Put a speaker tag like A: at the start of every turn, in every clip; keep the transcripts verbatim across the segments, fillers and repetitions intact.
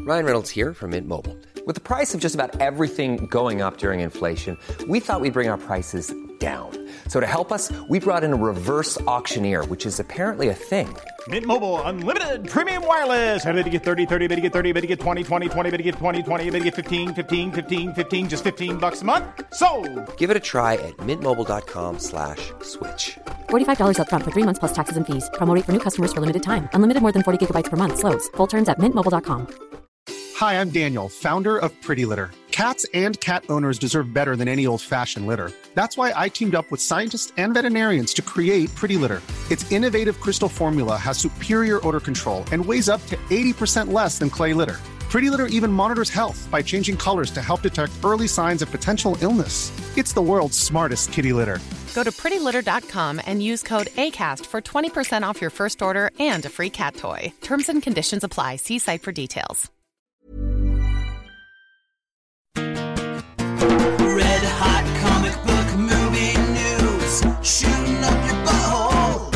A: Ryan Reynolds here from Mint Mobile. With the price of just about everything going up during inflation, we thought we'd bring our prices down. So to help us, we brought in a reverse auctioneer, which is apparently a thing.
B: Mint Mobile Unlimited Premium Wireless. How to get thirty, thirty, how to get thirty, how to get twenty, twenty, twenty, how to get twenty, twenty, how to get fifteen, fifteen, fifteen, fifteen, just fifteen bucks a month? Sold!
A: Give it a try at mintmobile.com slash switch.
C: forty-five dollars up front for three months plus taxes and fees. Promo rate for new customers for limited time. Unlimited more than forty gigabytes per month. Slows full terms at mint mobile dot com.
D: Hi, I'm Daniel, founder of Pretty Litter. Cats and cat owners deserve better than any old-fashioned litter. That's why I teamed up with scientists and veterinarians to create Pretty Litter. Its innovative crystal formula has superior odor control and weighs up to eighty percent less than clay litter. Pretty Litter even monitors health by changing colors to help detect early signs of potential illness. It's the world's smartest kitty litter.
E: Go to pretty litter dot com and use code ACAST for twenty percent off your first order and a free cat toy. Terms and conditions apply. See site for details.
F: Red hot comic book movie news, shooting up your butthole.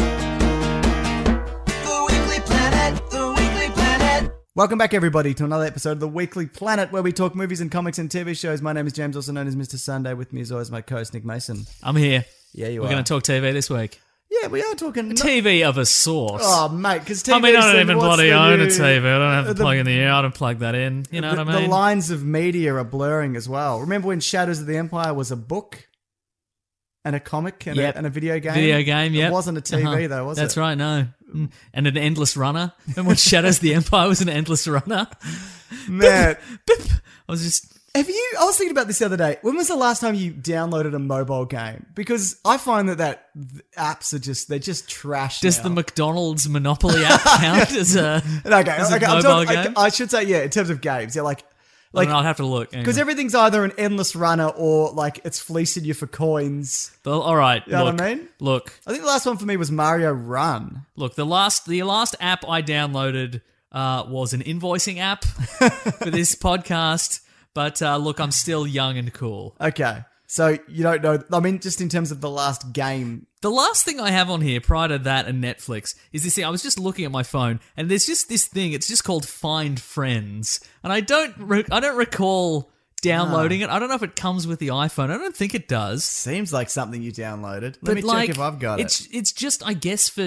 F: The Weekly Planet, the Weekly Planet.
G: Welcome back, everybody, to another episode of the Weekly Planet, where we talk movies and comics and T V shows. My name is James, also known as Mister Sunday. With me, as always, my co-host Nick Mason.
H: I'm here.
G: Yeah, you
H: We're
G: are.
H: going to talk T V this week.
G: Yeah, we are talking
H: T V of a sort.
G: Oh, mate, because T V.
H: I mean, I don't even bloody own
G: new...
H: a T V. I don't have to
G: the,
H: plug in the ear. I don't plug that in. You know
G: the,
H: what I mean?
G: The lines of media are blurring as well. Remember when Shadows of the Empire was a book and a comic and,
H: Yep.
G: a, and a video game?
H: Video game, yeah.
G: It wasn't a T V,
H: uh-huh.
G: though, was
H: That's
G: it?
H: right, no. Mm. And an endless runner. Remember when Shadows of the Empire was an endless runner?
G: Man.
H: Bip, bip. I was just...
G: Have you? I was thinking about this the other day. When was the last time you downloaded a mobile game? Because I find that that apps are just they're just trash.
H: Does
G: now.
H: the McDonald's Monopoly app count as a,
G: okay?
H: as a
G: okay, I'm
H: mobile
G: talking,
H: game?
G: I, I should say yeah. In terms of games, yeah, like
H: Like,
G: like
H: I'll have to look.
G: because everything's either an endless runner or like it's fleecing you for coins.
H: Well, all right.
G: You know
H: look,
G: what I mean?
H: Look,
G: I think the last one for me was Mario Run.
H: Look, the last the last app I downloaded uh, was an invoicing app for this podcast. But uh, look, I'm still young and cool.
G: Okay, so you don't know. I mean, just in terms of the last game.
H: The last thing I have on here prior to that and Netflix is this thing. I was just looking at my phone, and there's just this thing. It's just called Find Friends, and I don't re- I don't recall downloading
G: No.
H: it. I don't know if it comes with the iPhone. I don't think it does.
G: Seems like something you downloaded. Let
H: But
G: me
H: like,
G: check if I've got it.
H: it's, It's just, I guess, for...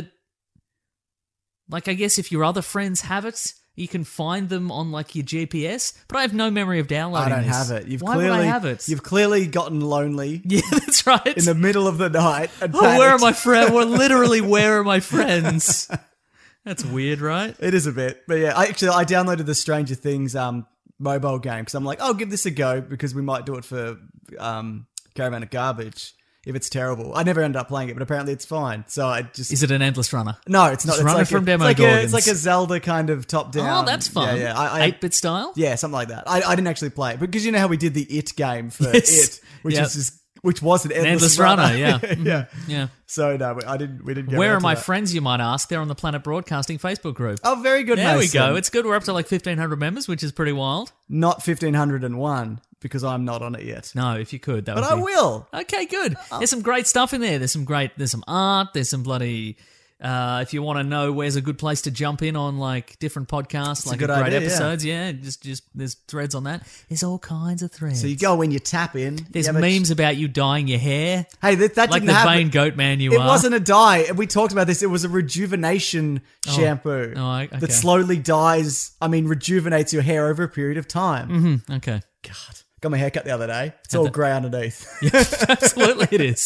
H: Like, I guess if your other friends have it, you can find them on, like, your G P S. But I have no memory of
G: I
H: downloading
G: don't
H: this.
G: have it. You've
H: Why
G: clearly,
H: would I have it?
G: You've clearly gotten lonely.
H: Yeah, that's right.
G: In the middle of the night. And
H: Oh, where are
G: panicked.
H: my friends? Well, literally, where are my friends? That's weird, right?
G: It is a bit, but yeah. I actually I downloaded the Stranger Things um mobile game because I'm like, I'll give this a go because we might do it for um Caravan of Garbage. If it's terrible, I never ended up playing it, but apparently it's fine. So I just
H: Is it an endless runner?
G: no, it's not.
H: Just
G: It's
H: running
G: like
H: from
G: a,
H: Demo
G: it's like, a, it's
H: Gorgons.
G: like a Zelda kind of top down.
H: Oh, that's fun.
G: Yeah, yeah. I, I,
H: eight-bit style?
G: Yeah, something like that. I, I didn't actually play it because you know how we did the It game for
H: Yes.
G: It, which
H: Yep.
G: is just, which was an endless,
H: endless
G: runner.
H: runner, yeah.
G: yeah.
H: Yeah.
G: So no, I didn't. We didn't. Get
H: Where
G: around
H: are
G: to
H: my
G: that.
H: friends, you might ask? They're on the Planet Broadcasting Facebook group.
G: Oh, very good.
H: There we
G: Mason.
H: go. It's good. We're up to like fifteen hundred members, which is pretty wild.
G: Not fifteen hundred and one because I'm not on it yet.
H: No, if you could, that
G: But
H: would
G: I
H: be...
G: will.
H: Okay, good. There's some great stuff in there. There's some great, there's some art, there's some bloody, uh, if you want to know where's a good place to jump in on like different podcasts,
G: a
H: like
G: good
H: great
G: idea, yeah.
H: episodes, yeah. just, just, there's threads on that. There's all kinds of threads.
G: So you go when you tap in.
H: There's
G: you have a-
H: memes about you dyeing your hair.
G: Hey, that, that
H: like
G: didn't
H: the
G: happen.
H: vain goat man you
G: it
H: are.
G: wasn't a dye. We talked about this. It was a rejuvenation shampoo
H: Oh, okay.
G: that slowly dyes. I mean, rejuvenates your hair over a period of time.
H: Mm-hmm. Okay.
G: God, got my hair cut the other day. It's
H: Had
G: all
H: that-
G: grey underneath.
H: Yeah, absolutely it is.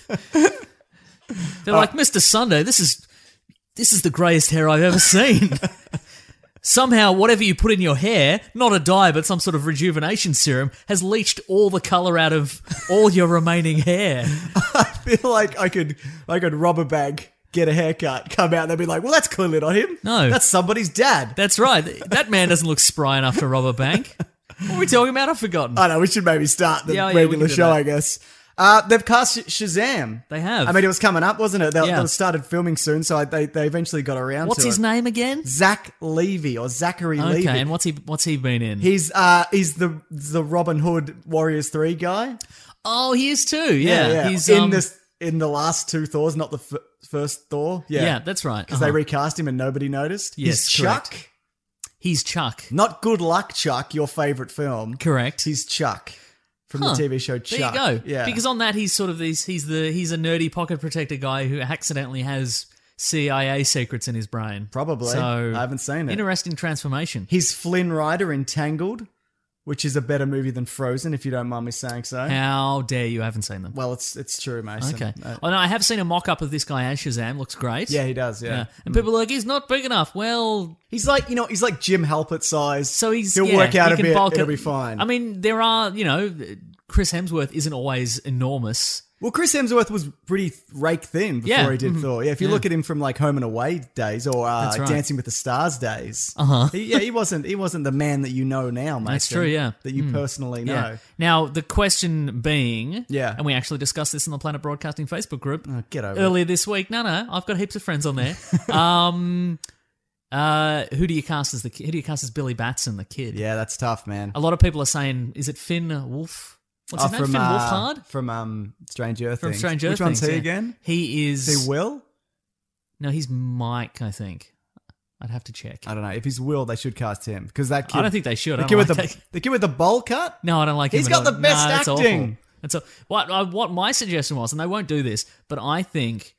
H: They're like, Mister Sunday, this is this is the greyest hair I've ever seen. Somehow, whatever you put in your hair, not a dye, but some sort of rejuvenation serum, has leached all the colour out of all your remaining hair.
G: I feel like I could, I could rob a bank, get a haircut, come out, and they'd be like, "Well, that's clearly not him.
H: No.
G: that's somebody's dad."
H: That's right. That man doesn't look spry enough to rob a bank. What are we talking about? I've forgotten.
G: I know. We should maybe start the
H: Yeah, yeah, we
G: regular
H: can do
G: show,
H: that.
G: I guess. Uh, they've cast Sh- Shazam.
H: They have.
G: I mean, it was coming up, wasn't it? They,
H: Yeah.
G: they started filming soon, so I, they they eventually got around
H: What's
G: to
H: his
G: it.
H: name again?
G: Zach Levy or Zachary
H: Okay,
G: Levy.
H: and what's he what's he been in?
G: He's uh he's the the Robin Hood Warriors three guy.
H: oh, he is too. Yeah, he's
G: in
H: um,
G: this in the last two Thors, not the f- first Thor. Yeah,
H: Yeah, that's right.
G: because
H: Uh-huh.
G: they recast him and nobody noticed.
H: Yes,
G: he's
H: correct.
G: Chuck.
H: He's Chuck.
G: Not Good Luck Chuck, your favorite film.
H: Correct.
G: He's Chuck from
H: Huh.
G: the T V show Chuck.
H: There you go.
G: Yeah.
H: Because on that, he's sort of this. He's the he's a nerdy pocket protector guy who accidentally has C I A secrets in his brain.
G: Probably.
H: So
G: I haven't seen it.
H: Interesting transformation.
G: He's Flynn Rider in Tangled, which is a better movie than Frozen, if you don't mind me saying so.
H: How dare you? haven't seen them.
G: Well, it's it's true, Mason.
H: Okay.
G: Uh,
H: Oh, no, I have seen a mock-up of this guy as Shazam. Looks great.
G: yeah, he does. Yeah.
H: And people are like, he's not big enough. Well,
G: He's like, you know, he's like Jim Halpert size.
H: so he's
G: he'll
H: yeah,
G: work out
H: he
G: a
H: can
G: bit.
H: bulk
G: It'll
H: it.
G: be fine.
H: I mean, there are, you know, Chris Hemsworth isn't always enormous.
G: well, Chris Hemsworth was pretty rake thin before
H: Yeah.
G: he did
H: Mhm.
G: Thor. Yeah, if you
H: Yeah.
G: look at him from like Home and Away days or uh,
H: That's right.
G: Dancing with the Stars days,
H: Uh-huh.
G: he, yeah, he wasn't. He wasn't the man that you know now, Mason.
H: That's true, yeah.
G: That you
H: Mm.
G: personally know.
H: Yeah. Now, the question being,
G: Yeah.
H: and we actually discussed this in the Planet Broadcasting Facebook group
G: Oh, get over it.
H: earlier this week. No, no, I've got heaps of friends on there. um, uh, who do you cast as the ki- who do you cast as Billy Batson, the kid?
G: Yeah, that's tough, man.
H: A lot of people are saying, is it Finn Wolf? What's his
G: Oh,
H: name?
G: from,
H: Finn
G: uh,
H: Wolfhard?
G: From um, Strange Earth
H: From
G: Things.
H: Strange Earth
G: Which one's
H: Things,
G: he
H: yeah.
G: again?
H: He is.
G: Is he Will?
H: No, he's Mike, I think. I'd have to check.
G: I don't know. If he's Will, they should cast him because that kid.
H: I don't think they should.
G: The
H: I
G: kid
H: don't
G: with
H: like
G: the
H: that-
G: the kid with the bowl cut.
H: No, I don't like
G: He's
H: him. at
G: got the
H: all.
G: best
H: Nah, that's
G: acting.
H: awful. That's a, what I, what my suggestion was, and they won't do this, but I think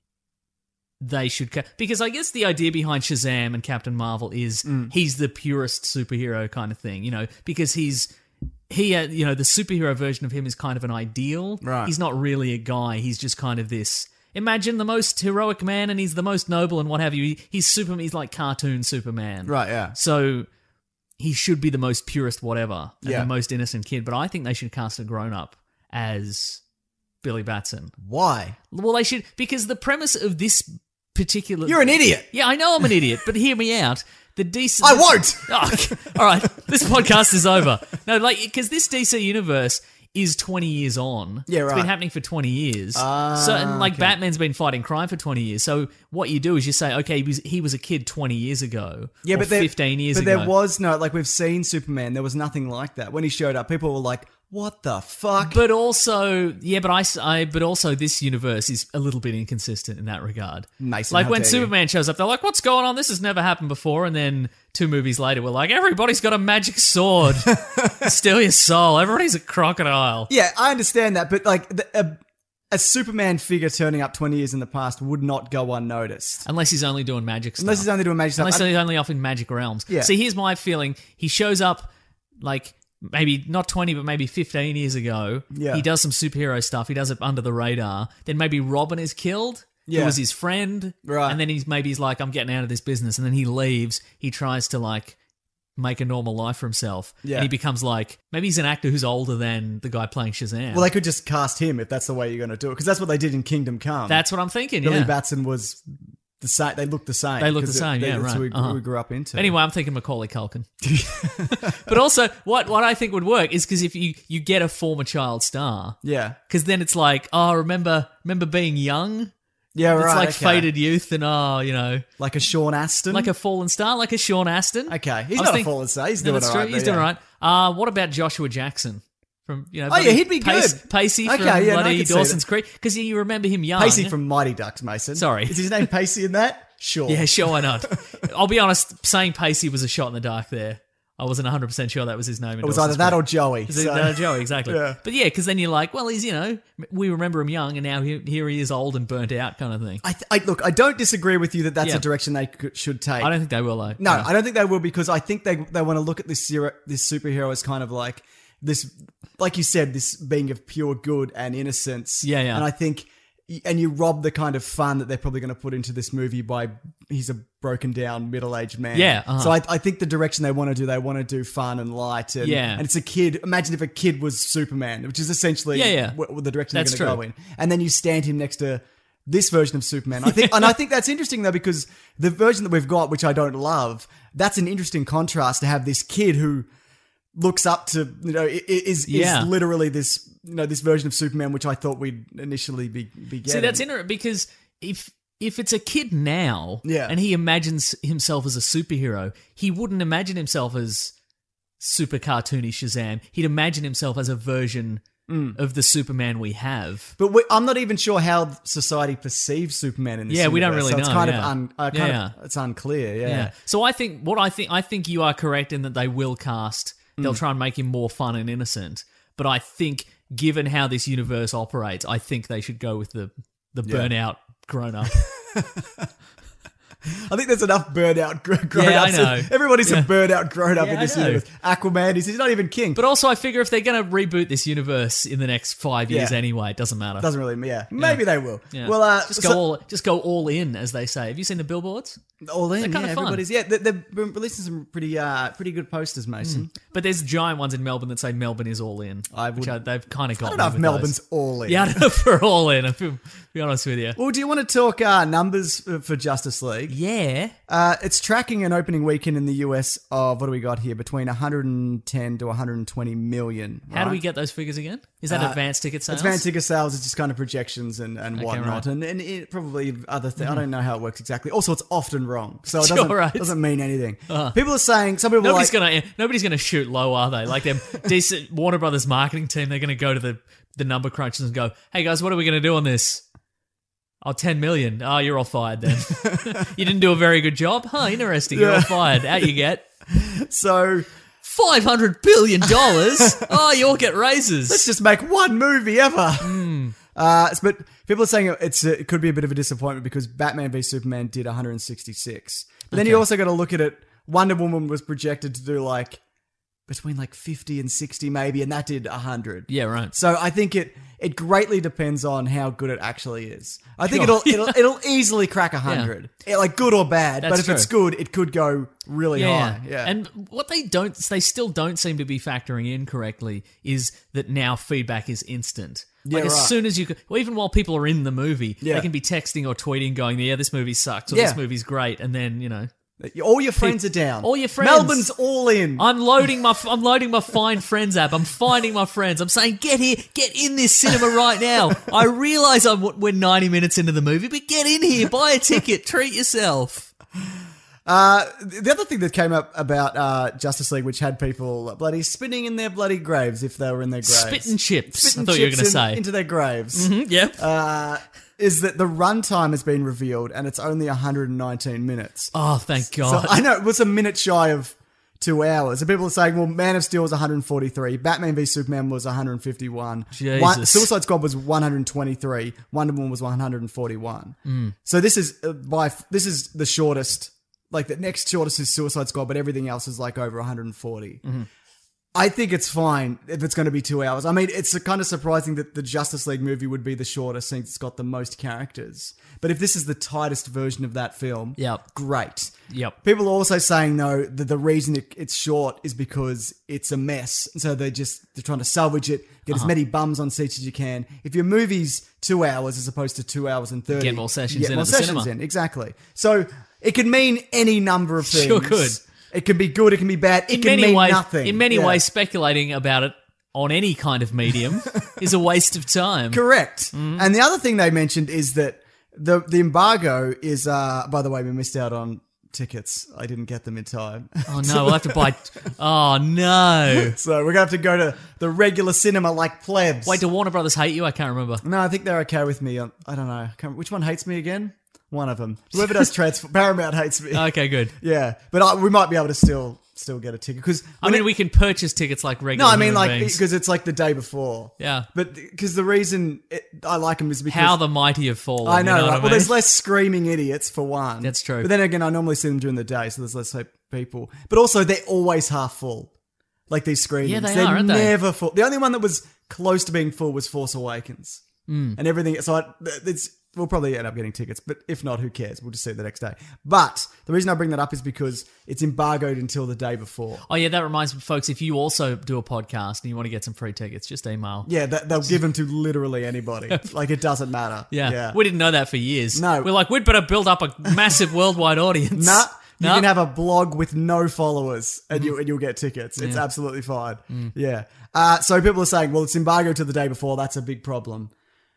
H: they should ca- because I guess the idea behind Shazam and Captain Marvel is
G: Mm.
H: he's the purest superhero kind of thing, you know, because he's he, uh, you know, the superhero version of him is kind of an ideal.
G: Right.
H: He's not really a guy. He's just kind of this. Imagine the most heroic man, and he's the most noble, and what have you. He, he's Superman. He's like cartoon Superman,
G: Right. Yeah.
H: So he should be the most purest whatever and
G: Yeah.
H: the most innocent kid. But I think they should cast a grown up as Billy Batson.
G: Why?
H: Well, they should because the premise of this particular
G: You're an idiot.
H: Yeah, I know I'm an idiot, but hear me out. The D C.
G: I won't.
H: Oh, okay. All right, this podcast is over. No, like because this D C universe is twenty years on.
G: Yeah,
H: It's
G: right.
H: been happening for twenty years.
G: Ah,
H: so, and like
G: okay.
H: Batman's been fighting crime for twenty years. So what you do is you say, okay, he was, he was a kid twenty years ago.
G: Yeah,
H: or
G: but there,
H: fifteen years
G: but
H: ago.
G: there was no like we've seen Superman. There was nothing like that when he showed up. People were like, "What the fuck?"
H: But also, yeah, but I, s- I- but also this universe is a little bit inconsistent in that regard.
G: Mason,
H: like
G: how
H: when
G: dare
H: Superman shows up, they're like, "What's going on? This has never happened before." And then two movies later, we're like, "Everybody's got a magic sword, steal your soul. Everybody's a crocodile."
G: Yeah, I understand that, but like the, a, a Superman figure turning up twenty years in the past would not go unnoticed.
H: Unless he's only doing magic stuff.
G: Unless he's only doing magic stuff.
H: Unless
G: I-
H: he's only off in magic realms.
G: Yeah.
H: See, here's my feeling. He shows up like maybe not twenty, but maybe fifteen years ago.
G: Yeah.
H: He does some superhero stuff. He does it under the radar. Then maybe Robin is killed.
G: Yeah.
H: Who was his friend.
G: Right.
H: And then he's maybe he's like, I'm getting out of this business. And then he leaves. He tries to like make a normal life for himself.
G: Yeah.
H: And he becomes like, maybe he's an actor who's older than the guy playing Shazam.
G: Well, they could just cast him if that's the way you're going to do it, because that's what they did in Kingdom Come.
H: That's what I'm thinking,
G: Billy
H: yeah.
G: Batson was the same. They looked the same.
H: They look the
G: 'cause it-
H: same,
G: they-
H: yeah,
G: that's
H: right.
G: Who we,
H: Uh-huh.
G: who we grew up into.
H: Anyway, I'm thinking Macaulay Culkin. But also, what, what I think would work is because if you, you get a former child star,
G: yeah,
H: because then it's like, oh, remember remember being young?
G: yeah,
H: It's
G: right.
H: like
G: okay.
H: faded youth and, oh, you know,
G: like a Sean Astin,
H: like a fallen star, like a Sean Astin.
G: Okay, he's
H: I was
G: not
H: think-
G: a fallen star. He's
H: No,
G: doing
H: that's
G: all
H: true.
G: right.
H: He's
G: there,
H: doing
G: yeah.
H: all right. Uh, what about Joshua Jackson? From you know,
G: Oh, yeah,
H: bloody
G: he'd be
H: Pace-
G: good.
H: Pacey
G: Okay,
H: from
G: yeah, no, I
H: bloody
G: could see
H: Dawson's
G: that.
H: Creek, because you remember him young.
G: Pacey from Mighty Ducks, Mason.
H: Sorry.
G: is his name Pacey in that? Sure.
H: Yeah, sure, why not? I'll be honest, saying Pacey was a shot in the dark there. I wasn't one hundred percent sure that was his name. in
G: It was
H: Dawson's
G: either that
H: Creek.
G: or Joey.
H: Is it-
G: so-
H: no, Joey, exactly.
G: Yeah.
H: But yeah, because then you're like, well, he's, you know, we remember him young, and now he, here he is old and burnt out kind of thing.
G: I, th- I look. I don't disagree with you that that's
H: Yeah.
G: a direction they could, should take.
H: I don't think they will, though.
G: No, I don't think they will, because I think they they want to look at this zero, this superhero as kind of like this, like you said, this being of pure good and innocence.
H: Yeah, yeah.
G: And I think, and you rob the kind of fun that they're probably going to put into this movie by he's a broken down middle aged man.
H: Yeah, uh-huh.
G: So I, I think the direction they want to do, they want to do fun and light, and
H: Yeah.
G: and it's a kid. Imagine if a kid was Superman, which is essentially
H: Yeah, yeah.
G: what, what the direction
H: That's
G: they're going to
H: true.
G: go in, and then you stand him next to this version of Superman. I think, and I think that's interesting though, because the version that we've got, which I don't love, that's an interesting contrast to have this kid who looks up to, you know, i- i- is
H: Yeah.
G: is literally this, you know, this version of Superman, which I thought we'd initially be, be getting.
H: See, that's interesting because if if it's a kid now,
G: Yeah.
H: and he imagines himself as a superhero, he wouldn't imagine himself as super cartoony Shazam. He'd imagine himself as a version of the Superman we have.
G: But we, I'm not even sure how society perceives Superman in this
H: Yeah, we don't
G: universe,
H: really
G: so it's
H: know,
G: kind
H: yeah.
G: of un, uh, kind
H: Yeah.
G: of it's unclear. Yeah.
H: Yeah. So I think what I think I think you are correct in that they will cast. They'll try and make him more fun and innocent. But I think, given how this universe operates, I think they should go with the the burnout grown up.
G: I think there's enough burnout gr- grown
H: Yeah, I
G: ups.
H: know.
G: Everybody's
H: Yeah.
G: a burnout grown up
H: Yeah,
G: in
H: I
G: this
H: know.
G: universe. Aquaman, he's, he's not even king.
H: But also, I figure if they're going to reboot this universe in the next five years
G: Yeah.
H: anyway, it doesn't matter.
G: Doesn't really, yeah. Maybe they will.
H: Yeah.
G: Well, uh,
H: just go
G: so-
H: all just go all in, as they say. Have you seen the billboards?
G: all in.
H: They're
G: Yeah,
H: kinda fun.
G: everybody's yeah. They, they've been releasing some pretty uh, pretty good posters, Mason.
H: But there's giant ones in Melbourne that say Melbourne is all in.
G: I
H: which
G: would-
H: I, they've kind of got.
G: I don't
H: me
G: know if
H: with
G: Melbourne's
H: those.
G: all in.
H: Yeah, I don't know if we're all in. I'll be honest with you.
G: Well, do you want to talk uh, numbers for for Justice League?
H: Yeah.
G: Uh, it's tracking an opening weekend in the U S of, what do we got here, between one hundred ten to one hundred twenty million.
H: How do
G: right?
H: we get those figures again? Is that
G: Uh,
H: advanced ticket sales?
G: Advanced ticket sales is just kind of projections and, and
H: Okay,
G: whatnot,
H: right. Mm-hmm.
G: and, and it probably other things. I don't know how it works exactly. Also, it's often wrong, so it doesn't,
H: Sure, right.
G: doesn't mean anything.
H: Uh-huh.
G: People are saying, some people
H: Nobody's
G: are like,
H: gonna nobody's gonna shoot low, are they? Like them decent Warner Brothers marketing team, they're gonna go to the, the number crunchers and go, "Hey guys, what are we gonna do on this?" Oh, ten million. Oh, you're all fired then. You didn't do a very good job? Huh, interesting. You're all fired. Out you get.
G: so
H: five hundred billion dollars? Oh, you all get raises.
G: let's just make one movie ever.
H: Hmm.
G: Uh, but people are saying it's a, it could be a bit of a disappointment because Batman v Superman did one hundred sixty-six. But then you
H: Okay.
G: also got to look at it. Wonder Woman was projected to do like between like fifty and sixty maybe, and that did one hundred.
H: Yeah, right.
G: So I think it it greatly depends on how good it actually is. I think
H: Sure.
G: it'll, it'll it'll easily crack one hundred. Yeah, like good or bad,
H: That's
G: but if it's
H: true.
G: good, it could go really high. Yeah.
H: And what they don't, they still don't seem to be factoring in correctly is that now feedback is instant.
G: Yeah,
H: Like as
G: right.
H: soon as you, well, even while people are in the movie,
G: Yeah.
H: they can be texting or tweeting, going, "Yeah, this movie sucks," or
G: Yeah.
H: "This movie's great," and then you know,
G: all your friends are down.
H: All your friends.
G: Melbourne's all in.
H: I'm loading my, I'm loading my Find Friends app. I'm finding my friends. I'm saying, "Get here, get in this cinema right now." I realize I'm we're ninety minutes into the movie, but get in here, buy a ticket, treat yourself.
G: Uh, the other thing that came up about uh, Justice League, which had people bloody spinning in their bloody graves if they were in their graves.
H: Spit and chips.
G: Spitting
H: I thought you were
G: chips
H: going to
G: in-
H: say.
G: into their graves.
H: Mhm, yep.
G: Uh, is that the runtime has been revealed and it's only one hundred nineteen minutes.
H: Oh, thank
G: So
H: God.
G: I know it was a minute shy of two hours. And people are saying, well, Man of Steel was one hundred forty-three, Batman v Superman was one hundred fifty-one,
H: Jesus.
G: One, Suicide Squad was one hundred twenty-three, Wonder Woman was one hundred forty-one.
H: Mm.
G: So this is uh, by this is the shortest. Like the next shortest is Suicide Squad, but everything else is like over one hundred forty.
H: Mm-hmm.
G: I think it's fine if it's going to be two hours. I mean, it's kind of surprising that the Justice League movie would be the shortest since it's got the most characters. But if this is the tightest version of that film,
H: Yep.
G: great.
H: Yep.
G: People are also saying, though, that the reason it, it's short is because it's a mess. And so they're just they're trying to salvage it, get
H: Uh-huh.
G: as many bums on seats as you can. If your movie's two hours as opposed to two hours and thirty,
H: Get more sessions
G: you get
H: in
G: more
H: at the
G: sessions
H: cinema.
G: in. Exactly. So it could mean any number of things.
H: Sure could.
G: It can be good. It can be bad. It
H: in
G: can
H: many
G: mean
H: ways,
G: nothing.
H: In many
G: Yeah.
H: ways, speculating about it on any kind of medium is a waste of time.
G: Correct.
H: Mm-hmm.
G: And the other thing they mentioned is that the the embargo is. Uh, by the way, we missed out on tickets. I didn't get them in time.
H: Oh no, we'll have to buy. Oh no!
G: So we're gonna have to go to the regular cinema like plebs.
H: Wait, do Warner Brothers hate you? I can't remember.
G: No, I think they're okay with me. I don't know. I can't- which one hates me again? One of them. Whoever does transfer, Paramount hates me.
H: Okay, good.
G: Yeah, but I, we might be able to still still get a ticket because
H: I mean, we can purchase tickets like
G: No,
H: regular.
G: I mean
H: human
G: like
H: beings.
G: because it's like the day before.
H: Yeah.
G: but because the reason it, I like them is because
H: how the mighty have fallen.
G: I know,
H: you know
G: right?
H: what I
G: Well,
H: mean?
G: there's less screaming idiots for one.
H: That's true.
G: But then again, I normally see them during the day, so there's less like, people. But also, they're always half full. Like these screenings,
H: Yeah, they
G: they're
H: are, aren't they?
G: never full. The only one that was close to being full was Force Awakens,
H: Mm.
G: and everything. So I, it's we'll probably end up getting tickets, but if not, who cares? We'll just see it the next day. But the reason I bring that up is because it's embargoed until the day before.
H: Oh yeah, that reminds me, folks. If you also do a podcast and you want to get some free tickets, just email.
G: Yeah, that, they'll give them to literally anybody. Like it doesn't matter.
H: Yeah.
G: yeah.
H: we didn't know that for years.
G: No.
H: We're like, we'd better build up a massive worldwide audience.
G: Nah, you
H: Nah.
G: can have a blog with no followers and you and you'll get tickets. It's
H: Yeah.
G: absolutely fine. Yeah. Uh, so people are saying, well, it's embargoed to the day before. That's a big problem.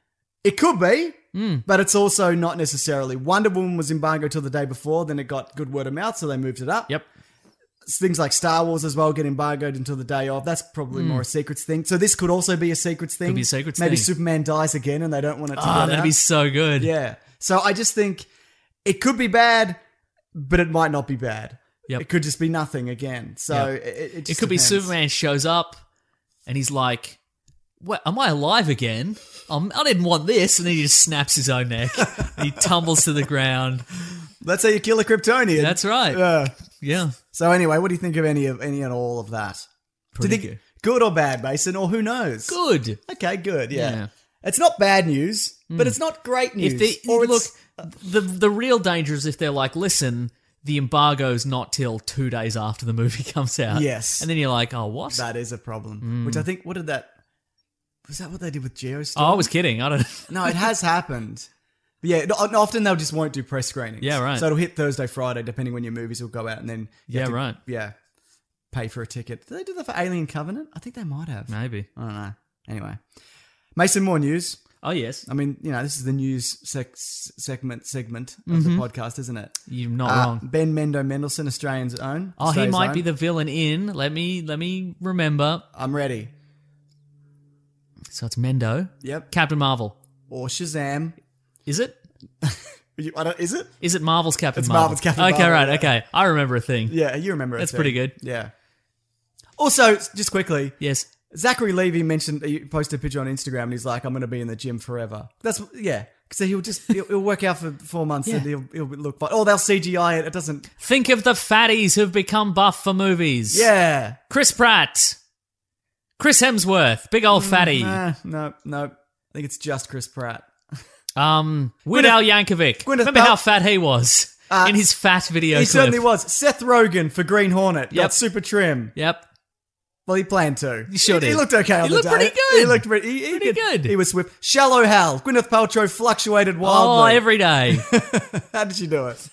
G: It could be, but it's also not necessarily. Wonder Woman was embargoed till the day before. Then it got good word of mouth, so they moved it up.
H: Yep.
G: things like Star Wars as well get embargoed until the day of. That's probably more a secrets thing. So this could also be a secrets thing.
H: Could be a secrets
G: Maybe
H: thing.
G: Superman dies again and they don't want it to
H: Oh,
G: get
H: that'd
G: out.
H: be so good.
G: Yeah. So I just think it could be bad, but it might not be bad.
H: Yep.
G: It could just be nothing again. So
H: Yep.
G: it, it,
H: It
G: just
H: could be
G: depends.
H: Superman shows up and he's like, "What? Am I alive again? Um, I didn't want this," and then he just snaps his own neck. And he tumbles to the ground.
G: That's how you kill a Kryptonian.
H: That's right.
G: Yeah.
H: Yeah.
G: So anyway, what do you think of any of any and all of that?
H: Pretty
G: do you think
H: good.
G: good or bad, Mason, or who knows?
H: Good.
G: Okay, good. Yeah.
H: Yeah.
G: It's not bad news, but it's not great news.
H: If they
G: or
H: look,
G: it's,
H: the the real danger is if they're like, "Listen, the embargo's not till two days after the movie comes out."
G: Yes.
H: And then you're like, "Oh, what?"
G: that is a problem. Which I think, what did that? Was that what they did with Geostorm?
H: Oh, I was kidding. I don't.
G: No, it has happened. But yeah, no- often they'll just won't do press screenings.
H: Yeah, right.
G: So it'll hit Thursday, Friday, depending when your movies will go out, and then you
H: Yeah,
G: have to,
H: right.
G: Yeah, pay for a ticket. Did they do that for Alien Covenant? I think they might have.
H: Maybe.
G: I don't know. Anyway, Mason, more news.
H: Oh yes,
G: I mean, you know, this is the news sec- segment segment of the podcast, isn't it?
H: you're not
G: Uh,
H: wrong.
G: Ben Mendo Mendelsohn, Australian's own.
H: Oh, he
G: Australia's
H: might
G: own.
H: be the villain in. Let me let me remember.
G: I'm ready.
H: So it's Mendo,
G: Yep.
H: Captain Marvel.
G: Or Shazam.
H: Is it?
G: You- I don't, is it?
H: Is it Marvel's Captain
G: It's
H: Marvel?
G: Marvel's Captain
H: okay,
G: Marvel,
H: right.
G: yeah.
H: Okay, I remember a thing.
G: Yeah, you remember it.
H: That's
G: too.
H: pretty good.
G: Yeah. Also, just quickly,
H: Yes.
G: Zachary Levy mentioned he posted a picture on Instagram and he's like, "I'm going to be in the gym forever." That's yeah, because he'll just he'll, he'll work out for four months
H: Yeah.
G: and he'll he'll look fine. Oh, they'll C G I it. It doesn't.
H: Think of the fatties who've become buff for movies.
G: Yeah.
H: Chris Pratt, Chris Hemsworth, big old fatty.
G: Nah, no, no. I think it's just Chris Pratt.
H: Um, Weird Al Yankovic.
G: Gwyneth
H: Remember
G: Pal-
H: how fat he was
G: Uh,
H: in his fat video
G: He
H: clip?
G: certainly was. Seth Rogen for Green Hornet.
H: Yep.
G: Got super trim.
H: Yep.
G: Well, he planned to.
H: He sure
G: he,
H: did.
G: He looked okay on
H: He
G: the
H: looked
G: day.
H: pretty good.
G: He looked pretty, he, he
H: Pretty
G: could-
H: good.
G: He was swift. Shallow Hal. Gwyneth Paltrow fluctuated
H: Oh,
G: wildly.
H: every day.
G: How did you do it?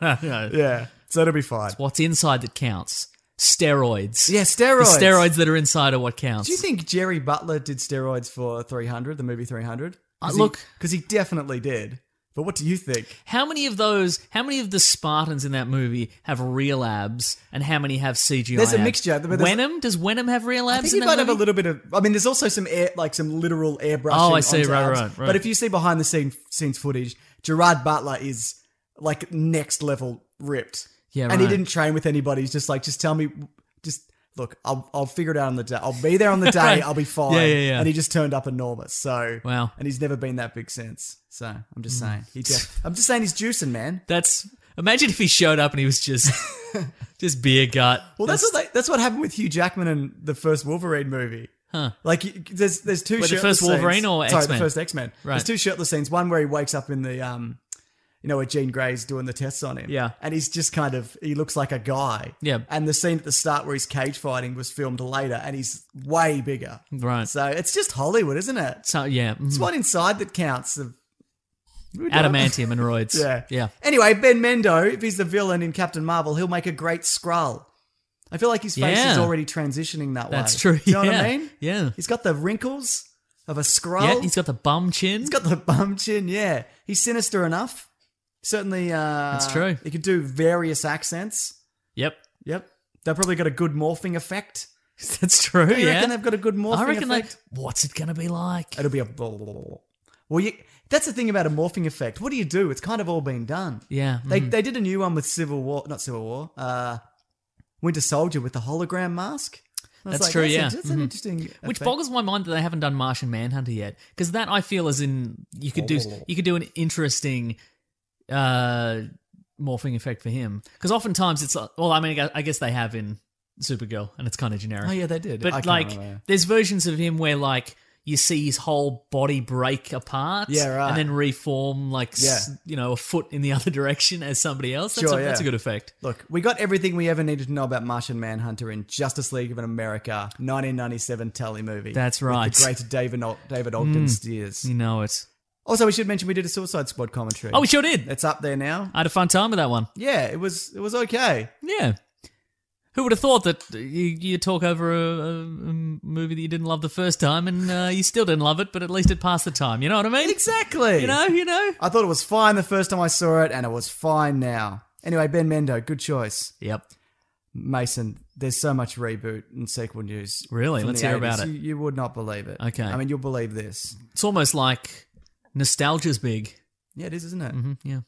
G: Yeah. So it'll be fine.
H: What's inside that counts? Steroids.
G: Yeah, steroids.
H: The steroids that are inside are what counts.
G: Do you think Jerry Butler did steroids for three hundred, the movie three hundred?
H: Uh, look-
G: Because he definitely did. But what do you think?
H: How many of those, how many of the Spartans in that movie have real abs and how many have C G I
G: There's a
H: abs?
G: mixture, but there's-
H: Venom? Does Venom have real
G: I
H: abs
G: think
H: in
G: he
H: that
G: might have a
H: movie?
G: little bit of. I mean, there's also some air, like some literal airbrushing.
H: Oh, I see.
G: onto
H: Right,
G: abs.
H: right, right.
G: But if you see behind the scene scenes footage, Gerard Butler is like next level ripped.
H: Yeah,
G: and he
H: right.
G: didn't train with anybody. He's just like, just tell me, just look, I'll I'll figure it out on the day. I'll be there on the day.
H: Right.
G: I'll be fine.
H: Yeah, yeah, yeah.
G: And he just turned up enormous. So
H: Wow.
G: and he's never been that big since. So I'm just
H: Mm.
G: saying, he just, I'm just saying he's juicing, man.
H: That's, imagine if he showed up and he was just, just beer gut.
G: Well, that's what they, that's what happened with Hugh Jackman in the first Wolverine movie.
H: Huh.
G: Like you- there's there's two
H: Wait, the
G: shirtless
H: first Wolverine
G: scenes.
H: or
G: Sorry,
H: X-Men?
G: the first X-Men.
H: Right.
G: There's two shirtless scenes. One where he wakes up in the um, you know, where Jean Grey's doing the tests on him.
H: Yeah.
G: and he's just kind of he looks like a guy.
H: Yeah.
G: and the scene at the start where he's cage fighting was filmed later, and he's way bigger.
H: Right.
G: So it's just Hollywood, isn't it?
H: So, yeah. mhm.
G: It's what inside that counts. Of
H: Adamantium and roids.
G: Yeah.
H: Yeah.
G: Anyway, Ben Mendo, if he's the villain in Captain Marvel, he'll make a great Skrull. I feel like his face
H: Yeah.
G: is already transitioning that way.
H: That's true.
G: Do you know
H: yeah.
G: what I mean?
H: Yeah.
G: He's got the wrinkles of a Skrull.
H: Yeah, he's got the bum chin.
G: He's got the bum chin, yeah. He's sinister enough. Certainly, uh...
H: That's true.
G: He could do various accents.
H: Yep.
G: Yep. They've probably got a good morphing effect.
H: That's true,
G: Do you
H: yeah.
G: reckon they've got a good morphing
H: I reckon
G: effect?
H: they, what's it going to be like?
G: It'll be a... Well, you, that's the thing about a morphing effect. What do you do? It's kind of all been done.
H: Yeah.
G: They
H: mhm.
G: they did a new one with Civil War, not Civil War, uh, Winter Soldier with the hologram mask. I was
H: That's true,
G: that's
H: yeah.
G: A, that's an
H: Mhm.
G: interesting
H: Which
G: effect.
H: boggles my mind that they haven't done Martian Manhunter yet, because that I feel as in you could do
G: Oh.
H: you could do an interesting uh, morphing effect for him. Because oftentimes it's like, well, I mean, I guess- I guess they have in Supergirl, and it's kind of generic.
G: Oh, yeah, they did. I
H: But
G: can't
H: like,
G: remember, yeah.
H: there's versions of him where like you see his whole body break apart,
G: Yeah, right.
H: and then reform like s-
G: Yeah.
H: you know a foot in the other direction as somebody else. That's,
G: Sure,
H: a, that's a
G: yeah.
H: good effect.
G: Look, we got everything we ever needed to know about Martian Manhunter in Justice League of America, nineteen ninety-seven telly movie.
H: That's
G: with
H: right.
G: the great David O- David Ogden Steers.
H: You know it.
G: Also, we should mention we did a Suicide Squad commentary.
H: Oh, we sure did.
G: It's up there now.
H: I had a fun time with that one.
G: Yeah, it was it was okay.
H: Yeah. Who would have thought that you, you talk over a, a, a movie that you didn't love the first time and uh, you still didn't love it, but at least it passed the time. You know what I mean?
G: Exactly.
H: You know, you know.
G: I thought it was fine the first time I saw it, and it was fine now. Anyway, Ben Mendo, good choice.
H: Yep.
G: Mason, there's so much reboot and sequel news.
H: Really?
G: from
H: Let's
G: the
H: hear
G: eighties.
H: about it.
G: You, you would not believe it.
H: Okay.
G: I mean, you'll believe this.
H: It's almost like nostalgia's big.
G: Yeah, it is, isn't it?
H: hmm Yeah.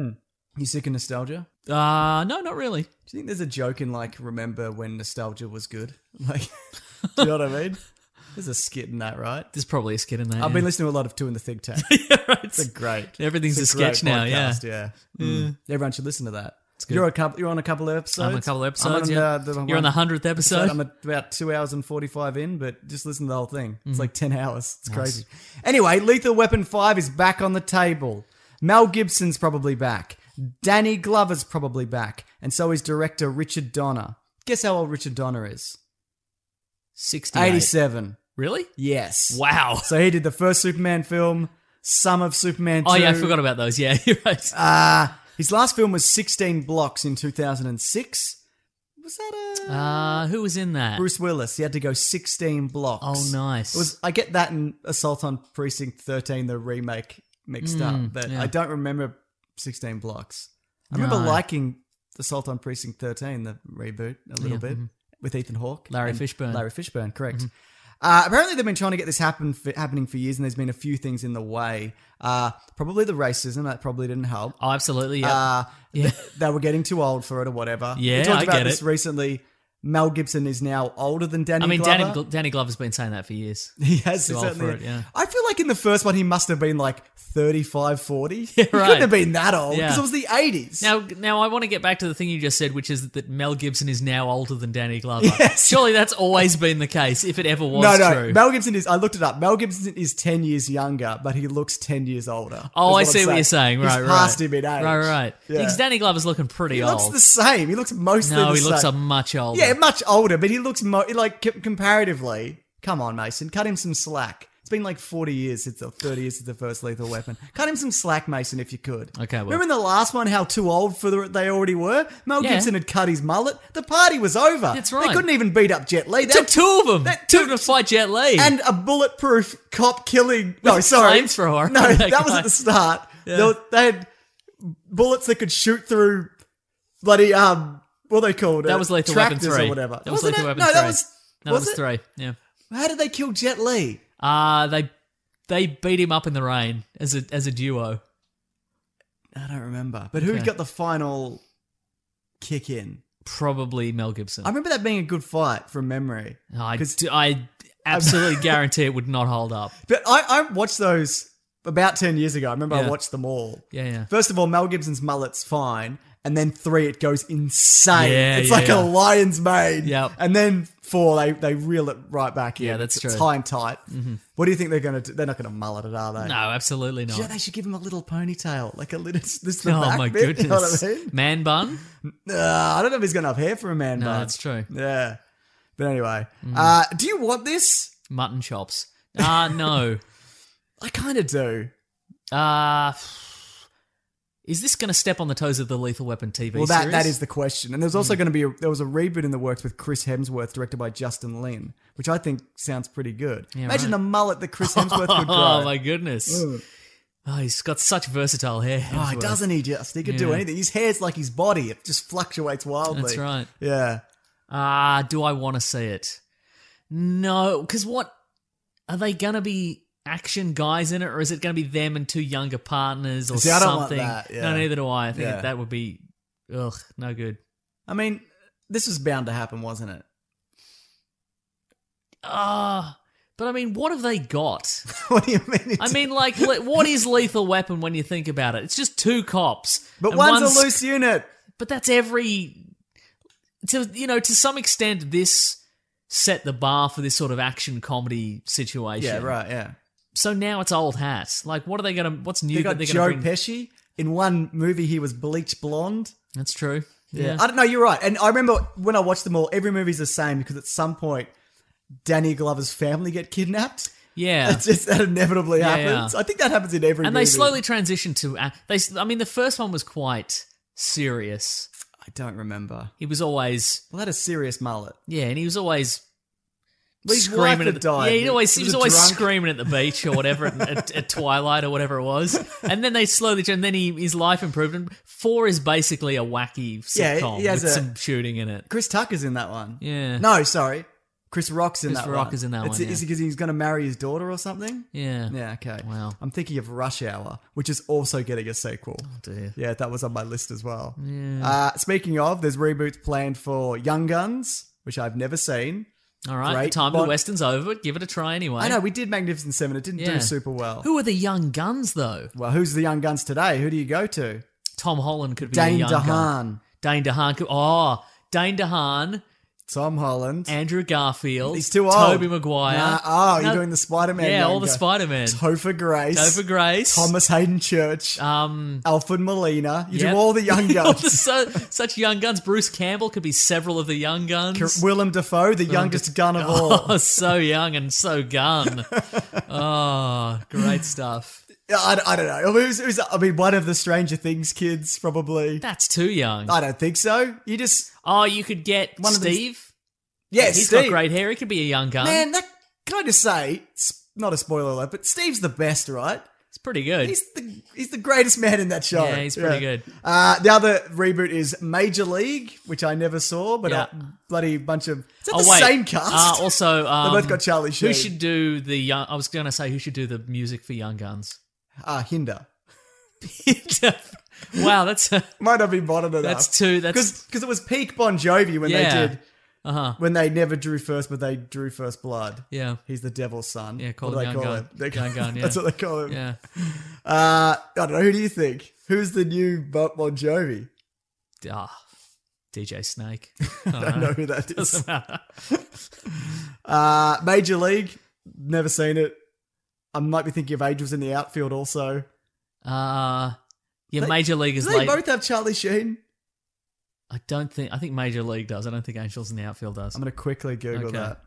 G: You sick of nostalgia?
H: Uh, no, not really.
G: Do you think there's a joke in like, remember when nostalgia was good? Like, do you know what I mean? There's a skit in that, right?
H: There's probably a skit in there.
G: I've
H: yeah.
G: been listening to a lot of Two in the Think Tank.
H: yeah, right.
G: It's a great.
H: Everything's
G: it's
H: a
G: great
H: sketch now, yeah.
G: podcast, yeah. Mm. Everyone should listen to that.
H: good.
G: You're a couple. You're on a couple of episodes.
H: I'm on a couple of episodes,
G: I'm on,
H: yeah.
G: uh, the
H: You're on the hundredth episode.
G: I'm at about two hours and forty-five in, but just listen to the whole thing. It's like ten hours. It's
H: Mm-hmm. Nice.
G: crazy. Anyway, Lethal Weapon five is back on the table. Mel Gibson's probably back. Danny Glover's probably back, and so is director Richard Donner. Guess how old Richard Donner is?
H: sixty-eight.
G: eighty-seven.
H: Really?
G: Yes.
H: Wow.
G: So he did the first Superman film, some of Superman two.
H: Oh, yeah, I forgot about those. Yeah, you're right.
G: Uh, his last film was sixteen Blocks in two thousand six. Was that a...
H: Uh, who was in that?
G: Bruce Willis. He had to go sixteen blocks.
H: Oh, nice.
G: It was. I get that in Assault on Precinct thirteen, the remake, mixed up, but
H: yeah.
G: I don't remember sixteen blocks. I remember
H: No.
G: liking Assault on Precinct thirteen, the reboot, a little
H: Yeah,
G: bit, with Ethan Hawke.
H: Larry
G: and
H: Fishburne.
G: Larry Fishburne, correct. Uh, apparently, they've been trying to get this happen for, happening for years, and there's been a few things in the way. Uh, probably the racism, that probably didn't help.
H: Oh, absolutely, yeah.
G: Uh,
H: Yeah.
G: th- they were getting too old for it or whatever.
H: Yeah,
G: we talked
H: I
G: about
H: get
G: this
H: it.
G: recently. Mel Gibson is now older than Danny
H: I mean,
G: Glover.
H: Danny, Gl- Danny Glover's been saying that for years.
G: He has
H: Too old
G: certainly.
H: for it, yeah.
G: I feel like in the first one he must have been like thirty-five, forty.
H: Yeah,
G: He
H: right.
G: couldn't have been that old
H: Yeah.
G: because it was the eighties.
H: Now, now I want to get back to the thing you just said, which is that Mel Gibson is now older than Danny Glover.
G: Yes.
H: Surely that's always been the case, if it ever was
G: no, no.
H: true.
G: Mel Gibson is. I looked it up. Mel Gibson is ten years younger, but he looks ten years older.
H: oh, I
G: is
H: see
G: I'm
H: what you're saying. Right,
G: He's
H: right.
G: past him in age.
H: Right, right.
G: Yeah.
H: Because Danny Glover's looking pretty
G: He
H: old.
G: looks the same. He looks mostly
H: no,
G: the
H: he
G: same.
H: looks a much older.
G: Yeah, much older, but he looks mo- like c- comparatively. Come on, Mason, cut him some slack. It's been like forty years since, or thirty years since the first Lethal Weapon. Cut him some slack, Mason, if you could.
H: Okay, well.
G: Remember in the last one how too old for the, they already were? Mel
H: Yeah.
G: Gibson had cut his mullet. The party was over.
H: That's right.
G: They couldn't even beat up Jet Li. They
H: Took
G: had-
H: two of them.
G: that
H: Two
G: took-
H: of them to fight Jet Li.
G: and a bulletproof cop killing. No, sorry,
H: flamethrower.
G: No,
H: That
G: that was
H: guy.
G: at the start.
H: Yeah.
G: They, were- they had bullets that could shoot through bloody um. What are they called?
H: that
G: Uh,
H: was Lethal Weapon
G: tractors
H: three.
G: or whatever.
H: That was
G: Wasn't
H: Lethal
G: it?
H: Weapon
G: no,
H: three.
G: that was.
H: No,
G: was
H: that was
G: it?
H: three. Yeah.
G: How did they kill Jet Li?
H: Uh, they they beat him up in the rain as a as a duo.
G: I don't remember. But who
H: Okay.
G: got the final kick in?
H: Probably Mel Gibson.
G: I remember that being a good fight from memory.
H: I,
G: 'Cause-
H: d- I absolutely guarantee it would not hold up.
G: But I, I watched those about ten years ago. I remember I
H: Yeah.
G: watched them all.
H: Yeah, yeah.
G: First of all, Mel Gibson's mullet's fine. And then three, it goes insane.
H: Yeah,
G: it's
H: yeah,
G: like
H: yeah.
G: a lion's mane.
H: Yep.
G: And then four, they, they reel it right back in.
H: Yeah, that's
G: it's,
H: true.
G: It's high and tight. What do you think they're going to do? They're not going to mullet it, are they?
H: No, absolutely not.
G: Yeah, they should give him a little ponytail. Like a little... This is the
H: Oh
G: back
H: my
G: bit,
H: goodness.
G: You know what I mean?
H: Man bun?
G: Uh, I don't know if he's going to have hair for a man
H: No,
G: bun.
H: that's true.
G: Yeah. But anyway. Uh, do you want this?
H: Mutton chops. Ah, uh, no.
G: I kind of do.
H: Uh, is this going to step on the toes of the Lethal Weapon T V
G: Well, that,
H: series?
G: that is the question. And there's also going to be a, there was a reboot in the works with Chris Hemsworth, directed by Justin Lin, which I think sounds pretty good.
H: Yeah,
G: Imagine
H: right.
G: the mullet that Chris Hemsworth could grow.
H: Oh, my goodness. Oh, he's got such versatile hair.
G: Oh,
H: Hemsworth.
G: doesn't he just? He could do
H: Yeah.
G: anything. His hair's like his body. It just fluctuates wildly.
H: That's right.
G: Yeah.
H: Ah, do I want to see it? No, because what are they going to be? Action guys in it, or is it going to be them and two younger partners or
G: See, I don't want
H: something?
G: that, yeah.
H: No, neither do I. I think
G: Yeah.
H: that would be ugh, no good.
G: I mean, this was bound to happen, wasn't it?
H: Ah, but I mean, what have they got?
G: What do you mean?
H: I mean, like, le- what is Lethal Weapon when you think about it? It's just two cops,
G: but
H: and
G: one's, a loose unit.
H: But that's every. To you know, to some extent, this set the bar for this sort of action comedy situation.
G: Yeah, right, yeah.
H: So now it's old hat. Like, what are they going to? What's new
G: They
H: that
G: got
H: they're
G: Joe
H: going to bring?
G: Pesci. In one movie, he was bleach blonde.
H: That's true. Yeah.
G: I don't know, you're right. And I remember when I watched them all, every movie's the same because at some point, Danny Glover's family get kidnapped.
H: Yeah.
G: It's just that inevitably
H: Yeah,
G: happens.
H: yeah.
G: I think that happens in every
H: And
G: movie.
H: they slowly transitioned to. Uh, they. I mean, the first one was quite serious.
G: I don't remember.
H: He was always.
G: Well, that had a serious mullet.
H: Yeah, and he was always
G: His wife
H: screaming
G: had
H: at the,
G: died.
H: yeah, he always
G: He
H: he
G: was
H: was
G: a
H: always
G: drunk.
H: screaming at the beach or whatever at, at, at twilight or whatever it was. And then they slowly and then he his life improved. And four is basically a wacky
G: Yeah,
H: sitcom
G: he has
H: with
G: a-
H: some shooting in it.
G: Chris Tucker's in that one.
H: Yeah.
G: No, sorry. Chris Rock's in
H: Chris
G: that
H: Rock
G: one.
H: is in that
G: It's-
H: one,
G: Is
H: yeah.
G: it because he's going to marry his daughter or something?
H: Yeah.
G: Yeah, okay.
H: Wow.
G: I'm thinking of Rush Hour, which is also getting a sequel.
H: Oh, dear.
G: Yeah, that was on my list as well. Uh, speaking of, there's reboots planned for Young Guns, which I've never seen.
H: All right,
G: Great.
H: the time of
G: Bon-
H: the Western's over, but give it a try anyway.
G: I know, we did Magnificent Seven. It didn't
H: Yeah.
G: do super well.
H: Who are the young guns, though?
G: Well, who's the Young Guns today? Who do you go to?
H: Tom Holland could be
G: Dane
H: a young
G: DeHaan.
H: gun. Dane DeHaan. Could, oh, Dane DeHaan,
G: Tom Holland.
H: Andrew Garfield.
G: He's too old.
H: Tobey Maguire.
G: Nah, oh, you're
H: No,
G: doing the Spider-Man.
H: Yeah,
G: young
H: all the
G: guy.
H: Spider-Man.
G: Topher Grace.
H: Topher Grace.
G: Thomas Hayden Church.
H: Um,
G: Alfred Molina. You
H: yep.
G: do all the Young
H: All
G: Guns.
H: the so, such young guns. Bruce Campbell could be several of the young guns.
G: Willem Dafoe, the youngest gun of all.
H: Oh, so young and so gun. Oh, great stuff.
G: I, I don't know. I mean, who's, who's, I mean, one of the Stranger Things kids, probably.
H: That's too young.
G: I don't think so. You just...
H: Oh, you could get
G: One of these-
H: Steve.
G: Yeah,
H: He's
G: Steve.
H: got great hair. He could be a young gun.
G: Man, that, can I just say, it's not a spoiler alert, but Steve's the best, right?
H: It's pretty good.
G: He's the he's the greatest man in that show.
H: Yeah, he's pretty good.
G: Uh, the other reboot is Major League, which I never saw, but
H: Yeah.
G: a bloody bunch of... Is that
H: oh,
G: the
H: wait.
G: same cast?
H: Uh, also, um,
G: both got Charlie Sheen.
H: Who should do the young? I was going to say who should do the music for Young Guns.
G: Uh, Hinder.
H: Wow, that's a,
G: Might not be modern enough.
H: that's too. That's
G: Because it was peak Bon Jovi when
H: Yeah.
G: they did...
H: uh huh.
G: When they never drew first, but they drew first blood.
H: Yeah.
G: He's the devil's son.
H: Yeah, call
G: What
H: him
G: do they
H: Young
G: call
H: Gun.
G: him? They
H: Young Gun, yeah.
G: That's what they call him.
H: Yeah.
G: Uh, I don't know. Who do you think? Who's the new Bon Bon Jovi?
H: Ah, D J Snake.
G: I don't know who that is.
H: Doesn't matter.
G: Uh, Major League. Never seen it. I might be thinking of Angels in the Outfield also.
H: Uh yeah,
G: They-
H: Major League is
G: Do they
H: late.
G: both have Charlie Sheen?
H: I don't think. I think Major League does. I don't think Angels in the Outfield does.
G: I'm going to quickly Google
H: Okay.
G: that.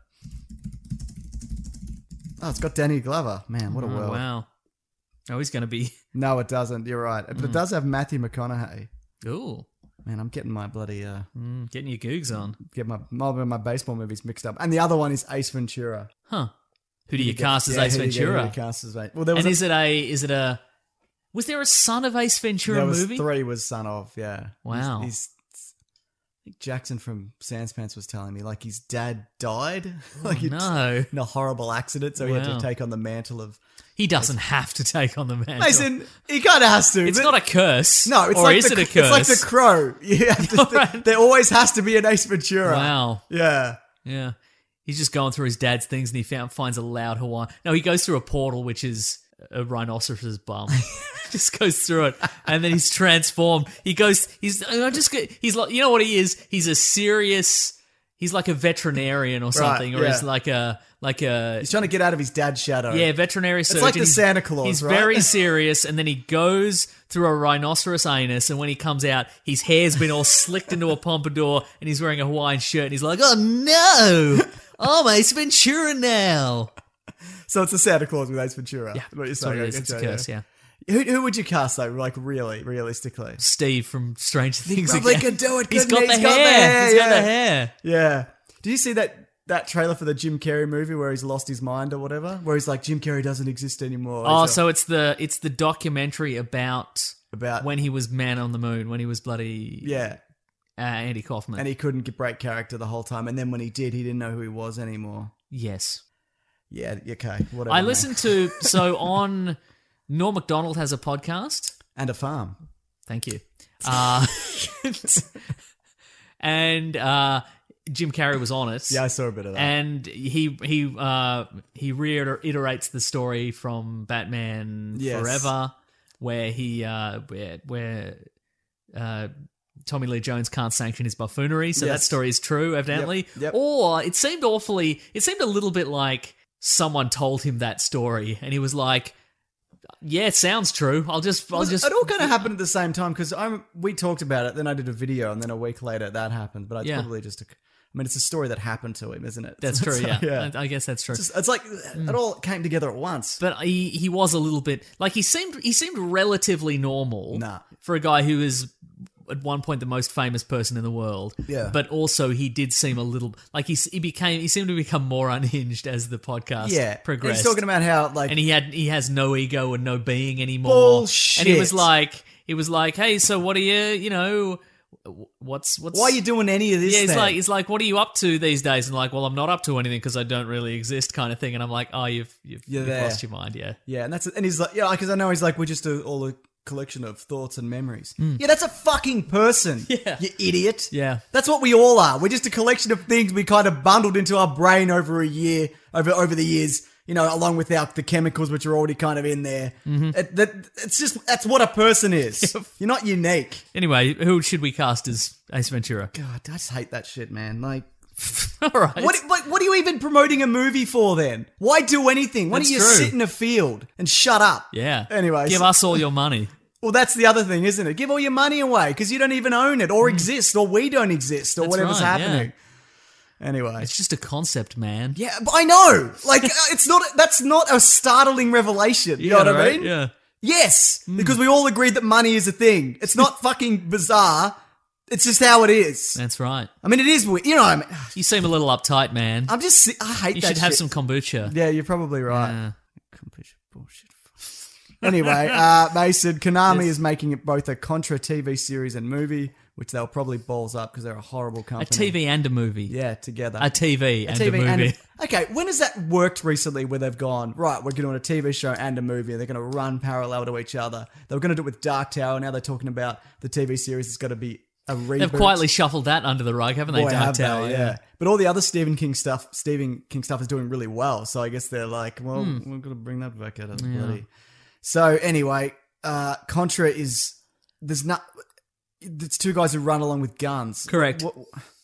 G: Oh, it's got Danny Glover. Man, what a
H: Oh,
G: world.
H: wow. Oh, he's going to be.
G: No, it doesn't. You're right. But
H: Mm.
G: it does have Matthew McConaughey.
H: Ooh,
G: Man, I'm getting my bloody... Uh,
H: mm, getting your googs on,
G: get my, my, my baseball movies mixed up. And the other one is Ace Ventura.
H: huh? Who do you
G: get-
H: cast as
G: yeah,
H: Ace
G: who do you get- who do
H: Ventura?
G: you cast as Ace- Well, there was
H: And
G: a-
H: is it a? Is it a? Was there a son of Ace Ventura
G: there was
H: movie?
G: three was son of, yeah.
H: Wow.
G: He's, he's- I think Jackson from Sanspants was telling me, like, his dad died. like it's
H: no.
G: in a horrible accident, so he had
H: Wow.
G: to take on the mantle of...
H: He doesn't have to take on the man.
G: Mason, he kind of has to.
H: It's
G: but-
H: not a curse.
G: No, it's
H: or
G: like
H: is
G: the,
H: it a curse?
G: It's like the Crow. You have to,
H: Alright.
G: There always has to be an Ace Ventura.
H: Wow.
G: Yeah.
H: Yeah. He's just going through his dad's things and he found, finds a loud Hawaiian. No, he goes through a portal, which is a rhinoceros's bum. Just goes through it and then he's transformed. He goes, he's, I just, get- he's like, you know what he is? He's a serious, he's like a veterinarian or something, or
G: yeah.
H: he's like a, like a,
G: He's trying to get out of his dad's shadow.
H: yeah, veterinary surgeon.
G: like the
H: He's-
G: Santa Claus,
H: He's
G: right?
H: very serious, and then he goes through a rhinoceros anus, and when he comes out, his hair's been all slicked into a pompadour, and he's wearing a Hawaiian shirt, and he's like, oh no, I'm Ace Ventura now.
G: So it's a Santa Claus with Ace Ventura.
H: Yeah,
G: What you're
H: that's what
G: saying.
H: it is.
G: Okay,
H: It's a
G: yeah.
H: curse, yeah.
G: Who, who would you cast, though, like, really, realistically?
H: Steve from Stranger Things
G: probably
H: again.
G: could do it,
H: He's
G: couldn't
H: got
G: he?
H: the
G: He's got the
H: hair.
G: hair,
H: He's got
G: yeah.
H: the hair.
G: Yeah. Did you see that that trailer for the Jim Carrey movie where he's lost his mind or whatever? Where he's like, Jim Carrey doesn't exist anymore.
H: Oh,
G: He's
H: so it's the it's the documentary about
G: About-
H: when he was Man on the Moon, when he was bloody
G: yeah.
H: uh, Andy Kaufman.
G: And he couldn't get break character the whole time. And then when he did, he didn't know who he was anymore.
H: yes.
G: Yeah, okay. Whatever.
H: I
G: man.
H: listened to so on Norm Macdonald has a podcast.
G: And a farm.
H: Thank you. Uh, and uh, Jim Carrey was on it.
G: Yeah, I saw a bit of that.
H: And he he uh, he reiterates the story from Batman
G: Yes.
H: Forever, where he uh, where where uh, Tommy Lee Jones can't sanction his buffoonery. So that
G: Yes.
H: story is true, evidently.
G: Yep, yep.
H: Or it seemed awfully. It seemed a little bit like someone told him that story, and he was like, "Yeah, it sounds true. I'll just I'll
G: Was-
H: just."
G: it all kind of happened at the same time because we talked about it. Then I did a video, and then a week later that happened. But it's
H: Yeah.
G: probably just a. I mean, it's a story that happened to him, isn't it?
H: That's true.
G: So,
H: Yeah,
G: yeah.
H: I, I guess that's true.
G: It's, just- it's like it all came together at once.
H: But he he was a little bit like he seemed he seemed relatively normal
G: Nah.
H: for a guy who is at one point the most famous person in the world.
G: Yeah.
H: But also he did seem a little like he he became he seemed to become more unhinged as the podcast
G: Yeah,
H: progressed.
G: he's talking about how like
H: and he had he has no ego and no being anymore.
G: Bullshit.
H: And he was like he was like, hey, so what are you? You know, what's what's
G: why are you doing any of this?
H: Yeah, he's
G: then?
H: like he's like, what are you up to these days? And like, well, I'm not up to anything because I don't really exist, kind of thing. And I'm like, oh, you've you've,
G: You're
H: you've
G: there.
H: lost your mind, yeah.
G: Yeah, and that's and he's like, yeah, because I know he's like, we're just a, all a collection of thoughts and memories.
H: Mm.
G: Yeah, that's a fucking person.
H: Yeah.
G: You idiot.
H: Yeah.
G: That's what we all are. We're just a collection of things we kind of bundled into our brain over a year, over over the years. You know, along with our the chemicals which are already kind of in there.
H: Mm-hmm.
G: It, that it's just that's what a person is. You're not unique.
H: Anyway, who should we cast as Ace Ventura?
G: God, I just hate that shit, man. Like.
H: All right.
G: What, what what are you even promoting a movie for then? Why do anything? Why
H: That's
G: don't you
H: true.
G: sit in a field and shut up?
H: Yeah.
G: Anyway,
H: give
G: so-
H: us all your money.
G: Well, that's the other thing, isn't it? Give all your money away because you don't even own it or exist or we don't exist or
H: That's
G: whatever's
H: right,
G: happening. Anyway.
H: It's just a concept, man.
G: Yeah, but I know. Like, uh, it's not, that's not a startling revelation. You know what I
H: right?
G: mean?
H: Yeah.
G: Yes, because we all agreed that money is a thing. It's not fucking bizarre. It's just how it is.
H: That's right.
G: I mean, it is weird. You know what I mean?
H: You seem a little uptight, man.
G: I'm just, si- I hate
H: you
G: that
H: should have
G: shit.
H: some kombucha.
G: Yeah, you're probably right.
H: Yeah.
G: Kombucha bullshit. Anyway, uh, Mason, Konami is making it both a Contra T V series and movie, which they'll probably balls up because they're a horrible
H: A
G: company.
H: T V and a movie.
G: Yeah, together.
H: A T V and
G: T V
H: a movie.
G: okay, when has that worked recently where they've gone, right, we're doing a T V show and a movie, and they're going to run parallel to each other? They were going to do it with Dark Tower, now they're talking about the T V series is going to be a reboot.
H: They've quietly shuffled that under the rug, haven't they?
G: Boy,
H: Dark
G: have they,
H: Tower.
G: yeah. But all the other Stephen King stuff, Stephen King stuff is doing really well, so I guess they're like, well,
H: Hmm.
G: we're going to bring that back out of the bloody... So anyway, uh, Contra is, there's not, it's two guys who run along with guns.
H: Correct.
G: What-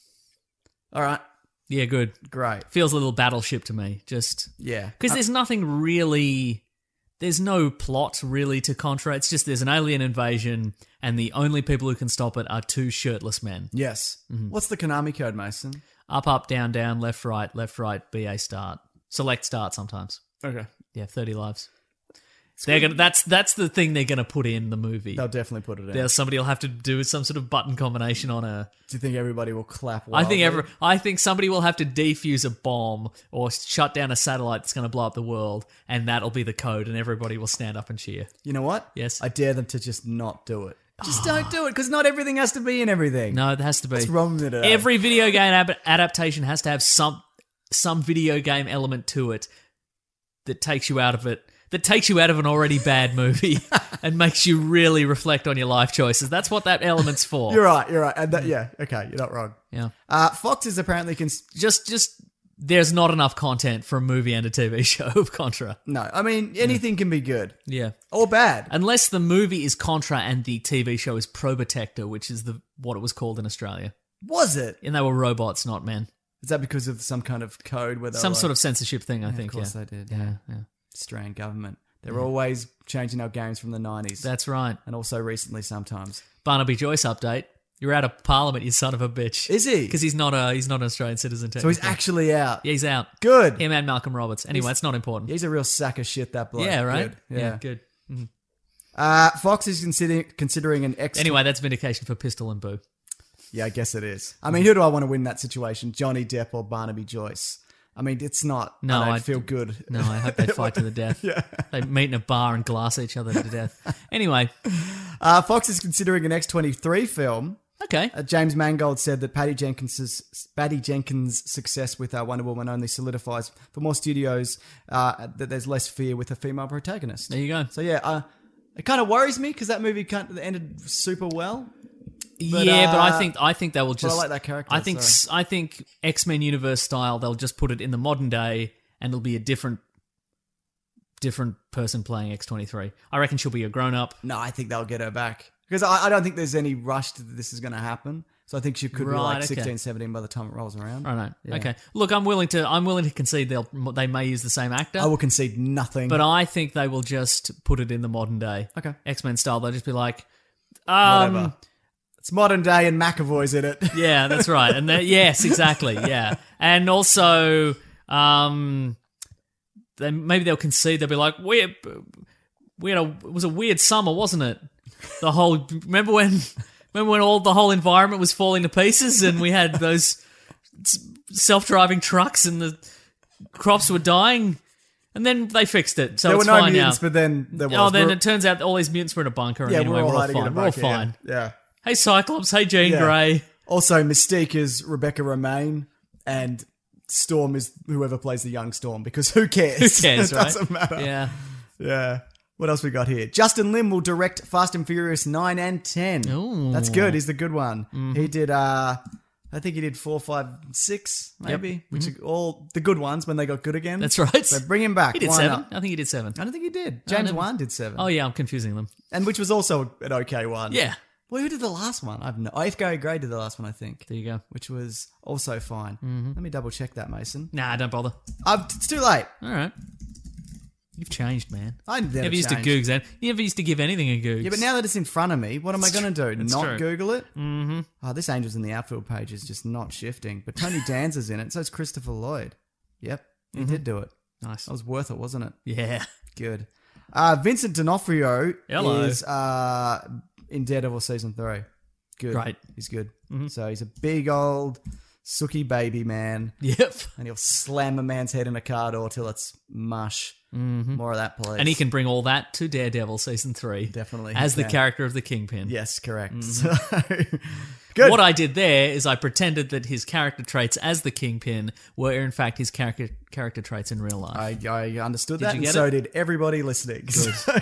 G: all right,
H: Yeah, good.
G: great.
H: Feels a little Battleship to me. Just
G: Yeah.
H: because there's nothing really, there's no plot really to Contra. It's just there's an alien invasion, and the only people who can stop it are two shirtless men.
G: Yes.
H: Mm-hmm.
G: What's the Konami code, Mason?
H: Up, up, down, down, left, right, left, right, B A start, select start. Sometimes,
G: Okay.
H: yeah, thirty lives. They're gonna. That's that's the thing they're gonna put in the movie.
G: They'll definitely put it in.
H: There's somebody will have to do some sort of button combination on a.
G: Do you think everybody will clap?
H: I think
G: wildly?
H: every, I think somebody will have to defuse a bomb or shut down a satellite that's going to blow up the world, and that'll be the code, and everybody will stand up and cheer.
G: You know what?
H: Yes.
G: I dare them to just not do it. Just don't do it, because not everything has to be in everything.
H: No, it has to be.
G: What's wrong with it? eh?
H: Every video game ab- adaptation has to have some some video game element to it that takes you out of it. That takes you out of an already bad movie and makes you really reflect on your life choices. That's what that element's for.
G: You're right. You're right. And that, yeah. Okay. You're not wrong.
H: Yeah.
G: Uh, Fox is apparently cons-
H: Just, just there's not enough content for a movie and a T V show of Contra.
G: no. I mean, anything can be good
H: Yeah.
G: or bad.
H: Unless the movie is Contra and the T V show is Probotector, which is the what it was called in Australia.
G: Was it?
H: And they were robots, not men.
G: Is that because of some kind of code where they
H: Some
G: were
H: sort
G: like,
H: of censorship thing, I think.
G: Of course
H: yeah.
G: they did.
H: Yeah, yeah.
G: Australian government. They're always changing our games from the nineties.
H: That's right.
G: and also recently sometimes.
H: Barnaby Joyce update. You're out of Parliament, you son of a bitch.
G: Is he?
H: Because he's not a he's not an Australian citizen.
G: So he's
H: technically.
G: actually out.
H: yeah, he's out.
G: Good.
H: Him and Malcolm Roberts. Anyway,
G: He's-
H: it's not important.
G: He's a real sack of shit, that bloke.
H: yeah, right.
G: Good. Yeah.
H: good.
G: Uh, Fox is considering considering an X.
H: Anyway, that's vindication for Pistol and Boo.
G: Yeah, I guess it is. I mean, who do I want to win that situation? Johnny Depp or Barnaby Joyce? I mean, it's not.
H: No,
G: I don't
H: I-
G: feel good.
H: No, I hope they fight to the death.
G: Yeah.
H: They meet in a bar and glass each other to death. Anyway,
G: Uh, Fox is considering an X twenty-three film.
H: okay.
G: Uh, James Mangold said that Patty Jenkins's Patty Jenkins' success with uh, Wonder Woman only solidifies for more studios uh, that there's less fear with a female protagonist.
H: There you go.
G: So yeah, uh, it kind of worries me because that movie kind of ended super well. But,
H: yeah, but I
G: uh,
H: think I think they will just.
G: I like that character,
H: I think
G: so-
H: I think X-Men universe style. They'll just put it in the modern day, and it'll be a different, different person playing X twenty-three. I reckon she'll be a grown up.
G: No, I think they'll get her back because I, I don't think there's any rush to this is going to happen. So I think she could be
H: Right,
G: like
H: okay.
G: sixteen, seventeen by the time it rolls around.
H: I know.
G: Yeah.
H: Okay. Look, I'm willing to. I'm willing to concede they'll. They may use the same actor.
G: I will concede nothing.
H: But I think they will just put it in the modern day.
G: Okay.
H: X-Men style. They'll just be like, um,
G: Whatever. It's modern day and McAvoy's in it.
H: yeah, that's right. And they- yes, exactly. Yeah. And also, um, they, maybe they'll concede. They'll be like, we, we had a, it was a weird summer, wasn't it? The whole, remember when, Remember when all the whole environment was falling to pieces and we had those s- self-driving trucks and the crops were dying? And then they fixed it, so
G: there
H: it's
G: were no
H: fine
G: mutants,
H: now.
G: but then there was.
H: Oh, then
G: We're-
H: it turns out all these mutants were in a bunker. And
G: yeah,
H: anyway,
G: we're all
H: we're all
G: hiding in a
H: fine. We're all
G: bunker, yeah.
H: fine.
G: Yeah.
H: Hey, Cyclops. Hey, Jean
G: Yeah.
H: Grey.
G: Also, Mystique is Rebecca Romaine, and Storm is whoever plays the young Storm, because who cares?
H: Who cares,
G: It
H: right?
G: doesn't matter.
H: Yeah.
G: Yeah. What else we got here? Justin Lin will direct Fast and Furious nine and ten.
H: Ooh.
G: That's good. He's the good one.
H: Mm-hmm.
G: He did, uh, I think he did four, five, six, maybe, which are all the good ones when they got good again.
H: Mm-hmm. That's right.
G: So bring him back.
H: He did
G: Why
H: seven.
G: not?
H: I think he did seven.
G: I don't think he did. James
H: never-
G: Wan did seven.
H: Oh, yeah, I'm confusing them.
G: And which was also an okay one.
H: Yeah.
G: Well, who did the last one? I've no. Eighth Grade Grey did the last one, I think.
H: There you go.
G: Which was also fine.
H: Mm-hmm.
G: Let me double check that, Mason.
H: Nah, don't bother.
G: Uh, it's too late.
H: All right. You've changed, man.
G: I never,
H: Never used
G: changed.
H: to Googs then. You never used to give anything a Googs.
G: Yeah, but now that it's in front of me, what am I going to do?
H: It's
G: Not
H: true.
G: Google it? Mm-hmm. Oh, this Angels in the Outfield page is just not shifting. But Tony Danza's in it, so is Christopher Lloyd. Yep, he
H: Mm-hmm.
G: did do it.
H: Nice.
G: That was worth it, wasn't it?
H: Yeah.
G: Good. Uh, Vincent D'Onofrio
H: Hello.
G: is uh, in Daredevil Season three. Good.
H: Great.
G: He's good. So he's a big old sooky baby man.
H: Yep.
G: And he'll slam a man's head in a car door till it's mush. Mm-hmm. More of that, please.
H: And he can bring all that to Daredevil Season three.
G: Definitely he
H: As the
G: can.
H: character of the Kingpin.
G: Yes, correct.
H: Mm-hmm.
G: So, good.
H: What I did there is I pretended that his character traits as the Kingpin were in fact his character character traits in real life.
G: I, I understood
H: Did
G: that,
H: you
G: and
H: get
G: so
H: it?
G: did everybody listening. So-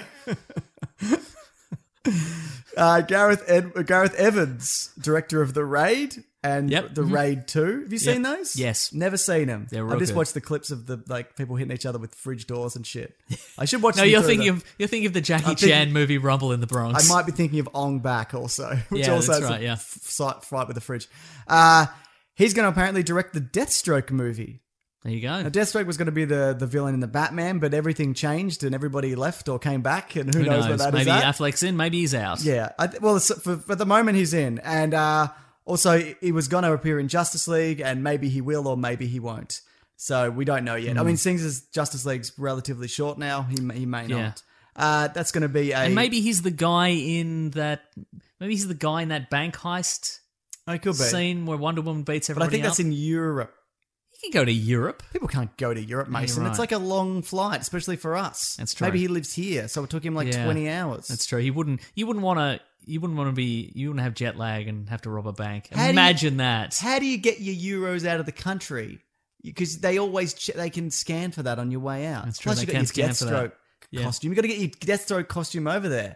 G: uh, Gareth Ed- Gareth Evans, director of The Raid and
H: Yep.
G: The
H: Mhm.
G: Raid Two. Have you seen
H: Yep.
G: those?
H: Yes.
G: Never seen them.
H: They're
G: I've
H: real
G: just
H: good.
G: watched the clips of the like people hitting each other with fridge doors and shit. I should watch.
H: No,
G: them
H: you're
G: through
H: thinking
G: them.
H: of you're thinking of the Jackie
G: I'm thinking-
H: Chan movie Rumble in the Bronx.
G: I might be thinking of Ong Bak also, which
H: Yeah,
G: also
H: that's
G: has
H: right,
G: a
H: yeah.
G: f- fight fight with the fridge. Uh, he's going to apparently direct the Deathstroke movie.
H: There you go.
G: Now, Deathstroke was going to be the, the villain in the Batman, but everything changed and everybody left or came back, and who,
H: Who
G: knows,
H: knows?
G: what that
H: Maybe
G: is at.
H: Affleck's in, maybe he's out.
G: Yeah, I th- well, it's- for, for the moment he's in, and uh, also he was going to appear in Justice League, and maybe he will or maybe he won't. So we don't know yet. I mean, seeing as Justice League's relatively short now, he may, he may
H: Yeah.
G: not. Uh, that's going to be a
H: And maybe he's the guy in that. Maybe he's the guy in that bank heist
G: oh, it could be,
H: scene where Wonder Woman beats
G: but I
H: everybody
G: think that's
H: up.
G: in Europe.
H: He can go to Europe.
G: People can't go to Europe, Mason.
H: you're
G: It's
H: right.
G: like a long flight, especially for us.
H: That's true.
G: Maybe he lives here, so it took him like
H: Yeah.
G: twenty hours.
H: That's true. He wouldn't. You wouldn't want to. You wouldn't want to be. You wouldn't have jet lag and have to rob a bank.
G: How do you-
H: Imagine that.
G: How do you get your euros out of the country? Because they always ch- they can scan for that on your way out.
H: That's true,
G: Plus,
H: they
G: you got
H: can
G: your
H: scan for that.
G: Deathstroke
H: Yeah.
G: costume. You got to get your Deathstroke costume over there.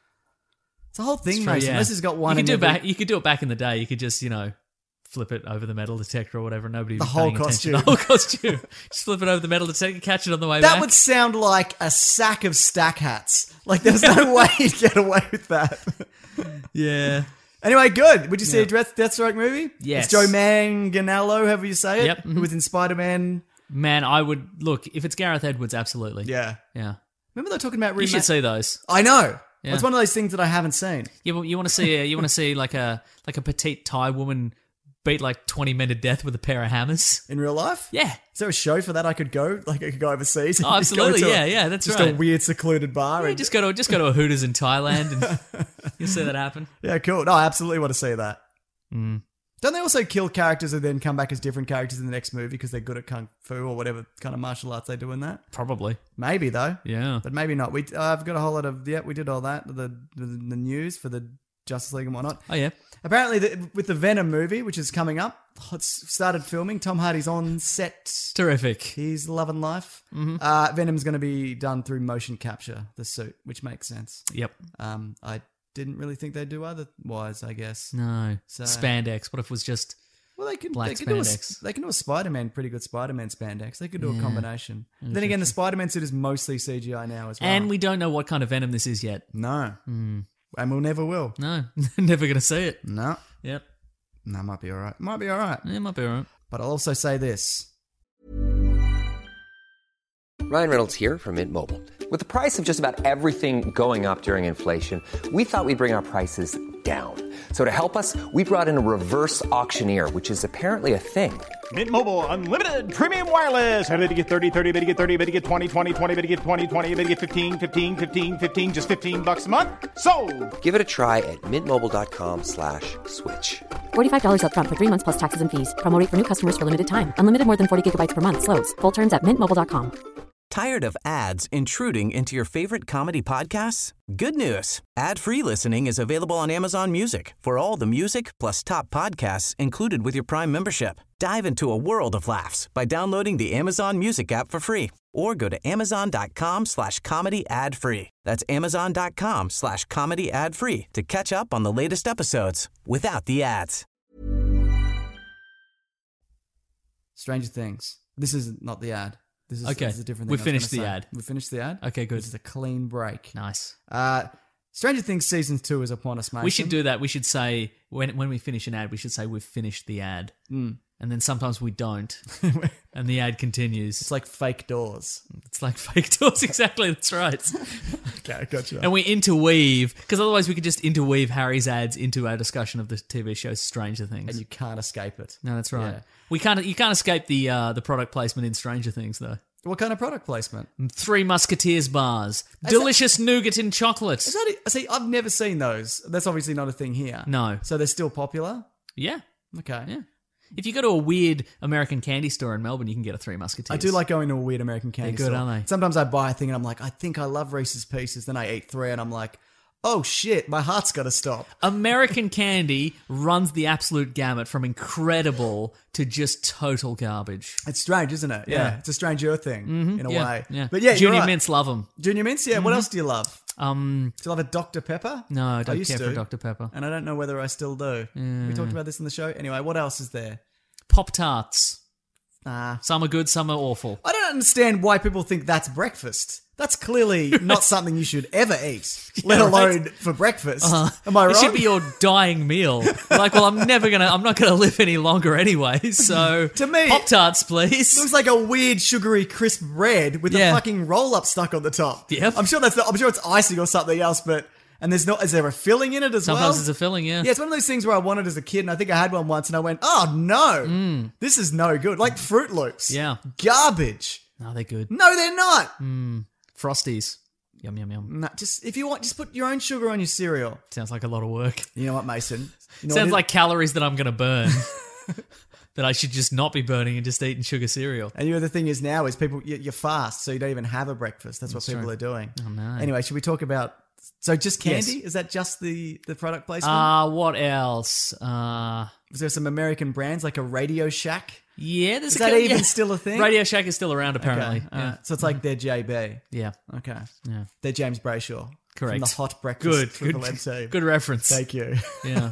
G: It's a whole thing,
H: It's true,
G: Mason.
H: yeah.
G: Unless he's got one.
H: You
G: in
H: could do
G: every-
H: back. You could do it back in the day. You could just you know flip it over the metal detector or whatever. Nobody would
G: The
H: be
G: whole
H: paying attention.
G: costume.
H: The whole costume. Just flip it over the metal detector, catch it on the way
G: That
H: back.
G: would sound like a sack of stack hats. Like there's no way you'd get away with that.
H: Yeah.
G: Anyway, good. Would you see a Death- Deathstroke movie?
H: Yes.
G: It's Joe Manganiello, however you say it.
H: Yep.
G: Who was in Spider-Man.
H: Man, I would look if it's Gareth Edwards. Absolutely.
G: Yeah.
H: Yeah.
G: Remember they're talking about
H: You
G: remake?
H: should see those.
G: I know.
H: Yeah.
G: It's one of those things that I haven't seen.
H: You you want to see a, you want to see like a like a petite Thai woman beat like twenty men to death with a pair of hammers.
G: In real life?
H: Yeah.
G: Is there a show for that I could go? Like I could go overseas? and
H: Oh,
G: just go
H: absolutely.
G: to a-
H: Yeah, yeah, that's
G: just
H: right.
G: a weird secluded bar.
H: Yeah,
G: and-
H: just go to just go to a Hooters in Thailand and you'll see that happen.
G: yeah, cool. No, I absolutely want to see that.
H: Mm.
G: Don't they also kill characters and then come back as different characters in the next movie because they're good at kung fu or whatever kind of martial arts they do in that?
H: Probably.
G: Maybe though.
H: Yeah.
G: But maybe not. We uh, I've got a whole lot of yeah. We did all that the the, the news for the Justice League and whatnot.
H: Oh yeah.
G: Apparently, the, with the Venom movie, which is coming up, it's started filming. Tom Hardy's on set.
H: Terrific.
G: He's loving life.
H: Mm-hmm.
G: Uh, Venom's going to be done through motion capture. The suit, which makes sense.
H: Yep.
G: Um, I didn't really think they'd do otherwise. I guess.
H: No.
G: So-
H: Spandex. What if it was just
G: Well, they can.
H: Black
G: they can do a,
H: spandex.
G: they can do a Spider-Man, pretty good Spider-Man spandex. They could do a
H: Yeah.
G: combination. Then again, the Spider-Man suit is mostly C G I now as well.
H: And we don't know what kind of Venom this is yet.
G: no, and we'll never will.
H: No. Never gonna see it.
G: No,
H: Yep.
G: no, might be all right. Might be all right.
H: Yeah, it might be alright.
G: But I'll also say this.
A: Ryan Reynolds here from Mint Mobile. With the price of just about everything going up during inflation, we thought we'd bring our prices down. So to help us, we brought in a reverse auctioneer, which is apparently a thing.
B: Mint Mobile Unlimited Premium Wireless. How to get thirty, thirty, how to get thirty, how to get twenty, twenty, twenty, how to get twenty, twenty, how to get fifteen, fifteen, fifteen, fifteen, just fifteen bucks a month? Sold!
A: Give it a try at mintmobile.com slash switch.
C: forty-five dollars up front for three months plus taxes and fees. Promo rate for new customers for limited time. Unlimited more than forty gigabytes per month. Slows full terms at mint mobile dot com.
I: Tired of ads intruding into your favorite comedy podcasts? Good news. Ad-free listening is available on Amazon Music for all the music plus top podcasts included with your Prime membership. Dive into a world of laughs by downloading the Amazon Music app for free or go to amazon.com slash comedy ad free. That's amazon.com slash comedy ad free to catch up on the latest episodes without the ads.
G: Stranger Things. This is not the ad. This is,
H: Okay,
G: this is a different thing.
H: we've
G: I was
H: finished
G: gonna
H: the
G: say.
H: ad.
G: We finished the ad?
H: Okay, good.
G: This is a clean break.
H: Nice.
G: Uh, Stranger Things Season two is upon us, Mason.
H: We should do that. We should say, when when we finish an ad, we should say we've finished the ad.
G: Mm.
H: And then sometimes we don't. And the ad continues.
G: It's like fake doors.
H: It's like fake doors. Exactly. That's right.
G: Okay, I got you.
H: And we interweave, because otherwise we could just interweave Harry's ads into our discussion of the T V show Stranger Things.
G: And you can't escape it.
H: No, that's right.
G: Yeah.
H: We can't. You can't escape the uh, the product placement in Stranger Things, though.
G: What kind of product placement?
H: Three Musketeers bars,
G: Is
H: delicious nougat and chocolate.
G: Is that it? See, I've never seen those. That's obviously not a thing here.
H: No.
G: So they're still popular?
H: Yeah,
G: Okay.
H: yeah. If you go to a weird American candy store in Melbourne, you can get a Three Musketeers.
G: I do like going to a weird American candy
H: They're good,
G: store.
H: aren't they?
G: Sometimes I buy a thing and I'm like, I think I love Reese's Pieces. Then I eat three and I'm like, oh shit, my heart's got to stop.
H: American candy runs the absolute gamut from incredible to just total garbage.
G: It's strange, isn't it? Yeah.
H: Yeah.
G: It's a strange earth thing in a
H: yeah,
G: way.
H: yeah.
G: But yeah,
H: Junior
G: you're right.
H: Mints love them.
G: Junior Mints, yeah. What else do you love?
H: Um,
G: Do you love a Doctor Pepper?
H: no, I don't
G: used
H: care
G: to.
H: for Doctor Pepper.
G: And I don't know whether I still do. We talked about this in the show. Anyway, what else is there?
H: Pop Tarts.
G: Ah.
H: Some are good, some are awful.
G: I don't understand why people think that's breakfast. That's clearly not something you should ever eat, let
H: right.
G: alone for breakfast.
H: Uh,
G: Am I
H: it
G: wrong?
H: should be your dying meal. Like, well, I'm never gonna, I'm not gonna live any longer anyway. So,
G: To me-
H: Pop Tarts, please.
G: Looks like a weird sugary crisp bread with
H: Yeah.
G: a fucking roll up stuck on the top.
H: Yep.
G: I'm sure that's the, I'm sure it's icing or something else, but and there's not is there a filling in it as
H: Sometimes
G: well?
H: there's a filling, yeah.
G: Yeah, it's one of those things where I wanted as a kid, and I think I had one once, and I went, "Oh no, this is no good." Like Fruit Loops,
H: Yeah.
G: garbage.
H: No, they're good.
G: No, they're not.
H: Frosties. Yum, yum, yum.
G: No, just if you want, just put your own sugar on your cereal.
H: Sounds like a lot of work.
G: You know what, Mason? You know
H: Sounds
G: what
H: like calories that I'm gonna burn. That I should just not be burning and just eating sugar cereal.
G: And you know the thing is now is people you, you fast, so you don't even have a breakfast. That's what
H: That's
G: people
H: true.
G: are doing.
H: Oh, no.
G: Anyway, should we talk about so just candy?
H: Yes.
G: Is that just the the product placement?
H: Uh, what else? Uh,
G: Is there some American brands like a Radio Shack?
H: yeah, there's
G: Is
H: a
G: that
H: couple-
G: even
H: yeah.
G: still a thing?
H: Radio Shack is still around, apparently.
G: Okay,
H: Yeah.
G: alright. So it's like they're J B.
H: Yeah.
G: Okay.
H: Yeah.
G: They're James Brayshaw.
H: Correct.
G: From the Hot Breakfast
H: Good,
G: Triple
H: good,
G: M C.
H: good reference.
G: Thank you.
H: Yeah.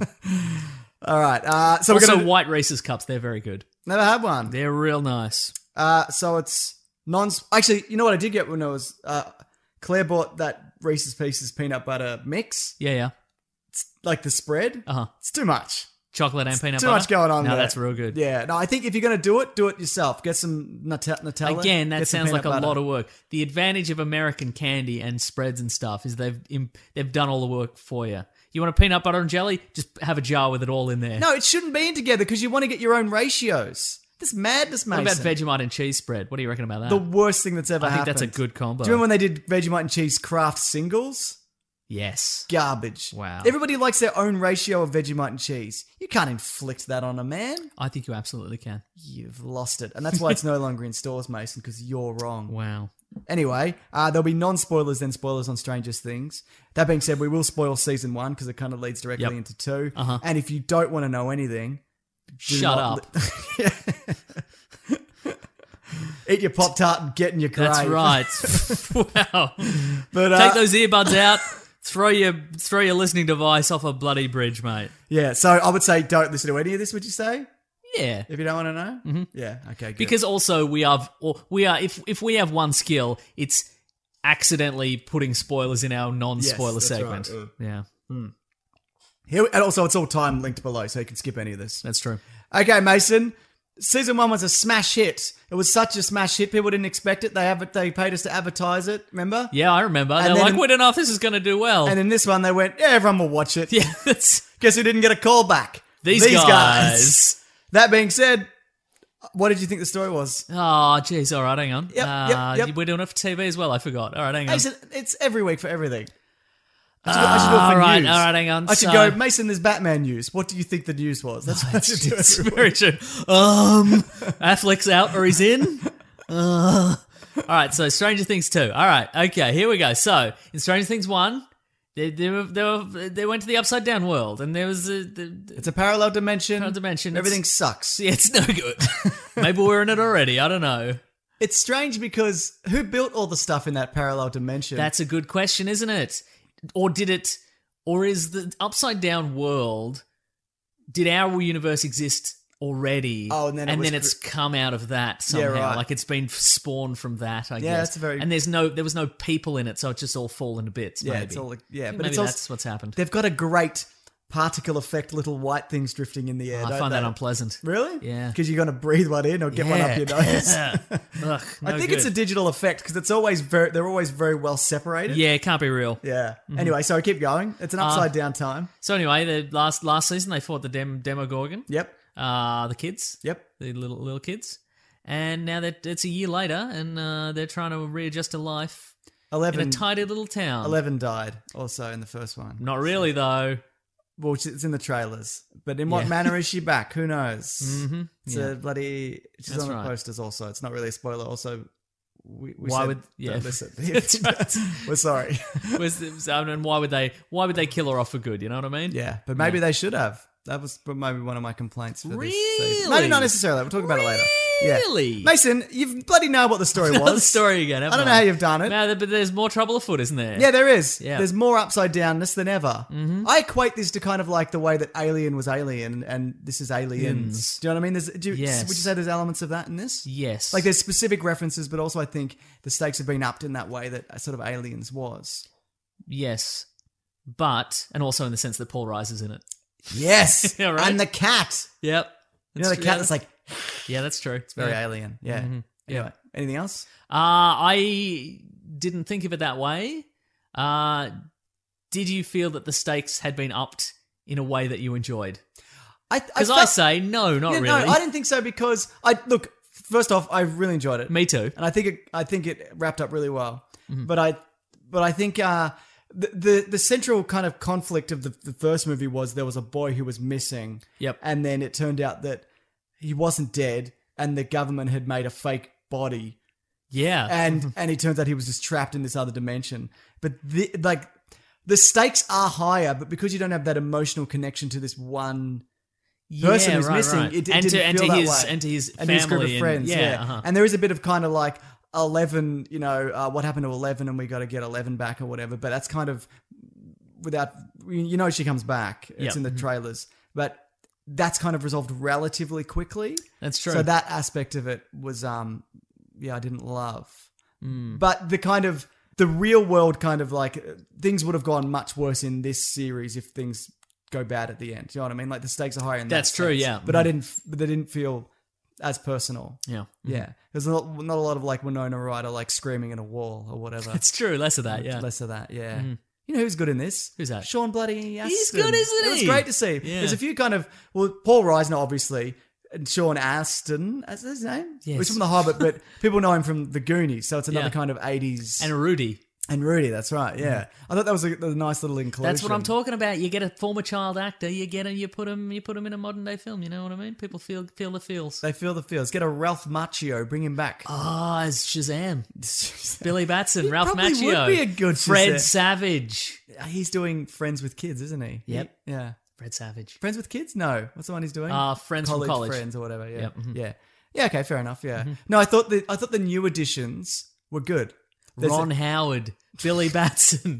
G: All right. Uh, so
H: also,
G: we're gonna
H: white Reese's cups. They're very good.
G: never had one.
H: They're real nice.
G: Uh, so it's non. Actually, you know what I did get when I was uh, Claire bought that Reese's Pieces peanut butter mix,
H: Yeah, yeah.
G: like the spread.
H: Uh huh.
G: It's too much.
H: Chocolate and peanut
G: Too
H: butter.
G: much going on
H: No,
G: there.
H: that's real good.
G: Yeah. No, I think if you're going to do it, do it yourself. Get some Nut- Nutella.
H: Again, that
G: get some
H: sounds like a
G: peanut
H: lot
G: butter.
H: of work. The advantage of American candy and spreads and stuff is they've imp- they've done all the work for you. You want a peanut butter and jelly? Just have a jar with it all in there.
G: No, it shouldn't be in together because you want to get your own ratios. This madness,
H: What
G: Mason.
H: about Vegemite and cheese spread? What do you reckon about that?
G: The worst thing that's ever
H: I think
G: happened.
H: that's a good combo.
G: Do you remember when they did Vegemite and cheese craft singles?
H: Yes.
G: Garbage.
H: Wow.
G: Everybody likes their own ratio of Vegemite and cheese. You can't inflict that on a man.
H: I think you absolutely can.
G: You've lost it. And that's why it's no longer in stores, Mason, because you're wrong.
H: Wow.
G: Anyway, uh, there'll be non-spoilers then spoilers on Stranger Things. That being said, we will spoil season one because it kind of leads directly
H: Yep.
G: into two.
H: Uh-huh.
G: And if you don't want to know anything, do
H: Shut
G: not
H: up.
G: li- Eat your Pop-Tart and get in your grave.
H: That's right. Wow.
G: But, uh,
H: Take those earbuds out. Throw your throw your listening device off a bloody bridge, mate.
G: Yeah, so I would say don't listen to any of this, would you say?
H: Yeah.
G: If you don't want to know? Mm-hmm. Yeah, okay, good.
H: Because also we are or we are if if we have one skill, it's accidentally putting spoilers in our non-spoiler
G: Yes, that's
H: segment.
G: right.
H: Yeah.
G: Here, and also it's all time linked below, so you can skip any of this.
H: That's true.
G: Okay, Mason, season one was a smash hit. It was such a smash hit. People didn't expect it. They have they paid us to advertise it. Remember?
H: Yeah, I remember.
G: And
H: They're
G: then
H: like,
G: in-
H: we don't know if this is going to do well.
G: And in this one, they went, yeah, everyone will watch it.
H: yeah, that's
G: Guess who didn't get a call back?
H: these, guys.
G: That being said, what did you think the story was?
H: Oh, jeez. All right, hang on.
G: Yep,
H: uh,
G: yep, yep.
H: We're doing it for T V as well. I forgot. All right, hang on.
G: Mason, it's every week for everything. I should,
H: Ah,
G: I should do it for
H: all right,
G: news.
H: all right, hang on.
G: I should
H: So-
G: go, Mason, there's Batman news. What do you think the news was? That's what I should do
H: It's
G: every
H: very
G: week.
H: true. Um, Affleck's out or he's in. Uh, all right, so Stranger Things two. All right, okay, here we go. So in Stranger Things one, they they, were, they, were, they went to the upside down world, and there was a the,
G: It's a parallel dimension.
H: Parallel dimension.
G: Everything
H: It's-
G: sucks.
H: yeah, it's no good. Maybe we're in it already. I don't know.
G: It's strange because who built all the stuff in that parallel dimension?
H: That's a good question, isn't it? Or did it? Or is the upside down world? Did our universe exist already?
G: Oh, and then it was
H: it's
G: cr-
H: come out of that somehow.
G: right.
H: Like it's been spawned from that. I
G: Yeah,
H: guess.
G: that's a very-
H: And there's no, there was no people in it, so it just all fallen to bits.
G: yeah,
H: maybe.
G: it's all yeah, but
H: maybe
G: it's also,
H: that's what's happened.
G: they've got a great particle effect, little white things drifting in the air.
H: I
G: don't
H: find
G: they?
H: that unpleasant.
G: Really?
H: Yeah.
G: Because you're going to breathe one in or get one up your nose.
H: Ugh, no
G: I think it's a
H: good.
G: digital effect because it's always very they're always very well separated.
H: Yeah, it can't be real.
G: Yeah. Anyway, so keep going. It's an upside down time.
H: So anyway, the last last season they fought the Dem- Demogorgon.
G: Yep.
H: Uh, the kids.
G: Yep.
H: The little little kids. And now that it's a year later, and uh, they're trying to readjust to life
G: Eleven.
H: in a tiny little town.
G: Eleven died also in the first one.
H: Not really, though.
G: Well, it's in the trailers. But in what
H: Yeah.
G: manner is she back? Who knows? Mm-hmm. It's
H: Yeah.
G: a bloody. She's
H: That's
G: on the
H: right.
G: posters also. It's not really a spoiler. Also, we, we
H: Why
G: said,
H: would- yeah.
G: don't listen.
H: That's right.
G: We're sorry.
H: Was the- and why would they? Why would they kill her off for good? You know what I mean?
G: Yeah, but maybe they should have. That was maybe one of my complaints for this season.
H: Really?
G: Maybe not necessarily. We'll talk about it later. Yeah.
H: Really?
G: Mason, you've bloody nailed what the story
H: Tell
G: was.
H: the story again.
G: I don't know how you've done it.
H: No, but there's more trouble afoot, isn't there?
G: Yeah, there is.
H: Yeah.
G: There's more upside downness than ever. Mm-hmm. I equate this to kind of like the way that Alien was Alien and this is Aliens.
H: Ins.
G: Do you know what I mean? There's, do you,
H: Yes.
G: Would you say there's elements of that in this?
H: Yes.
G: Like there's specific references, but also I think the stakes have been upped in that way that sort of Aliens was.
H: Yes. But and also in the sense that Paul Reiser's is in it.
G: Yes.
H: Yeah, right?
G: And the cat.
H: Yep.
G: You know the cat that's like
H: Yeah, that's true. It's
G: very alien. Yeah.
H: Mm-hmm.
G: Anyway, anything else?
H: Uh, I didn't think of it that way. Uh, did you feel that the stakes had been upped in a way that you enjoyed?
G: I
H: Because I,
G: felt-
H: say no, not
G: Yeah,
H: really.
G: No, I didn't think so because I look. First off, I really enjoyed it.
H: Me too.
G: and I think it. I think it wrapped up really well.
H: Mm-hmm.
G: But I, but I think uh, the, the the central kind of conflict of the, the first movie was there was a boy who was missing.
H: Yep.
G: And then it turned out that he wasn't dead, and the government had made a fake body,
H: Yeah.
G: and and it turns out he was just trapped in this other dimension. But the, like the stakes are higher, but because you don't have that emotional connection to this one person
H: yeah,
G: who's
H: right,
G: missing,
H: right.
G: it, it
H: and
G: didn't
H: to, and
G: feel
H: to
G: that
H: his
G: way.
H: and to his
G: and
H: family
G: his group of
H: and-
G: friends,
H: yeah,
G: yeah.
H: uh-huh.
G: And there is a bit of kind of like Eleven, you know, uh, what happened to Eleven, and we got to get Eleven back or whatever. But that's kind of without, you know, she comes back. It's
H: Yep.
G: in the trailers, but that's kind of resolved relatively quickly.
H: That's true.
G: So that aspect of it was, um, yeah, I didn't love.
H: Hmm.
G: But the kind of the real world kind of like uh, things would have gone much worse in this series if things go bad at the end. You know what I mean? Like the stakes are higher in that
H: That's true,
G: sense.
H: yeah.
G: But I didn't. f- But they didn't feel as personal.
H: yeah.
G: Yeah, there's not not a lot of like Winona Ryder like screaming at a wall or whatever.
H: It's true. Less of that. Yeah.
G: Less of that. Yeah. You know who's good in this?
H: Who's that?
G: Sean Bloody Astin.
H: He's good, isn't
G: It was
H: he?
G: great to see.
H: Yeah.
G: There's a few kind of well, Paul Reisner obviously, and Sean Astin. Is that his name?
H: Yes.
G: He's from The Hobbit, but people know him from The Goonies, so it's another
H: Yeah.
G: kind of eighties.
H: And Rudy.
G: And Rudy, that's right. Yeah, I thought that was a, a nice little inclusion.
H: That's what I'm talking about. You get a former child actor, you get him, you put him, you put him in a modern day film. You know what I mean? People feel feel the feels.
G: They feel the feels. Get a Ralph Macchio, bring him back.
H: Ah, as Shazam, Billy Batson,
G: He
H: Ralph
G: probably
H: Macchio,
G: would be a good
H: Fred
G: Shazam.
H: Savage.
G: He's doing Friends with Kids, isn't he?
H: Yep.
G: Yeah.
H: Fred Savage.
G: Friends with Kids? No. What's the one he's doing?
H: Uh, Friends from
G: college
H: College.
G: Friends or whatever. Yeah.
H: Yep, mhm.
G: Yeah. Yeah. Okay. Fair enough. Yeah. No, I thought the I thought the new additions were good. There's
H: Ron
G: a-
H: Howard, Billy Batson.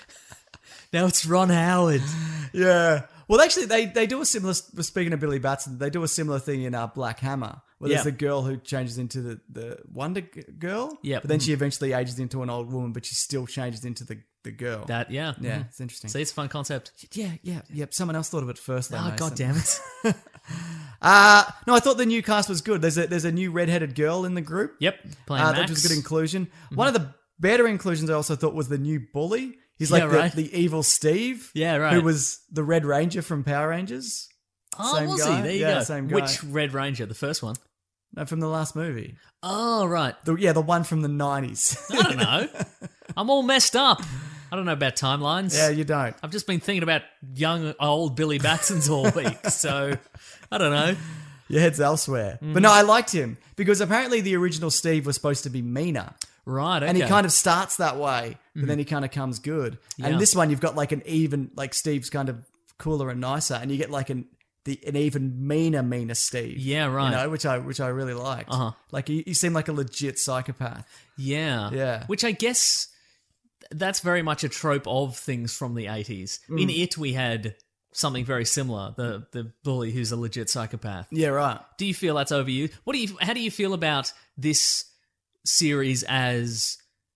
H: Now it's Ron Howard.
G: yeah. Well, actually, they they do a similar. Speaking of Billy Batson, they do a similar thing in uh, Black Hammer, where there's
H: Yeah.
G: a girl who changes into the, the Wonder G- Girl.
H: Yep.
G: But then she eventually ages into an old woman, but she still changes into the, the girl.
H: That yeah,
G: yeah,
H: mhm.
G: it's interesting.
H: See, it's a fun concept.
G: yeah, yeah, yeah. Someone else thought of it first. Though,
H: Oh
G: Mason.
H: god damn it!
G: Uh, no, I thought the new cast was good. There's a there's a new redheaded girl in the group.
H: Yep, playing
G: uh,
H: Max.
G: That was a good inclusion. Mm-hmm. One of the better inclusions I also thought was the new bully. He's like
H: Yeah,
G: the,
H: right.
G: the evil Steve.
H: Yeah, right.
G: Who was the Red Ranger from Power Rangers.
H: Oh,
G: Same
H: was
G: guy.
H: he? There you
G: yeah,
H: go.
G: Same guy.
H: Which Red Ranger? The first one?
G: No, from the last movie.
H: Oh, right.
G: The, yeah, the one from the nineties.
H: I don't know. I'm all messed up. I don't know about timelines.
G: Yeah, you don't.
H: I've just been thinking about young, old Billy Batsons all week, so I don't know.
G: Your head's elsewhere.
H: Mm.
G: But no, I liked him because apparently the original Steve was supposed to be meaner.
H: Right, okay.
G: And he kind of starts that way, but then he kind of comes good.
H: Yeah.
G: And this one, you've got like an even, like Steve's kind of cooler and nicer, and you get like an the an even meaner, meaner Steve.
H: Yeah, right.
G: You know, which I which I really liked.
H: Uh-huh.
G: Like he, he seemed like a legit psychopath.
H: Yeah.
G: Yeah.
H: Which I guess that's very much a trope of things from the eighties.
G: Mm.
H: In It, we had something very similar, the the bully who's a legit psychopath.
G: Yeah, right.
H: Do you feel that's overused? What do you? How do you feel about this series as...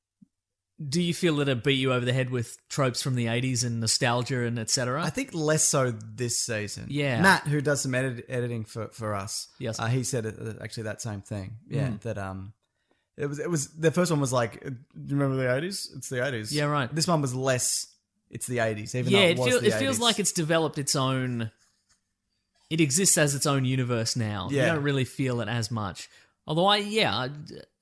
H: Do you feel that it beat you over the head with tropes from the eighties and nostalgia and et cetera?
G: I think less so this season.
H: Yeah.
G: Matt, who does some edit- editing for, for us,
H: Yes.
G: uh, he said it, uh, actually that same thing. Yeah,
H: Mm.
G: that um, it was it was the first one was like, uh, do you remember the eighties? It's the eighties.
H: Yeah, right.
G: This one was less. It's the eighties, even
H: yeah,
G: though it,
H: it,
G: was
H: feel,
G: the
H: it feels
G: eighties.
H: like it's developed its own... It exists as its own universe now.
G: Yeah.
H: You don't really feel it as much. Although I, yeah, I,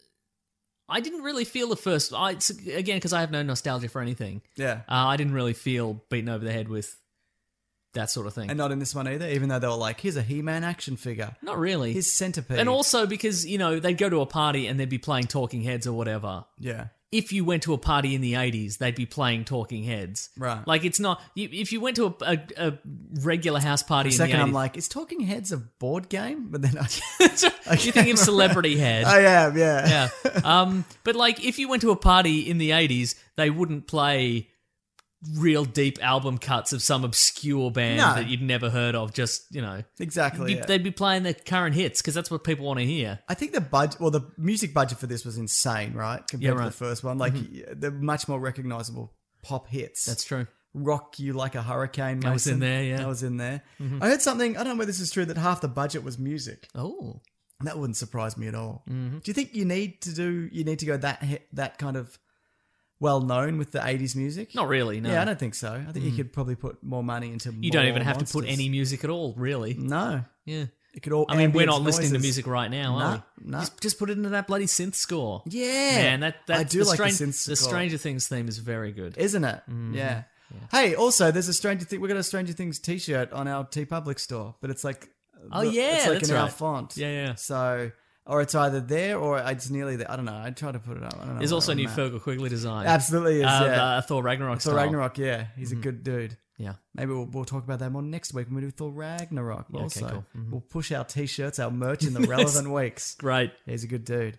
H: I didn't really feel the first... I, it's, again, because I have no nostalgia for anything.
G: Yeah.
H: Uh, I didn't really feel beaten over the head with that sort of thing.
G: And not in this one either, even though they were like, here's a He-Man action figure.
H: Not really.
G: His centipede.
H: And also because, you know, they'd go to a party and they'd be playing Talking Heads or whatever.
G: Yeah.
H: If you went to a party in the eighties, they'd be playing Talking Heads.
G: Right.
H: Like, it's not... You, if you went to a, a, a regular house party
G: For a
H: in
G: second,
H: the
G: I'm
H: eighties...
G: like, is Talking Heads a board game? But then I...
H: you think of Celebrity Head.
G: I am, yeah.
H: Yeah. Um, but, like, if you went to a party in the eighties, they wouldn't play real deep album cuts of some obscure band
G: No.
H: that you'd never heard of. Just, you know...
G: Exactly,
H: Be-
G: yeah.
H: They'd be playing their current hits because that's what people want to hear.
G: I think the budget, well, the music budget for this was insane, right? Compared
H: Yeah, right.
G: to the first one. Like, they're much more recognizable pop hits.
H: That's true.
G: Rock You Like a Hurricane, Mason.
H: That was in there, yeah.
G: That was in there. I heard something, I don't know whether this is true, that half the budget was music.
H: Oh.
G: That wouldn't surprise me at all.
H: Mm-hmm.
G: Do you think you need to do, you need to go that he- that kind of well known with the eighties music?
H: Not really, no.
G: Yeah, I don't think so. I think you could probably put more money into
H: You don't
G: more
H: even have to put
G: monsters.
H: any music at all, really.
G: No.
H: Yeah.
G: It could all
H: I mean, we're not
G: ambience
H: listening to
G: noises.
H: music right now, are
G: No,
H: we?
G: no.
H: Just, just put it into that bloody synth score.
G: Yeah.
H: Man, that, that
G: I do
H: the
G: like the
H: Stran-
G: synth
H: The
G: score.
H: Stranger Things theme is very good.
G: Isn't it? Yeah. Hey, also, there's a Stranger Thing. We got a Stranger Things T-shirt on our T Public store, but it's like,
H: Oh,
G: the-
H: yeah,
G: it's like
H: that's
G: in our
H: right.
G: font.
H: Yeah, yeah.
G: So, or it's either there or it's nearly there. I don't know. I try to put it up. I don't know.
H: There's
G: where
H: also a
G: I'm
H: new
G: at.
H: Fergal Quigley design.
G: Absolutely is.
H: Uh,
G: yeah.
H: the Thor Ragnarok
G: Thor
H: style.
G: Ragnarok. Yeah, he's a good dude.
H: Yeah.
G: Maybe we'll, we'll talk about that more next week when we do Thor Ragnarok.
H: Yeah, okay,
G: also,
H: cool. Mhm.
G: we'll push our T-shirts, our merch in the relevant weeks.
H: Great.
G: He's a good dude.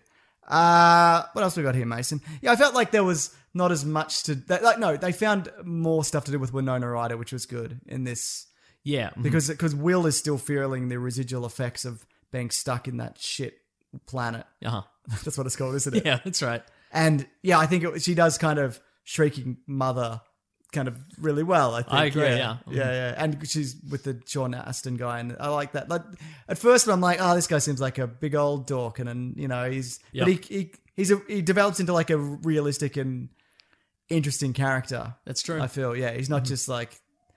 G: Uh, what else we got here, Mason? Yeah, I felt like there was not as much to... They, like, no, they found more stuff to do with Winona Ryder, which was good in this...
H: Yeah. mhm.
G: Because because Will is still feeling the residual effects of being stuck in that shit planet.
H: Uh-huh.
G: That's what it's called, isn't it?
H: Yeah, that's right.
G: And yeah, I think it, she does kind of Shrieking Mother kind of really well, I think.
H: I agree,
G: yeah.
H: yeah.
G: Yeah, yeah. And she's with the Sean Astin guy, and I like that. Like, at first, I'm like, oh, this guy seems like a big old dork, and, and you know, he's...
H: Yep.
G: But he, he, he's a, he develops into like a realistic and interesting character.
H: That's true.
G: I feel, yeah. He's not just like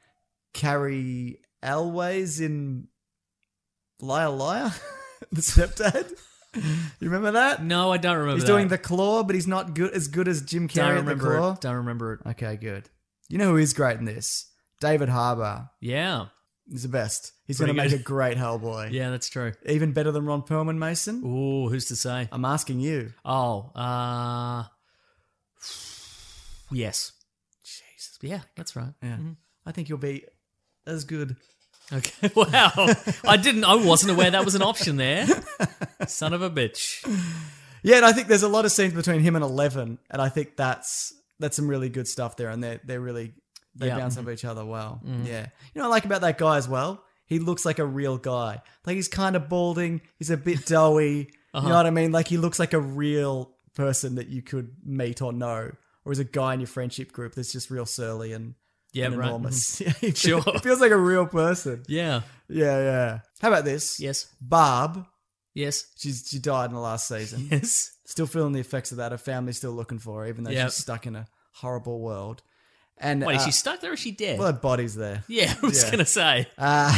G: Carrie Elways in Liar Liar, the stepdad. You remember that?
H: No, I don't remember
G: He's
H: that.
G: doing the claw, but he's not good as good as Jim
H: Don't
G: Carrey at the
H: remember
G: claw.
H: it. Don't remember it.
G: Okay, good. You know who is great in this? David Harbour.
H: Yeah.
G: He's the best. He's
H: Pretty
G: going to make
H: good.
G: a great Hellboy.
H: Yeah, that's true.
G: Even better than Ron Perlman, Mason?
H: Ooh, who's to say?
G: I'm asking you.
H: Oh, uh... Yes. Jesus. Yeah, that's right.
G: Yeah. I think you'll be as good.
H: Okay, wow. I didn't, I wasn't aware that was an option there. Son of a bitch.
G: Yeah, and I think there's a lot of scenes between him and Eleven, and I think that's that's some really good stuff there, and they're, they're really, they
H: Yeah.
G: bounce off each other well. Yeah. You know what I like about that guy as well? He looks like a real guy. Like, he's kind of balding, he's a bit doughy, you know what I mean? Like, he looks like a real person that you could meet or know, or as a guy in your friendship group that's just real surly and,
H: Yeah,
G: and
H: right.
G: enormous. Yeah, he
H: Sure.
G: He feels like a real person.
H: Yeah.
G: Yeah, yeah. How about this?
H: Yes.
G: Barb.
H: Yes.
G: She's she died in the last season.
H: Yes.
G: Still feeling the effects of that. Her family's still looking for her, even though
H: Yep.
G: she's stuck in a horrible world. And
H: Wait, is
G: uh,
H: she stuck there or is she dead?
G: well, her body's there.
H: yeah, I was
G: yeah.
H: going to say.
G: Uh,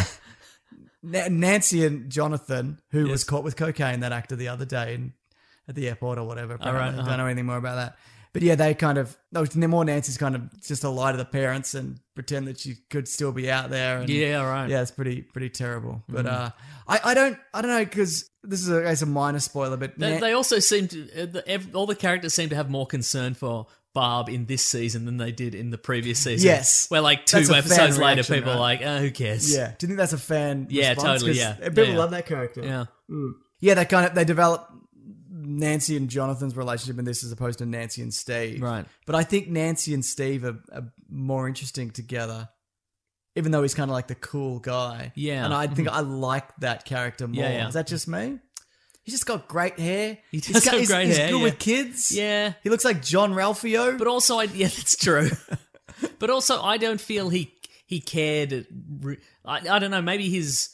G: Na- Nancy and Jonathan, who
H: Yes.
G: was caught with cocaine, that actor the other day in, at the airport or whatever. Apparently.
H: right, uh-huh.
G: Don't know anything more about that. But yeah, they kind of, no, more Nancy's kind of just to lie to the parents and pretend that she could still be out there. And,
H: Yeah, right.
G: Yeah, it's pretty pretty terrible. But
H: Mm.
G: uh, I, I don't I don't know, because this is a, it's a minor spoiler, but
H: They,
G: Nan-
H: they also seem to, uh, the, ev- all the characters seem to have more concern for Barb in this season than they did in the previous season.
G: Yes.
H: Where like two
G: That's a fan
H: episodes later,
G: reaction,
H: people are
G: right?
H: like, oh, who cares?
G: yeah. Do you think that's a fan
H: Yeah,
G: response?
H: totally,
G: 'Cause
H: yeah.
G: People
H: Yeah, yeah.
G: love that character.
H: Yeah.
G: Yeah, they kind of they develop Nancy and Jonathan's relationship in this as opposed to Nancy and Steve.
H: Right.
G: But I think Nancy and Steve are, are more interesting together, even though he's kind of like the cool guy.
H: Yeah.
G: And I think I like that character more.
H: Yeah, yeah.
G: Is that just me? He's just got great hair.
H: He
G: He's
H: does
G: got-
H: have
G: he's,
H: great
G: he's
H: hair,
G: good
H: yeah.
G: with kids.
H: Yeah.
G: He looks like John Ralphio.
H: But also, I, yeah, that's true. But also, I don't feel he he cared. re- I, I don't know. Maybe his,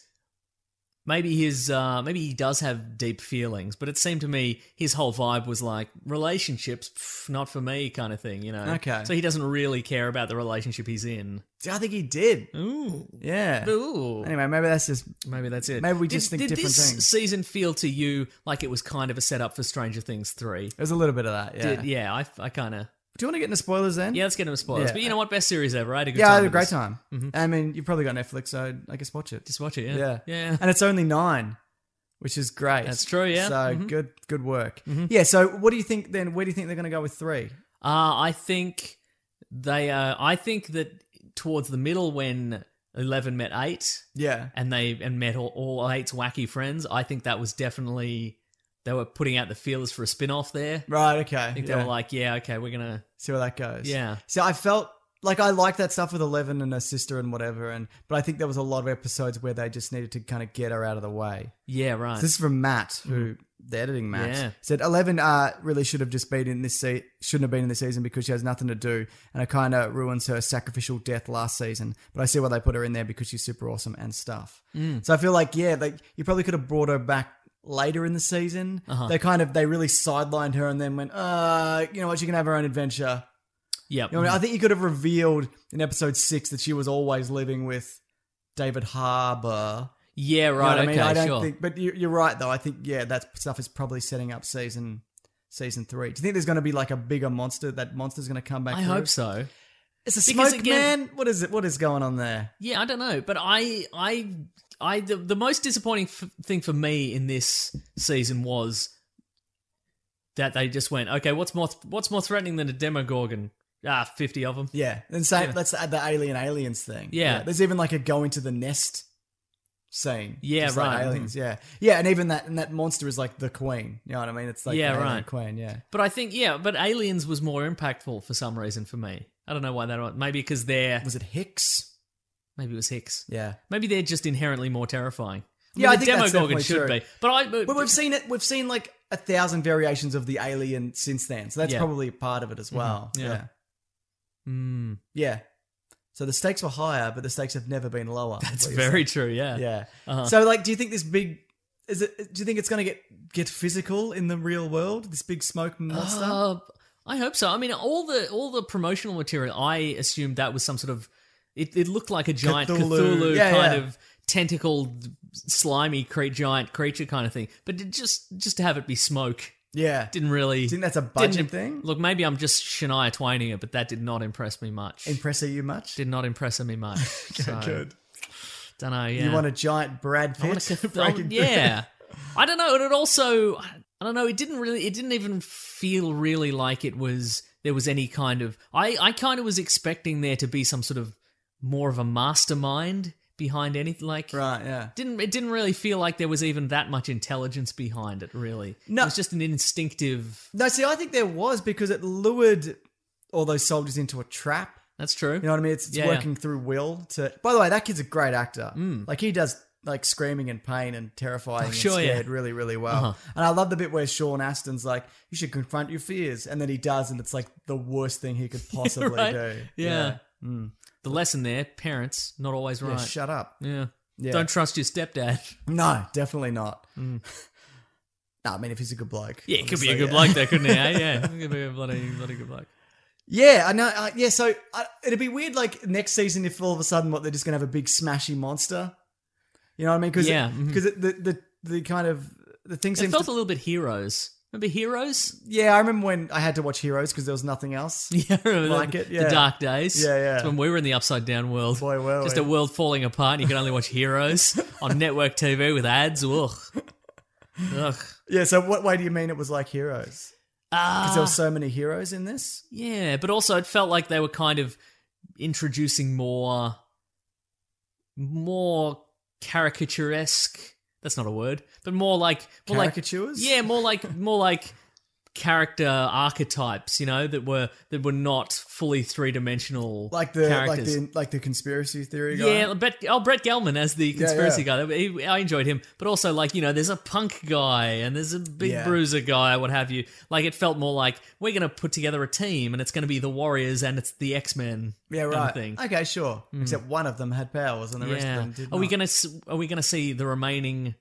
H: maybe his, uh, maybe he does have deep feelings. But it seemed to me his whole vibe was like relationships, pff, not for me, kind of thing. You know.
G: Okay.
H: So he doesn't really care about the relationship he's in.
G: See, I think he did.
H: Ooh.
G: Yeah.
H: Ooh.
G: Anyway, maybe that's just
H: Maybe that's it.
G: Maybe we
H: Did-
G: just think
H: did
G: different
H: this
G: things.
H: season feel to you like it was kind of a setup for Stranger Things three?
G: There's a little bit of that. Yeah.
H: Did, yeah, I, I kind of.
G: Do you want to get into spoilers then?
H: Yeah, let's get into spoilers.
G: Yeah.
H: But you know what? Best series ever. I had a good
G: Yeah,
H: time.
G: I had a
H: with
G: great
H: this.
G: time. I mean, you've probably got Netflix, so I guess watch it.
H: Just watch it, yeah.
G: Yeah,
H: Yeah.
G: and it's only nine, which is great.
H: That's true, yeah.
G: So
H: Mhm.
G: good, good work. Yeah. So, what do you think then? Where do you think they're going to go with three?
H: Uh, I think they. Uh, I think that towards the middle, when Eleven met Eight,
G: Yeah,
H: and they and met all, all Eight's wacky friends, I think that was definitely they were putting out the feelers for a spin-off there.
G: right. Okay.
H: I think
G: yeah.
H: they were like, yeah, okay, we're gonna.
G: see where that goes.
H: Yeah.
G: So I felt like I liked that stuff with Eleven and her sister and whatever, and but I think there was a lot of episodes where they just needed to kind of get her out of the way.
H: Yeah, right.
G: So this is from Matt, who the editing Matt
H: Yeah.
G: said Eleven uh, really should have just been in this se- shouldn't have been in this season because she has nothing to do, and it kind of ruins her sacrificial death last season. But I see why they put her in there because she's super awesome and stuff.
H: Mm.
G: So I feel like yeah, like you probably could have brought her back later in the season.
H: Uh-huh.
G: They kind of they really sidelined her and then went, uh, you know what, she can have her own adventure.
H: Yep.
G: You know what I mean? I think you could have revealed in episode six that she was always living with David Harbour.
H: Yeah,
G: You know
H: right.
G: what I mean?
H: Okay,
G: I don't
H: sure.
G: think, but you- you're right though. I think yeah, that stuff is probably setting up season season three. Do you think there's going to be like a bigger monster? That monster's going to come back?
H: I
G: through?
H: hope so.
G: It's a
H: Because
G: smoke
H: again-
G: man. What is it? What is going on there?
H: Yeah, I don't know, but I, I, I, the, the most disappointing f- thing for me in this season was that they just went, okay, what's more, what's more threatening than a Demogorgon? Ah, fifty of them.
G: Yeah, and same.
H: Yeah.
G: That's the, the alien aliens thing.
H: Yeah.
G: there's even like a go into the nest scene.
H: Yeah,
G: just like
H: right.
G: aliens. Yeah, yeah, and even that and that monster is like the queen. You know what I mean? It's like
H: Yeah,
G: the alien
H: right.
G: queen. Yeah.
H: But I think, yeah, but Aliens was more impactful for some reason for me. I don't know why that was. Maybe because they're,
G: Was it Hicks?
H: maybe it was Hicks.
G: Yeah.
H: Maybe they're just inherently more terrifying. I
G: Yeah, I
H: the
G: think that's
H: Demogorgon
G: definitely
H: should
G: true.
H: be. But I, but,
G: But we've seen it. We've seen like a thousand variations of the alien since then, so that's
H: Yeah.
G: probably part of it as well.
H: Yeah.
G: Yeah.
H: Mm,
G: Yeah. So the stakes were higher, but the stakes have never been lower.
H: that's
G: what you're
H: very
G: saying.
H: true. Yeah.
G: Yeah.
H: Uh-huh.
G: So like, do you think this big? Is it? Do you think it's going to get get physical in the real world? This big smoke monster.
H: Uh, I hope so. I mean, all the all the promotional material, I assumed that was some sort of. It, it looked like a giant
G: Cthulhu.
H: Cthulhu,
G: Yeah,
H: kind
G: yeah.
H: of tentacled, slimy, cre- giant creature kind of thing. But it just just to have it be smoke
G: yeah.
H: didn't really.
G: Do you think that's a budget
H: didn't-
G: thing?
H: Look, maybe I'm just Shania Twaining it, but that did not impress me much.
G: Impress you much?
H: did not impress me much. so,
G: Good.
H: Don't know. Yeah.
G: You want a giant Brad
H: I want
G: Pitt?
H: a Cth-
G: breaking through?
H: yeah. I don't know. And it also, I don't know. It didn't really. It didn't even feel really like it was. There was any kind of. I. I kind of was expecting there to be some sort of more of a mastermind behind anything. Like
G: Right. Yeah.
H: Didn't it? Didn't really feel like there was even that much intelligence behind it. Really.
G: No.
H: It was just an instinctive.
G: No, see, I think there was because it lured all those soldiers into a trap.
H: That's true.
G: You know what I mean? It's, it's
H: Yeah, yeah.
G: working through will to. By the way, that kid's a great actor.
H: Mm.
G: Like he does like screaming and pain and terrifying
H: Oh, sure,
G: and
H: yeah.
G: scared really, really well.
H: Uh-huh.
G: And I love the bit where Sean Astin's like, "You should confront your fears," and then he does, and it's like the worst thing he could possibly
H: Right.
G: do.
H: Yeah.
G: Yeah.
H: The lesson there: parents not always
G: Yeah,
H: right.
G: shut up.
H: Yeah.
G: Yeah.
H: Don't trust your stepdad.
G: No, definitely not. Mm. No, I mean, if he's a good bloke.
H: Yeah, it could be a
G: obviously,
H: good
G: yeah.
H: bloke though, couldn't he? eh? Yeah, it could be a bloody, bloody good bloke.
G: Yeah, I know. Uh, yeah, so uh, it'd be weird, like next season, if all of a sudden, what they're just gonna have a big smashy monster. You know what I mean? Cause
H: Yeah,
G: it,
H: mhm.
G: because it, the the the kind of the thing
H: It
G: seems
H: felt
G: to,
H: a little bit Heroes. Remember Heroes?
G: yeah. I remember when I had to watch Heroes because there was nothing else.
H: Yeah, remember
G: Like
H: the,
G: it, yeah.
H: the dark days.
G: Yeah, yeah.
H: It's when we were in the upside down world.
G: Boy, were
H: Just
G: we.
H: a world falling apart. And you could only watch Heroes on network T V with ads. Ugh. Ugh.
G: Yeah. So what way do you mean it was like Heroes? Because
H: Ah.
G: there were so many heroes in this.
H: Yeah, but also it felt like they were kind of introducing more, more caricaturesque. That's not a word, but more like more
G: Caricatures?
H: Like, yeah, more like more like character archetypes. You know, that were that were not fully three dimensional,
G: Like the
H: characters.
G: like the like the conspiracy theory guy.
H: Yeah, Brett, oh, Brett Gelman as the conspiracy
G: yeah.
H: guy. He, I enjoyed him. But also, like, you know, there's a punk guy and there's a big
G: Yeah.
H: bruiser guy, what have you. Like, it felt more like we're going to put together a team and it's going to be the Warriors and it's the X-Men
G: Yeah,
H: kind of
G: right.
H: thing.
G: Okay, sure. Except one of them had powers and the rest of
H: Yeah.
G: them did
H: Are we
G: not.
H: going to Are we going to see the remaining...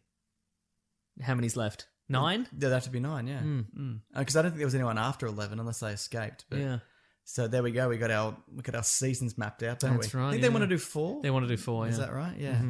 H: How many's left? Nine?
G: There'd have to be nine, yeah. Because I don't think there was anyone after eleven unless they escaped. But
H: Yeah.
G: So there we go. We got our look at our seasons mapped out, don't
H: That's
G: we?
H: right,
G: I think
H: yeah.
G: they want to do four.
H: They want to do four,
G: Is
H: yeah.
G: that right? Yeah.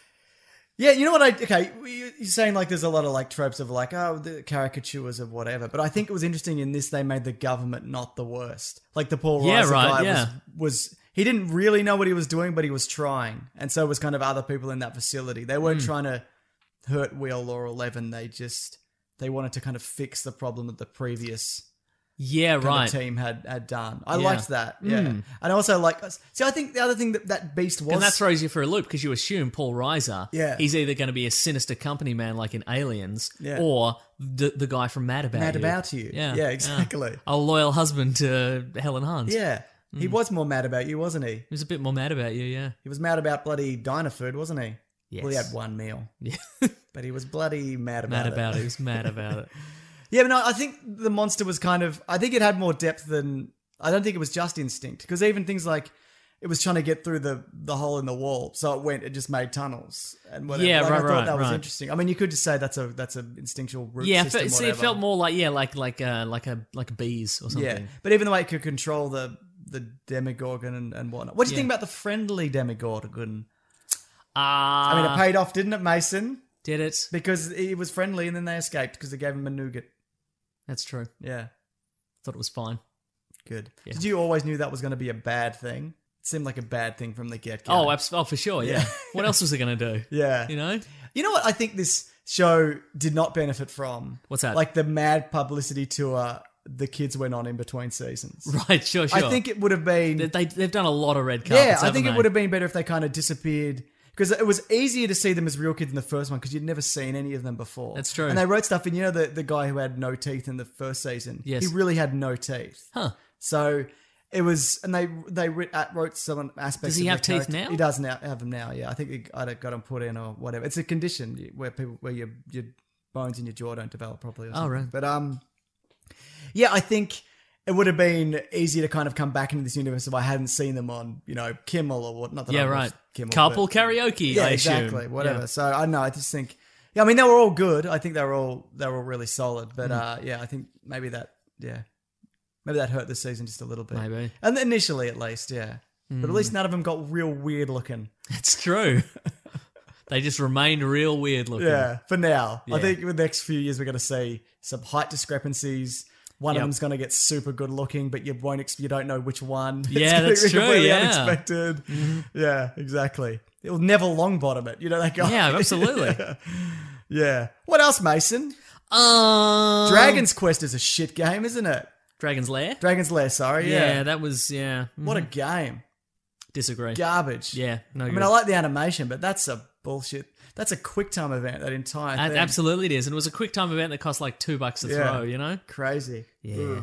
G: Yeah, you know what I... Okay, you're saying like there's a lot of like tropes of like, oh, the caricatures of whatever. But I think it was interesting in this they made the government not the worst. Like the Paul
H: Yeah,
G: Reiser
H: right,
G: guy
H: yeah.
G: was, was... He didn't really know what he was doing, but he was trying. And so was kind of other people in that facility. They
H: Hmm.
G: weren't trying to hurt Will or Eleven. They just... They wanted to kind of fix the problem that the previous...
H: Yeah,
G: kind
H: right.
G: of team had had done. I
H: Yeah.
G: liked that. Yeah,
H: Mm.
G: and also like. See, I think the other thing that that beast was.
H: And that throws you for a loop because you assume Paul Reiser,
G: Yeah.
H: he's either going to be a sinister company man like in Aliens,
G: Yeah.
H: or the the guy from Mad About
G: Mad
H: You.
G: About You.
H: Yeah,
G: Yeah, exactly.
H: A loyal husband to Helen Hunt.
G: Yeah, he was more mad about you, wasn't he?
H: He was a bit more mad about you, yeah.
G: He was mad about bloody diner food, wasn't he?
H: Yes.
G: Well, he had one meal,
H: Yeah.
G: but he was bloody mad about
H: mad
G: it.
H: about it. He was mad about it.
G: Yeah, but no, I think the monster was kind of. I think it had more depth than. I don't think it was just instinct because even things like it was trying to get through the the hole in the wall, so it went. It just made tunnels and whatever.
H: Yeah,
G: Like,
H: right,
G: I thought
H: right,
G: that was
H: right.
G: interesting. I mean, you could just say that's a that's an instinctual root
H: Yeah,
G: system.
H: fe- see, it
G: whatever.
H: felt more like, yeah, like like uh, like a like a bees or something.
G: Yeah, but even the way it could control the the Demogorgon and, and whatnot. What do you
H: Yeah.
G: think about the friendly Demogorgon?
H: Uh,
G: I mean, it paid off, didn't it, Mason?
H: did it?
G: Because he was friendly and then they escaped because they gave him a nougat.
H: That's true.
G: Yeah,
H: Thought it was fine.
G: good.
H: Yeah.
G: Did you always knew that was going to be a bad thing? It seemed like a bad thing from the get-go.
H: Oh, abs- oh, for sure, yeah.
G: Yeah.
H: What else was it going to do?
G: Yeah.
H: You know?
G: You know what I think this show did not benefit from?
H: What's that?
G: Like the mad publicity tour the kids went on in between seasons.
H: Right, sure, sure.
G: I think it would have been...
H: They, they, they've done a lot of red carpets,
G: Yeah, I
H: haven't
G: think it
H: they?
G: would have been better if they kind of disappeared. Because it was easier to see them as real kids in the first one because you'd never seen any of them before.
H: That's true.
G: And they wrote stuff in, you know, the, the guy who had no teeth in the first season?
H: Yes.
G: He really had no teeth.
H: Huh.
G: So it was, and they they writ- uh, wrote some aspects.
H: Does he
G: of
H: have
G: the
H: teeth
G: character.
H: now?
G: He does now have them now. Yeah, I think he I got them put in or whatever. It's a condition where people where your your bones in your jaw don't develop properly. Or
H: Oh,
G: something.
H: right.
G: But um, yeah, I think it would have been easier to kind of come back into this universe if I hadn't seen them on, you know, Kimmel or what. Not that
H: Yeah,
G: I watched
H: right.
G: Kimmel,
H: Couple
G: but-
H: karaoke,
G: yeah,
H: I assume.
G: exactly. Whatever.
H: Yeah.
G: So I don't know. I just think, yeah, I mean, they were all good. I think they were all they were all really solid.
H: Mm.
G: But uh, yeah, I think maybe that, yeah, maybe that hurt this season just a little bit.
H: Maybe.
G: And initially, at least, yeah. But at least none of them got real weird looking.
H: It's true. They just remained real weird looking.
G: Yeah, for now. I
H: Yeah.
G: think in the next few years we're going to see some height discrepancies. One
H: Yep.
G: of them's going to get super good looking, but you won't. Ex- you don't know which one. It's
H: Yeah,
G: gonna
H: that's
G: be
H: true,
G: completely
H: yeah.
G: unexpected. Yeah, exactly. It'll never long bottom it. You know that guy.
H: Yeah, absolutely.
G: yeah. Yeah. What else, Mason?
H: Um,
G: Dragon's Quest is a shit game, isn't it?
H: Dragon's Lair?
G: Dragon's Lair. Sorry.
H: Yeah,
G: Yeah.
H: that was, yeah. Mhm.
G: What a game.
H: Disagree.
G: Garbage.
H: Yeah, no
G: I
H: good.
G: mean, I like the animation, but that's a bullshit. That's a quick time event. That entire
H: A-
G: thing.
H: Absolutely it is. And it was a quick time event that cost like two bucks a
G: Yeah.
H: throw, you know?
G: Crazy.
H: Yeah.
G: Ugh.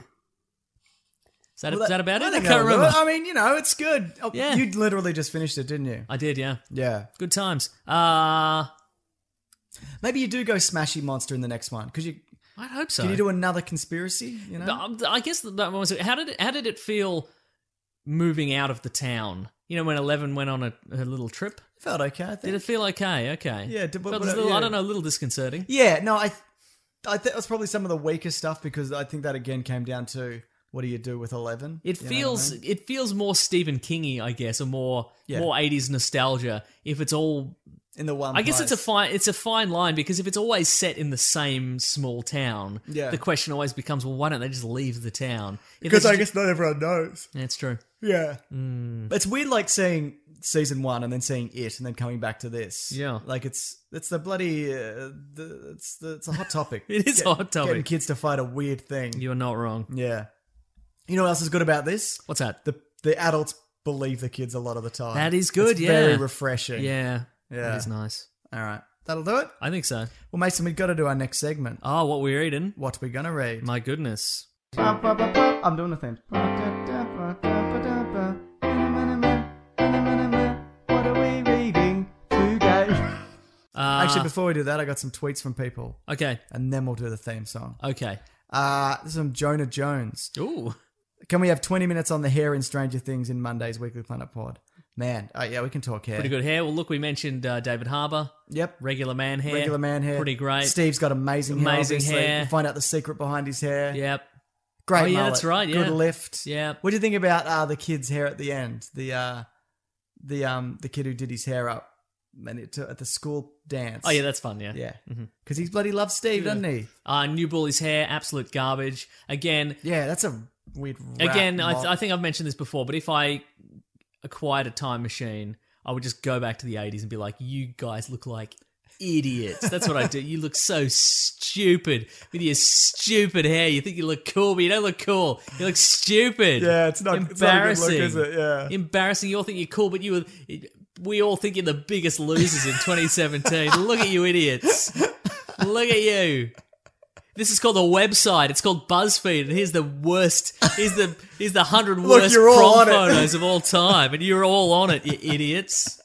H: Is that,
G: Well,
H: is that about it? I,
G: think
H: can't
G: that'll do
H: remember.
G: it. I mean, you know, it's good. Oh,
H: Yeah.
G: You literally just finished it, didn't you?
H: I did, yeah.
G: Yeah.
H: Good times. Uh,
G: Maybe you do go Smashy Monster in the next one. Because you
H: I'd hope so.
G: can you do another conspiracy? You know.
H: Um, I guess that that was how did it, how did it feel moving out of the town? You know, when Eleven went on a, a little trip.
G: Felt okay, I think.
H: Did it feel okay? Okay.
G: Yeah, did-
H: Felt
G: what-
H: a little,
G: yeah.
H: I don't know, a little disconcerting.
G: Yeah, no, I, th- I think it was probably some of the weaker stuff because I think that again came down to what do you do with eleven?
H: It
G: You know
H: feels
G: what I mean?
H: it feels more Stephen Kingy, I guess, or more
G: Yeah.
H: more eighties nostalgia. If it's all,
G: in the one.
H: I guess it's a
G: place.
H: fine it's a fine line because if it's always set in the same small town,
G: Yeah.
H: the question always becomes, well, why don't they just leave the town? If
G: because
H: they
G: I
H: just-
G: guess not everyone knows.
H: that's true.
G: Yeah,
H: Mm.
G: it's weird, like seeing season one and then seeing it and then coming back to this.
H: Yeah.
G: like it's it's the bloody uh, the, it's the it's a hot topic.
H: It is a hot topic.
G: Getting kids to fight a weird thing.
H: You are not wrong.
G: Yeah, you know what else is good about this?
H: What's that?
G: The the adults believe the kids a lot of the time.
H: That is good,
G: It's
H: yeah.
G: very refreshing.
H: Yeah,
G: Yeah.
H: that is nice.
G: All right, that'll do it.
H: I think so.
G: Well, Mason, we've got to do our next segment.
H: Oh, what we're eating?
G: What we gonna read?
H: My goodness.
G: I'm doing the thing. What are we reading today?
H: Uh,
G: Actually, before we do that, I got some tweets from people,
H: okay,
G: and then we'll do the theme song.
H: okay.
G: Uh, this is from Jonah Jones.
H: Ooh,
G: Can we have twenty minutes on the hair in Stranger Things in Monday's Weekly Planet Pod? Man, oh yeah, we can talk hair.
H: pretty good hair. Well, look, we mentioned uh, David Harbour.
G: Yep.
H: Regular man hair.
G: Regular man hair.
H: Pretty great.
G: Steve's got amazing hair.
H: Amazing
G: obviously.
H: hair.
G: We'll find out the secret behind his hair.
H: Yep.
G: Great
H: Oh, yeah,
G: mullet.
H: that's right, yeah.
G: Good lift.
H: Yeah.
G: What do you think about uh, the kid's hair at the end? The uh, the um the kid who did his hair up and it, at the school dance.
H: Oh, yeah, that's fun, yeah.
G: yeah. Because he bloody loves Steve, doesn't he?
H: Uh, New Bully's hair, absolute garbage. Again,
G: Yeah, that's a weird. Rap
H: again, I, th-
G: mod-
H: I think I've mentioned this before, but if I acquired a time machine, I would just go back to the eighties and be like, you guys look like idiots. That's what I do. You look so stupid with your stupid hair. You think you look cool, but you don't look cool. You look stupid.
G: Yeah, it's not- it's not a good look,
H: embarrassing.
G: is it? Yeah.
H: Embarrassing. You all think you're cool, but you were. We all think you're the biggest losers in twenty seventeen. Look at you idiots. Look at you. This is called a website. It's called BuzzFeed, and here's the worst. Here's the here's the hundred
G: Look,
H: worst
G: you're all
H: prom
G: on it.
H: photos of all time, and you're all on it, you idiots.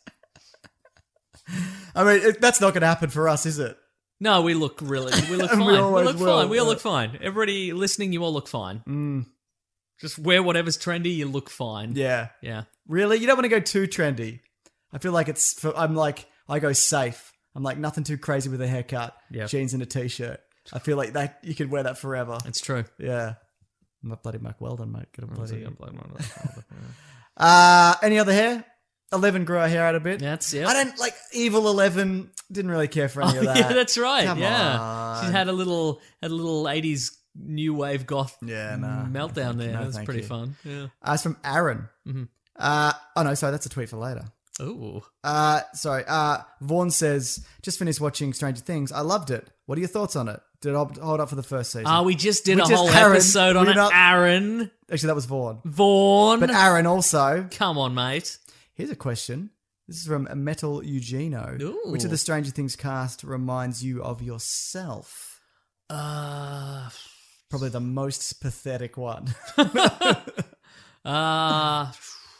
G: I mean, it, that's not going to happen for us, is it?
H: No, we look really. We look
G: And
H: fine.
G: we
H: We,
G: always
H: look
G: will,
H: fine. We all
G: but-
H: look fine. Everybody listening, you all look fine.
G: Mm.
H: Just wear whatever's trendy. You look fine.
G: Yeah.
H: Yeah.
G: Really? You don't want to go too trendy. I feel like it's. For, I'm like I go safe. I'm like nothing too crazy with a haircut,
H: Yep.
G: jeans and a t-shirt. I feel like that you could wear that forever.
H: It's true.
G: Yeah. I'm a bloody Mark Weldon, mate. Get a bloody.
H: Yeah,
G: Uh, any other hair? Eleven grew her hair out a bit.
H: That's yeah.
G: I don't like Evil Eleven. Didn't really care for any
H: Oh,
G: of that.
H: yeah, that's right.
G: Come
H: yeah,
G: on.
H: she had a little, had a little eighties new wave goth
G: Yeah, nah.
H: meltdown there.
G: No,
H: That was
G: thank
H: pretty
G: you.
H: fun. Yeah.
G: Uh, it's from Aaron.
H: Mm-hmm.
G: Uh, oh no, sorry, that's a tweet for later.
H: Ooh.
G: Uh, sorry. Uh, Vaughn says, just finished watching Stranger Things. I loved it. What are your thoughts on it? Did it hold up for the first season?
H: Ah, we just did
G: We
H: a
G: just-
H: whole
G: Aaron,
H: episode on
G: we're
H: it.
G: not-
H: Aaron
G: Actually, that was Vaughn.
H: Vaughn.
G: But Aaron also.
H: Come on, mate.
G: Here's a question. This is from Metal Eugenio.
H: Ooh.
G: Which of the Stranger Things cast reminds you of yourself?
H: Uh,
G: Probably the most pathetic one.
H: uh,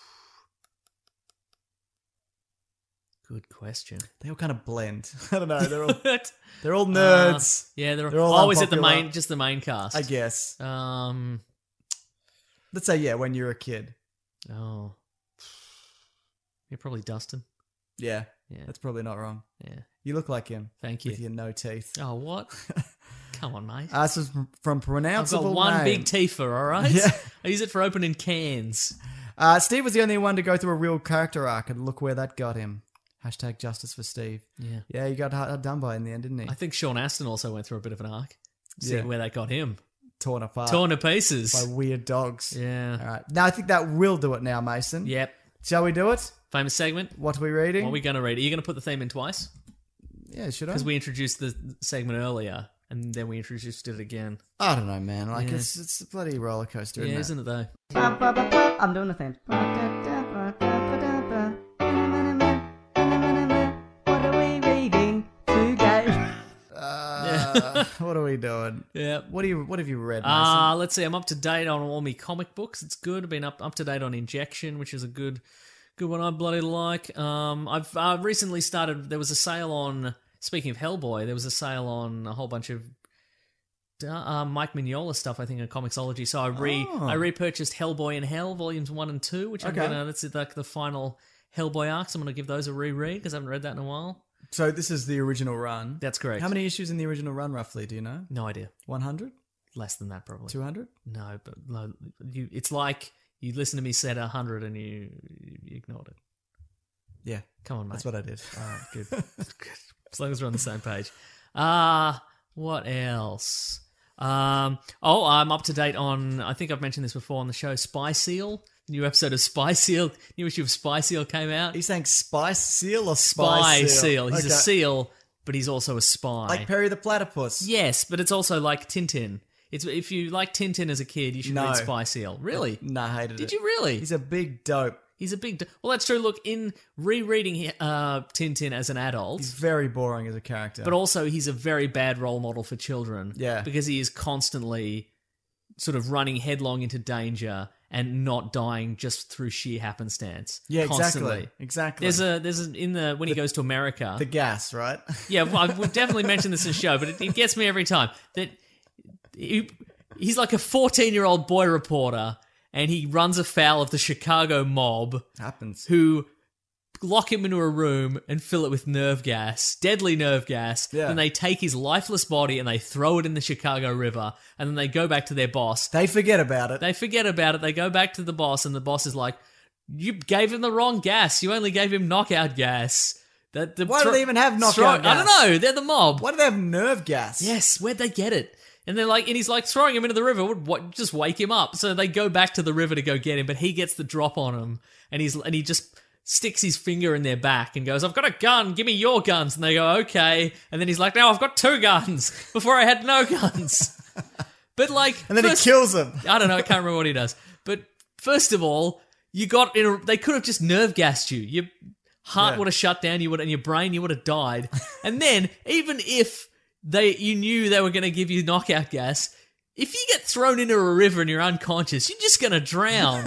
H: good question.
G: They all kind of blend. I don't know. They're all
H: What?
G: they're all nerds.
H: Uh, yeah, they're,
G: They're all
H: always at the
G: unpopular.
H: main, just the main cast.
G: I guess.
H: Um.
G: Let's say yeah, when you're a kid.
H: Oh. You're probably Dustin.
G: Yeah.
H: Yeah.
G: That's probably not wrong.
H: Yeah.
G: You look like him.
H: Thank you.
G: With your no teeth.
H: Oh, what? Come on, mate.
G: Uh, this is from, from
H: I've
G: pronounceable
H: got one
G: name.
H: big teefer, all right?
G: Yeah.
H: I use it for opening cans.
G: Uh, Steve was the only one to go through a real character arc, and look where that got him. Hashtag justice for Steve.
H: Yeah.
G: Yeah, he got hard done by in the end, didn't he?
H: I think Sean Astin also went through a bit of an arc. See
G: Yeah.
H: where that got him.
G: Torn apart.
H: Torn to pieces.
G: by weird dogs.
H: Yeah.
G: All right. Now I think that will do it now, Mason.
H: Yep.
G: Shall we do it?
H: Famous segment.
G: What are we reading?
H: What are we going to read? Are you going to put the theme in twice?
G: Yeah, should I?
H: Because we introduced the segment earlier, and then we introduced it again.
G: I don't know, man. Like
H: Yeah.
G: it's it's a bloody roller coaster,
H: Yeah,
G: isn't
H: isn't it though?
G: I'm doing the thing. What are we reading today? Uh, what are we doing?
H: Yeah.
G: What do you What have you read, Mason?
H: Uh, let's see. I'm up to date on all my comic books. It's good. I've been up up to date on Injection, which is a good good one I bloody like. Um, I've uh, recently started. There was a sale on. Speaking of Hellboy, there was a sale on a whole bunch of uh, Mike Mignola stuff. I think in Comixology. So I re
G: Oh.
H: I repurchased Hellboy in Hell volumes one and two, which I'm
G: Okay.
H: gonna. That's like the final Hellboy arcs. I'm going to give those a reread because I haven't read that in a while.
G: So this is the original run.
H: That's correct.
G: How many issues in the original run, roughly? Do you know?
H: No idea.
G: one hundred?
H: Less than that, probably.
G: two hundred?
H: No, but no, you, it's like you listened to me say one hundred and you, you ignored it.
G: Yeah.
H: Come on, mate.
G: That's what I did.
H: All right, good. Good. As long as we're on the same page. Uh, what else? Um, oh, I'm up to date on, I think I've mentioned this before on the show, Spy Seal. The new episode of Spy Seal, new issue of Spy Seal came out.
G: Are you saying Spice Seal or Spy,
H: Spy
G: Seal?
H: Seal. He's
G: Okay.
H: a seal, but he's also a spy.
G: Like Perry the Platypus.
H: Yes, but it's also like Tintin. It's if you like Tintin as a kid, you should
G: No.
H: read Spy Seal. Really?
G: No, I hated
H: Did
G: it.
H: you really?
G: He's a big dope.
H: He's a big. D- well, that's true. Look, in rereading uh, Tintin as an adult,
G: He's very boring as a character.
H: but also he's a very bad role model for children.
G: Yeah.
H: because he is constantly sort of running headlong into danger and not dying just through sheer happenstance.
G: yeah,
H: constantly.
G: exactly. Exactly.
H: There's a there's a, in the when he goes to America.
G: the gas, right?
H: Yeah, well, I've- we've definitely mentioned this in the show, but it, it gets me every time. That he, he's like a fourteen-year-old boy reporter, and he runs afoul of the Chicago mob,
G: Happens.
H: who lock him into a room and fill it with nerve gas, deadly nerve gas.
G: Yeah.
H: Then they take his lifeless body and they throw it in the Chicago River, and then they go back to their boss.
G: They forget about it.
H: They forget about it. They go back to the boss, and the boss is like, "You gave him the wrong gas. You only gave him knockout gas." That the
G: Why do they even have knockout
H: throw- I
G: gas?
H: don't know. They're the mob.
G: Why do they have nerve gas?
H: Yes, where'd they get it? And they're like, and he's like throwing him into the river. Would what? Just wake him up. So they go back to the river to go get him, but he gets the drop on him, and he's and he just sticks his finger in their back and goes, "I've got a gun. Give me your guns." And they go, "Okay." And then he's like, "No, I've got two guns. Before I had no guns." But like,
G: And then
H: first-
G: he kills him.
H: I don't know. I can't remember what he does. But first of all, you got in a, they could have just nerve gassed you. Your heart
G: Yeah.
H: would have shut down. You would, and your brain, you would have died. And then, even if they, you knew they were going to give you knockout gas, if you get thrown into a river and you're unconscious, you're just going to drown.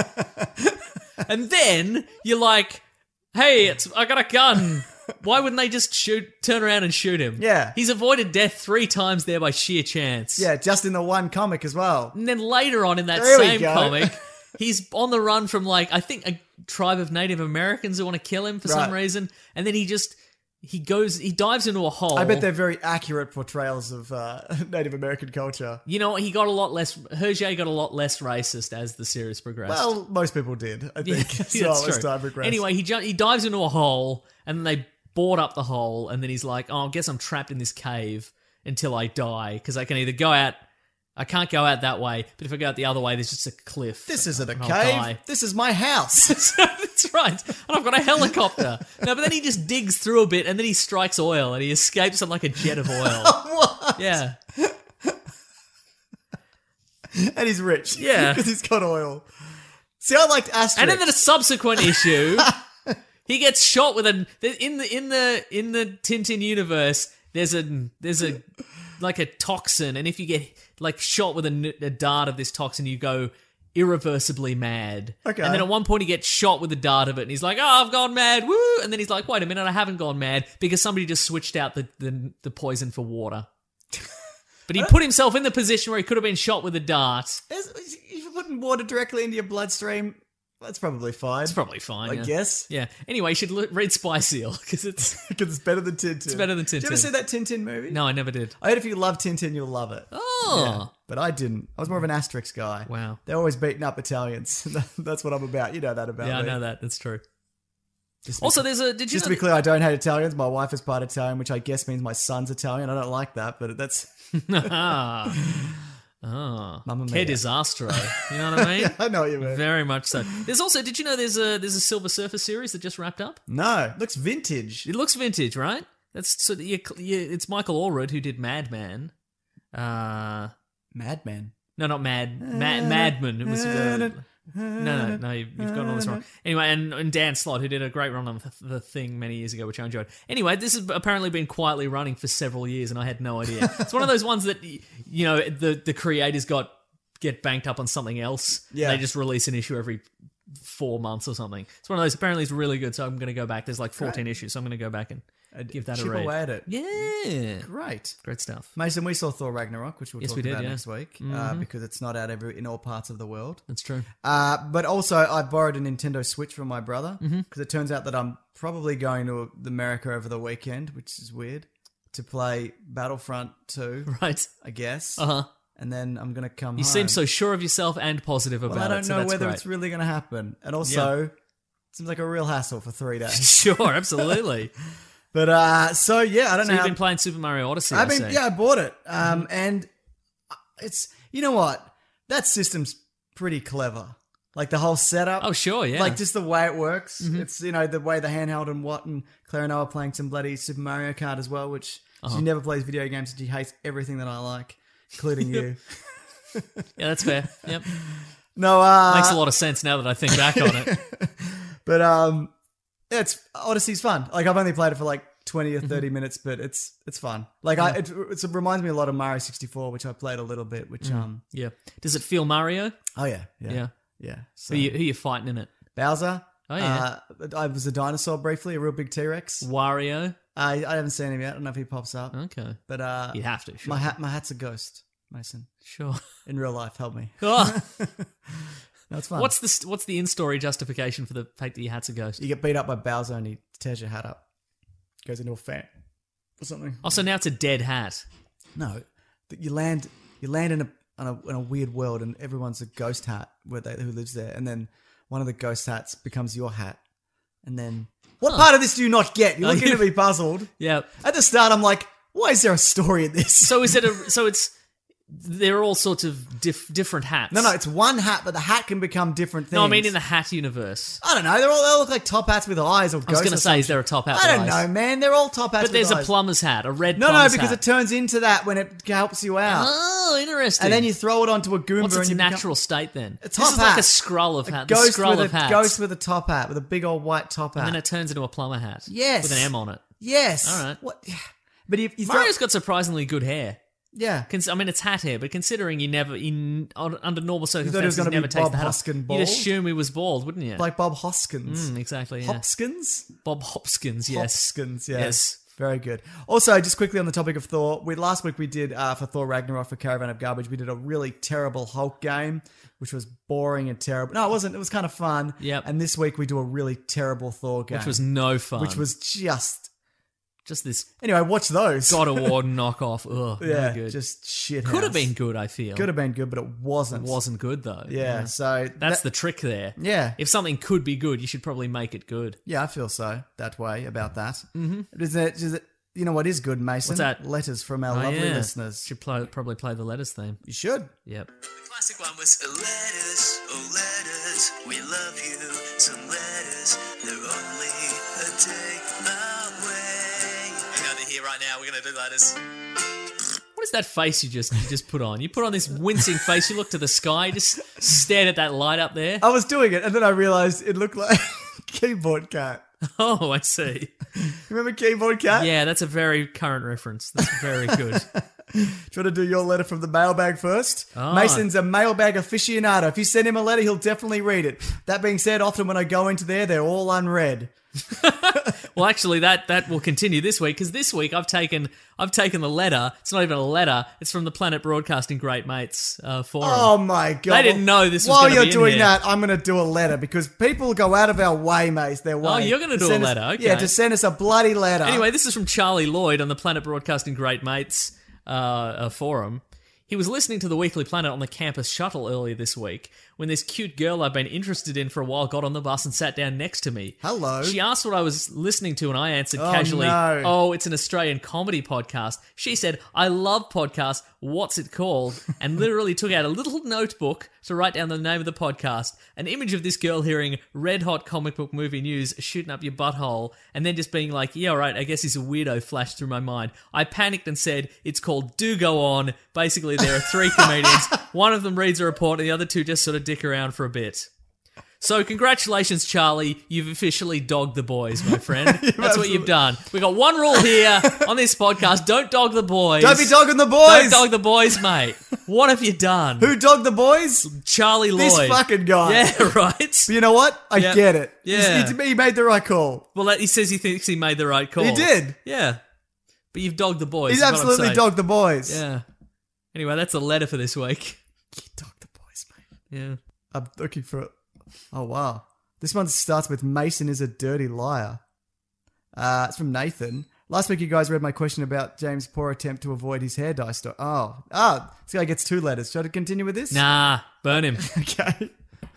H: And then you're like, "Hey, it's I got a gun." Why wouldn't they just shoot, turn around and shoot him?
G: Yeah.
H: He's avoided death three times there by sheer chance.
G: Yeah, just in the one comic as well.
H: And then later on in that
G: There we
H: same
G: go.
H: comic, he's on the run from, like, I think a tribe of Native Americans who want to kill him for some
G: Right.
H: reason. And then he just, he goes, he dives into a hole.
G: I bet they're very accurate portrayals of uh, Native American culture.
H: You know, he got a lot less, Hergé got a lot less racist as the series progressed.
G: Well, most people did, I
H: Yeah,
G: think.
H: yeah, that's
G: so as
H: true.
G: time progressed.
H: Anyway, he ju- he dives into a hole, and then they board up the hole, and then he's like, "Oh, I guess I'm trapped in this cave until I die, because I can either go out, I can't go out that way, but if I go out the other way, there's just a cliff.
G: This isn't a
H: and I'll
G: cave.
H: die."
G: This is my house.
H: That's right. And I've got a helicopter. No, but then he just digs through a bit, and then he strikes oil, and he escapes on like a jet of oil.
G: What?
H: Yeah.
G: And he's rich.
H: Yeah.
G: Because he's got oil. See, I liked Asterix.
H: And in the subsequent issue, he gets shot with a in the in the in the Tintin universe. There's a there's a like a toxin, and if you get like shot with a, n- a dart of this toxin, you go irreversibly mad.
G: Okay.
H: And then at one point he gets shot with a dart of it, and he's like, "Oh, I've gone mad!" Woo! And then he's like, "Wait a minute, I haven't gone mad because somebody just switched out the the, the poison for water." But he put himself in the position where he could have been shot with a dart.
G: Is- is- If you're putting water directly into your bloodstream, that's probably fine.
H: It's probably fine.
G: I
H: yeah.
G: guess.
H: Yeah. Anyway, you should l- read Spy Seal because it's.
G: Because it's better than Tintin.
H: It's better than
G: Did you ever
H: Tintin.
G: see that Tintin movie?
H: No, I never did.
G: I heard if you love Tintin, you'll love it.
H: Oh.
G: But I didn't. I was more of an Asterix guy.
H: Wow.
G: They're always beating up Italians. That's what I'm about. You know that about
H: Yeah, I
G: me.
H: know that. That's true.
G: Just to be-
H: Also, there's a. Did you
G: Just
H: know
G: to be clear, I don't hate Italians. My wife is part Italian, which I guess means my son's Italian. I don't like that, but that's...
H: ah. Oh.
G: Mamma
H: Che
G: mia.
H: disastro. You know what I mean?
G: I know what you mean.
H: Very much so. There's also. Did you know there's a there's a Silver Surfer series that just wrapped up?
G: No, looks vintage.
H: It looks vintage, right? That's so. You, you, it's Michael Allred who did Madman. Uh,
G: Madman.
H: no, not Mad. Mad Madman. It was. Uh, no, no, no. You've, you've got all this wrong. Anyway, and, and Dan Slott, who did a great run on the, the Thing many years ago, which I enjoyed. Anyway, this has apparently been quietly running for several years, and I had no idea. It's one of those ones that you know the the creators got get banked up on something else.
G: Yeah.
H: They just release an issue every four months or something. It's one of those. Apparently, it's really good. So I'm going to go back. There's like fourteen issues, so I'm going to go back and
G: I'd
H: Give that a
G: chip
H: read.
G: away at it.
H: Yeah.
G: Great.
H: Great stuff.
G: Mason, we saw Thor Ragnarok, which we'll
H: Yes,
G: talk
H: we did,
G: about
H: yeah.
G: next week, uh,
H: Mhm.
G: because it's not out every in all parts of the world.
H: That's true.
G: Uh, but also, I borrowed a Nintendo Switch from my brother, because
H: Mhm.
G: it turns out that I'm probably going to America over the weekend, which is weird, to play Battlefront two,
H: Right.
G: I guess.
H: Uh-huh.
G: And then I'm going to come
H: You
G: home.
H: seem so sure of yourself and positive
G: Well,
H: about
G: I don't
H: it. so
G: know
H: that's
G: whether
H: great.
G: it's really going to happen. And also, it seems like a real hassle for three days.
H: Sure, absolutely.
G: But, uh, so yeah, I don't
H: So
G: know.
H: you've
G: how-
H: been playing Super Mario Odyssey,
G: I've
H: I
G: been,
H: see.
G: yeah, I bought it. Um, and it's, you know what? That system's pretty clever. Like the whole setup.
H: Oh, sure, yeah.
G: Like just the way it works.
H: Mhm.
G: It's, you know, the way the handheld and what, and Claire and I are playing some bloody Super Mario Kart as well, which
H: Uh-huh.
G: she never plays video games and she hates everything that I like, including you.
H: Yeah, that's fair. Yep.
G: No, uh.
H: Makes a lot of sense now that I think back on it.
G: But, um, yeah, it's, Odyssey's fun. Like I've only played it for like twenty or thirty minutes, but it's, it's fun. Like I, it, it reminds me a lot of Mario sixty-four, which I played a little bit, which,
H: Mm.
G: um.
H: Yeah. Does it feel Mario?
G: Oh yeah. Yeah.
H: Yeah.
G: Yeah.
H: Who, you, who you fighting in it?
G: Bowser.
H: Oh, yeah.
G: Uh, I was a dinosaur briefly, a real big T-Rex.
H: Wario.
G: I I haven't seen him yet. I don't know if he pops up.
H: Okay.
G: But uh,
H: You have to, sure.
G: My hat, my hat's a ghost, Mason.
H: Sure.
G: In real life, help me.
H: Oh.
G: That's fun.
H: What's the st- what's the in-story justification for the fact that your hat's a ghost?
G: You get beat up by Bowser and he tears your hat up, goes into a fan or something.
H: Oh, so now it's a dead hat.
G: No, that you land you land in a, in a in a weird world and everyone's a ghost hat where they who lives there, and then one of the ghost hats becomes your hat, and then what
H: Huh.
G: part of this do you not get? You're
H: Oh,
G: looking
H: you-
G: at me puzzled.
H: Yeah.
G: At the start, I'm like, why is there a story in this?
H: So is it a? So it's they're all sorts of diff, different hats.
G: No, no, it's one hat, but the hat can become different things.
H: No, I mean in the hat universe.
G: I don't know. They're all they all look like top hats with eyes or ghosts.
H: I was going to
G: or
H: say, is
G: something.
H: there a top hat?
G: I
H: with
G: don't
H: eyes?
G: know, man. They're all top hats.
H: But there's
G: with
H: a
G: eyes.
H: plumber's hat, a red.
G: No, no,
H: plumber's
G: because
H: hat.
G: it turns into that when it helps you out.
H: Oh, interesting.
G: And then you throw it onto a Goomba.
H: What's its
G: and you become-
H: natural state then?
G: A
H: This
G: top
H: is
G: hat.
H: like a scroll of
G: A
H: hat. The
G: ghost
H: scroll
G: with
H: of
G: a
H: hats.
G: ghost with a top hat with a big old white top hat.
H: And then it turns into a plumber hat.
G: Yes.
H: With an M on it.
G: Yes.
H: All right.
G: What? But if you throw,
H: Mario's got surprisingly good hair.
G: yeah.
H: Cons- I mean, it's hat hair, but considering you never, in on, under normal
G: thought he was
H: circumstances,
G: gonna
H: you never
G: be
H: takes
G: Bob
H: the hat off.
G: Hoskin
H: You'd
G: bald?
H: assume he was bald, wouldn't you?
G: Like Bob Hoskins.
H: Mm, exactly. Yeah.
G: Hopkins?
H: Bob Hopkins. Yes.
G: Hopkins, yeah.
H: Yes.
G: Very good. Also, just quickly on the topic of Thor, we last week we did uh, for Thor Ragnarok for Caravan of Garbage, we did a really terrible Hulk game, which was boring and terrible. No, it wasn't. It was kind of fun.
H: Yep.
G: And this week we do a really terrible Thor game,
H: Which was no fun.
G: which was just
H: just this
G: anyway. Watch those.
H: God of War knockoff. Ugh.
G: yeah,
H: no good.
G: just shit.
H: Could have
G: house.
H: been good. I feel
G: Could have been good, but it wasn't.
H: It wasn't good though.
G: Yeah. So
H: That's
G: that-
H: the trick there.
G: Yeah.
H: If something could be good, you should probably make it good.
G: Yeah, I feel so that way about that. Mm-hmm. Is it? Is it? You know what is good, Mason?
H: What's that?
G: Letters from our
H: Oh,
G: lovely
H: yeah.
G: listeners.
H: Should play, probably play the letters theme.
G: You should.
H: Yep.
F: The classic one was letters, oh letters, we love you. Some letters, they're only a day away. Hang on, they're here right now. We're gonna do letters.
H: What is that face you just you just put on? You put on this wincing face. You look to the sky. Just stared at that light up there.
G: I was doing it, and then I realized it looked like Keyboard Cat.
H: Oh, I see.
G: Remember Keyboard Cat?
H: Yeah, that's a very current reference. That's very good.
G: Do you want to do your letter from the mailbag first?
H: Oh.
G: Mason's a mailbag aficionado. If you send him a letter, he'll definitely read it. That being said, often when I go into there, they're all unread.
H: Well, actually, that that will continue this week because this week I've taken I've taken the letter. It's not even a letter. It's from the Planet Broadcasting Great Mates uh, forum.
G: Oh my god!
H: They didn't know this was
G: While
H: gonna
G: you're
H: be in
G: doing
H: here.
G: that, I'm going to do a letter because people go out of our way, mate. Their way.
H: Oh, you're gonna do a
G: send us-
H: letter, okay.
G: Yeah, to send us a bloody letter.
H: Anyway, this is from Charlie Lloyd on the Planet Broadcasting Great Mates uh, uh, forum. He was listening to the Weekly Planet on the campus shuttle earlier this week when this cute girl I've been interested in for a while got on the bus and sat down next to me.
G: Hello.
H: She asked what I was listening to and I answered
G: Oh,
H: casually,
G: no.
H: oh, it's an Australian comedy podcast. She said, I love podcasts. What's it called? And literally took out a little notebook to write down the name of the podcast, an image of this girl hearing red hot comic book movie news shooting up your butthole, and then just being like, yeah, all right, I guess he's a weirdo flashed through my mind. I panicked and said, it's called Do Go On. Basically, there are three comedians. One of them reads a report and the other two just sort of dick around for a bit. So congratulations, Charlie. You've officially dogged the boys, my friend. That's what you've done. We've got one rule here on this podcast. Don't dog the boys.
G: Don't be dogging the boys.
H: Don't dog the boys, mate. What have you done?
G: Who dogged the boys?
H: Charlie Lloyd.
G: This fucking guy.
H: Yeah, right.
G: But you know what? I
H: Yep.
G: get it.
H: Yeah.
G: He's- He made the right call.
H: Well, that, he says he thinks he made the right call.
G: He did.
H: Yeah. But you've dogged the boys.
G: He's
H: is what I'm
G: absolutely
H: saying.
G: dogged the boys.
H: Yeah. Anyway, that's the letter for this week.
G: You dogged the boys, mate.
H: Yeah.
G: I'm looking for it. Oh, wow. This one starts with Mason is a dirty liar. Uh, it's from Nathan. Last week you guys read my question about James' poor attempt to avoid his hair dye story. Oh, oh, this guy gets two letters. Should I continue with this?
H: Nah, burn him.
G: Okay.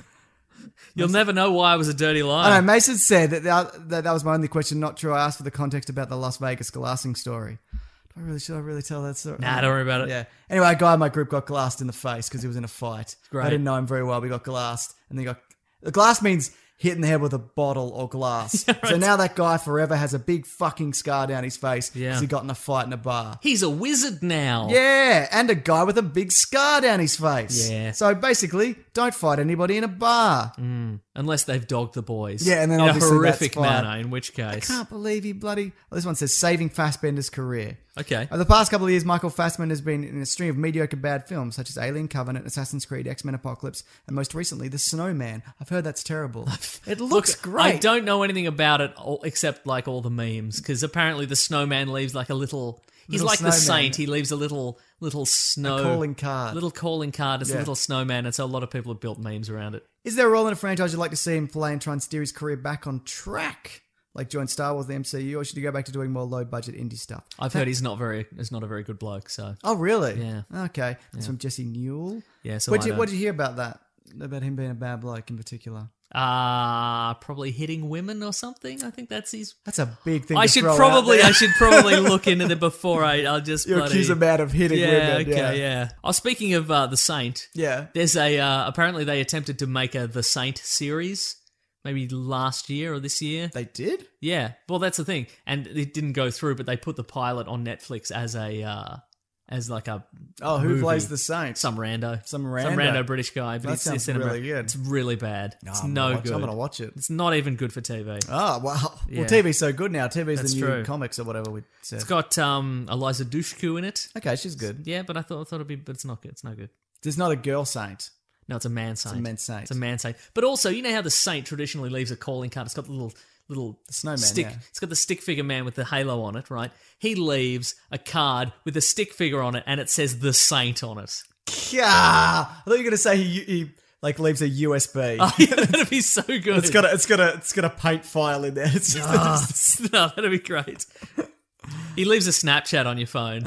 H: You'll never know why I was a dirty liar.
G: I know, Mason said that, that that that was my only question. Not true. I asked for the context about the Las Vegas glassing story. Do I really, should I really tell that story?
H: Nah, don't worry about it.
G: Yeah. Anyway, a guy in my group got glassed in the face because he was in a fight.
H: Great.
G: I didn't know him very well. We got glassed, and then he got the glass means hit in the head with a bottle or glass.
H: Yeah, right.
G: So now that guy forever has a big fucking scar down his face because
H: Yeah.
G: he got in a fight in a bar.
H: He's a wizard now.
G: Yeah, and a guy with a big scar down his face.
H: Yeah.
G: So basically, don't fight anybody in a bar.
H: Unless they've dogged the boys.
G: Yeah, and then
H: in a
G: obviously
H: horrific
G: that's fine.
H: manner, in which
G: I
H: case.
G: can't believe he bloody... Well, this one says, saving Fassbender's career.
H: Okay.
G: Over the past couple of years, Michael Fassbender has been in a string of mediocre bad films, such as Alien Covenant, Assassin's Creed, X-Men Apocalypse, and most recently, The Snowman. I've heard that's terrible. It looks
H: Look,
G: great.
H: I don't know anything about it all, except like all the memes, because apparently the snowman leaves like a little. He's
G: Little
H: like the
G: snowman.
H: saint. He leaves a little little snow
G: A calling card.
H: little calling card. It's a
G: Yeah.
H: little snowman, and so a lot of people have built memes around it.
G: Is there a role in a franchise you'd like to see him play and try and steer his career back on track? Like join Star Wars, the M C U, or should he go back to doing more low-budget indie stuff?
H: I've heard he's not very. He's not a very good bloke. So
G: Oh, really?
H: Yeah.
G: Okay. It's from Jesse Newell.
H: yeah. So
G: What
H: I
G: did you,
H: don't-
G: what did you hear about that? About him being a bad bloke in particular?
H: Uh probably hitting women or something. I think that's his.
G: That's a big thing
H: I
G: to
H: should
G: throw out
H: probably.
G: there.
H: I should probably look into it before I. I'll just.
G: You
H: bloody-
G: accuse a man of hitting
H: yeah,
G: women.
H: Okay.
G: Yeah.
H: Yeah. Oh, speaking of uh, the Saint.
G: Yeah.
H: There's a. Uh, apparently, they attempted to make a The Saint series, maybe last year or this year.
G: They did?
H: Yeah. Well, that's the thing, and it didn't go through. But they put the pilot on Netflix as a. Uh, as like a
G: Oh, who
H: movie.
G: plays the Saint?
H: Some rando,
G: Some
H: some
G: rando.
H: rando British guy. But
G: That
H: it's,
G: sounds
H: it's in
G: really
H: America.
G: good.
H: It's really bad. it's
G: I'm
H: no
G: gonna watch-
H: good.
G: I'm going to watch it.
H: It's not even good for T V.
G: Oh, wow.
H: Yeah.
G: Well, T V's so good now. T V's
H: That's
G: the new
H: true.
G: comics or whatever we said.
H: It's got um, Eliza Dushku in it.
G: Okay, she's good.
H: Yeah, but I thought I thought it'd be, but it's not good. It's no good.
G: There's not a girl Saint.
H: No, it's a man saint.
G: a man saint.
H: It's a man saint. But also, you know how the saint traditionally leaves a calling card. It's got the little little
G: snowman,
H: stick.
G: yeah.
H: It's got the stick figure man with the halo on it, right? He leaves a card with a stick figure on it, and it says the saint on it.
G: Yeah. I thought you were going to say he, he like leaves a U S B.
H: Oh, yeah, that'd be so good.
G: It's got a, it's got a, it's got a paint file in there. It's just,
H: Ah, no, that'd be great. He leaves a Snapchat on your phone.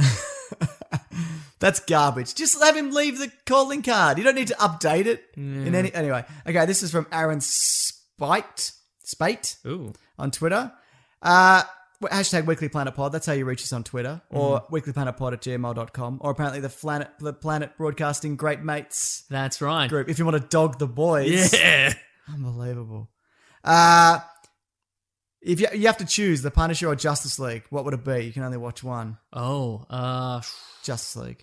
G: That's garbage. Just have him leave the calling card. You don't need to update it in any. Anyway, okay. This is from Aaron Spite Spate
H: Ooh.
G: on Twitter. Uh, hashtag Weekly Planet Pod. That's how you reach us on Twitter, or weeklyplanetpod at gmail dot com, or apparently the Planet the Planet Broadcasting Great Mates
H: That's right.
G: group. If you want to dog the boys,
H: Yeah.
G: unbelievable. Uh, if you you have to choose the Punisher or Justice League, what would it be? You can only watch one.
H: Oh, uh,
G: Justice League.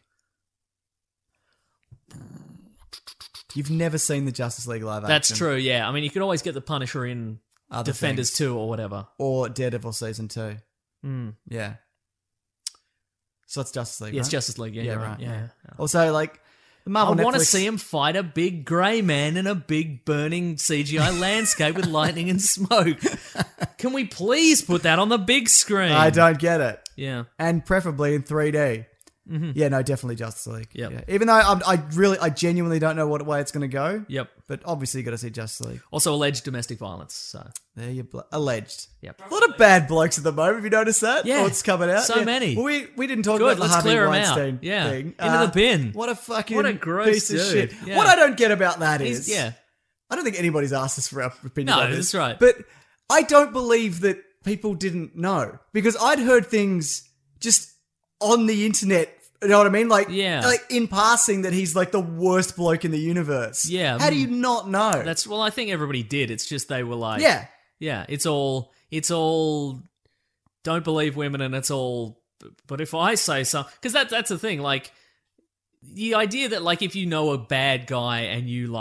G: You've never seen the Justice League live action.
H: that's true. Yeah, I mean, you could always get the Punisher in
G: Other
H: Defenders
G: things.
H: two or whatever.
G: Or Daredevil season two.
H: Mm.
G: Yeah. So it's Justice League,
H: Yeah, it's
G: right?
H: Justice League. Yeah,
G: Yeah,
H: you're
G: right.
H: right. Yeah.
G: yeah. Also, like the
H: I
G: Marvel
H: want to
G: Netflix-
H: see him fight a big grey man in a big burning C G I landscape with lightning and smoke. Can we please put that on the big screen?
G: I don't get it,
H: Yeah.
G: and preferably in three D. Yeah, no, definitely Justice League.
H: Yep.
G: Yeah. Even though I'm, I really, I genuinely don't know what way it's going to go.
H: Yep.
G: But obviously, you got to see Justice League.
H: Also alleged domestic violence. So.
G: There you blo- alleged.
H: Yep.
G: A lot of bad blokes at the moment. Have you noticed that?
H: Yeah.
G: Oh, it's coming out.
H: So
G: Yeah.
H: many.
G: Well, we we didn't talk
H: Good,
G: about the
H: let's
G: Harvey
H: clear 'em out.
G: Weinstein
H: Yeah.
G: thing.
H: Into the bin.
G: What a fucking
H: What a gross
G: piece of
H: dude.
G: shit.
H: Yeah.
G: What I don't get about that
H: He's-
G: is,
H: yeah.
G: I don't think anybody's asked us for our opinion.
H: No,
G: on this,
H: that's right.
G: But I don't believe that people didn't know because I'd heard things just on the internet. You know what I mean? Like,
H: Yeah.
G: like in passing that he's like the worst bloke in the universe.
H: Yeah.
G: How do you not know?
H: That's well, I think everybody did. It's just they were like,
G: yeah.
H: yeah. It's all, it's all. Don't believe women, and it's all. But if I say something, because that that's the thing. Like the idea that like if you know a bad guy and you like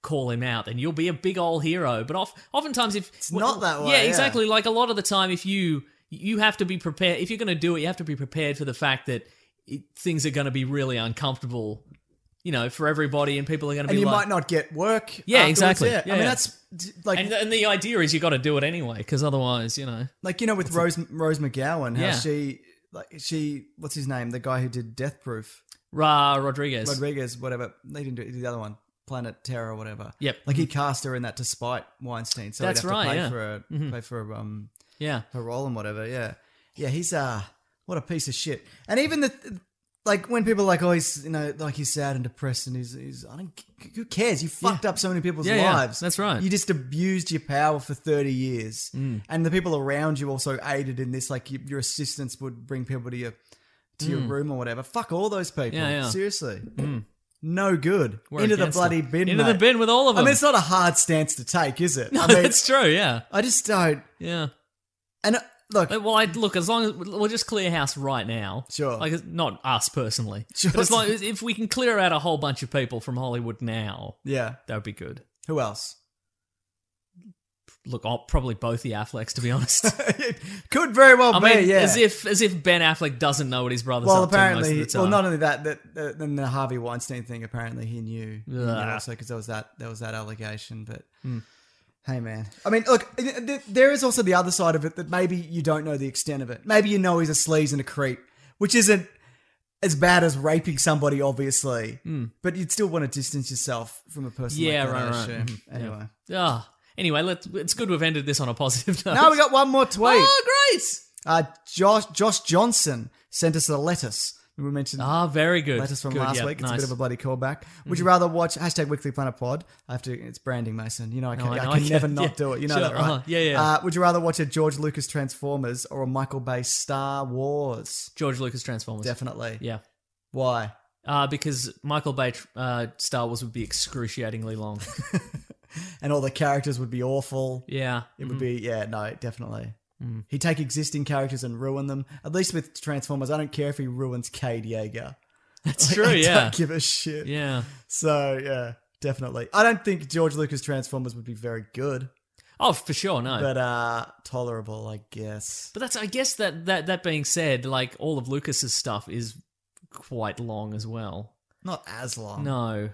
H: call him out, then you'll be a big old hero. But off, oftentimes, if
G: It's not that way,
H: yeah,
G: yeah.
H: exactly. Like a lot of the time, if you you have to be prepared. If you're going to do it, you have to be prepared for the fact that it, things are going to be really uncomfortable. You know, for everybody, and people are going to be
G: And you
H: like,
G: might not get work.
H: Yeah,
G: afterwards,
H: exactly.
G: Yeah.
H: Yeah,
G: I mean,
H: yeah.
G: that's like,
H: and, and the idea is you got to do it anyway, because otherwise, you know,
G: like you know, with Rose Rose McGowan, how
H: Yeah.
G: she, like she, what's his name? The guy who did Death Proof,
H: Ra Rodriguez.
G: Rodriguez, whatever. They didn't do it. He did the other one, Planet Terror, or whatever.
H: Yep.
G: Like he cast her in that despite Weinstein, so
H: That's
G: he'd have
H: right,
G: to pay
H: yeah.
G: for a pay for um
H: Yeah.
G: her role and whatever. Yeah, yeah. He's uh what a piece of shit. And even the. Like when people are like, oh, he's you know, like he's sad and depressed, and he's, he's I don't, who cares? You fucked up so many people's
H: Yeah, yeah,
G: lives.
H: that's right.
G: You just abused your power for thirty years,
H: Mm.
G: and the people around you also aided in this. Like you, your assistants would bring people to your to your room or whatever. Fuck all those people.
H: Mm. Yeah, yeah.
G: Seriously, no good.
H: We're
G: Into the
H: against
G: bloody
H: it.
G: bin.
H: Into the
G: mate.
H: bin with all of
G: I
H: them.
G: mean, it's not a hard stance to take, is it?
H: No,
G: I mean,
H: it's true. Yeah.
G: I just don't.
H: Yeah.
G: And uh, look,
H: Well, I, look, as long as we'll just clear house right now.
G: Sure.
H: Like, it's not us personally.
G: Sure.
H: But as long as if we can clear out a whole bunch of people from Hollywood now,
G: yeah.
H: that would be good.
G: Who else?
H: Look, I'll, probably both the Afflecks, to be honest.
G: Could very well
H: I
G: be.
H: mean,
G: yeah.
H: as if as if Ben Affleck doesn't know what his brother's
G: Well,
H: up to most
G: apparently,
H: of the time.
G: well, not only that, that uh, then the Harvey Weinstein thing. Apparently, he knew, he knew
H: Ugh.
G: also because there was that there was that allegation. But
H: Hmm.
G: hey, man, I mean, look, th- th- there is also the other side of it that maybe you don't know the extent of it. Maybe you know he's a sleaze and a creep, which isn't as bad as raping somebody, obviously. But you'd still want to distance yourself from a person.
H: Hmm. Yeah,
G: like that,
H: right,
G: I
H: right.
G: assume.
H: Mhm.
G: Anyway,
H: Ah, anyway, let's. It's good we've ended this on a positive note.
G: now we got one more tweet.
H: Oh, great!
G: Uh, Josh Josh Johnson sent us a lettuce. We mentioned
H: Ah, very good.
G: letters from
H: Good,
G: last
H: yeah,
G: week. It's
H: nice.
G: a bit of a bloody callback. Would you rather watch hashtag Weekly Planet Pod? I have to. It's branding, Mason. You know I can,
H: No, I
G: I
H: know,
G: can
H: I
G: never
H: can-
G: not
H: yeah,
G: do it. You know
H: sure,
G: that, right?
H: uh-huh, yeah, yeah.
G: Uh, would you rather watch a George Lucas Transformers or a Michael Bay Star Wars?
H: George Lucas Transformers.
G: Definitely.
H: Yeah.
G: Why?
H: Uh, because Michael Bay uh, Star Wars would be excruciatingly long.
G: And all the characters would be awful.
H: Yeah.
G: It would be, yeah, no, definitely. He'd take existing characters and ruin them. At least with Transformers, I don't care if he ruins Cade Yeager.
H: That's
G: Like,
H: true,
G: I
H: yeah.
G: don't give a shit.
H: Yeah.
G: So, yeah, definitely. I don't think George Lucas Transformers would be very good,
H: Oh, for sure, no.
G: but uh tolerable, I guess.
H: But that's, I guess that, that that being said, like all of Lucas's stuff is quite long as well.
G: Not as long.
H: No.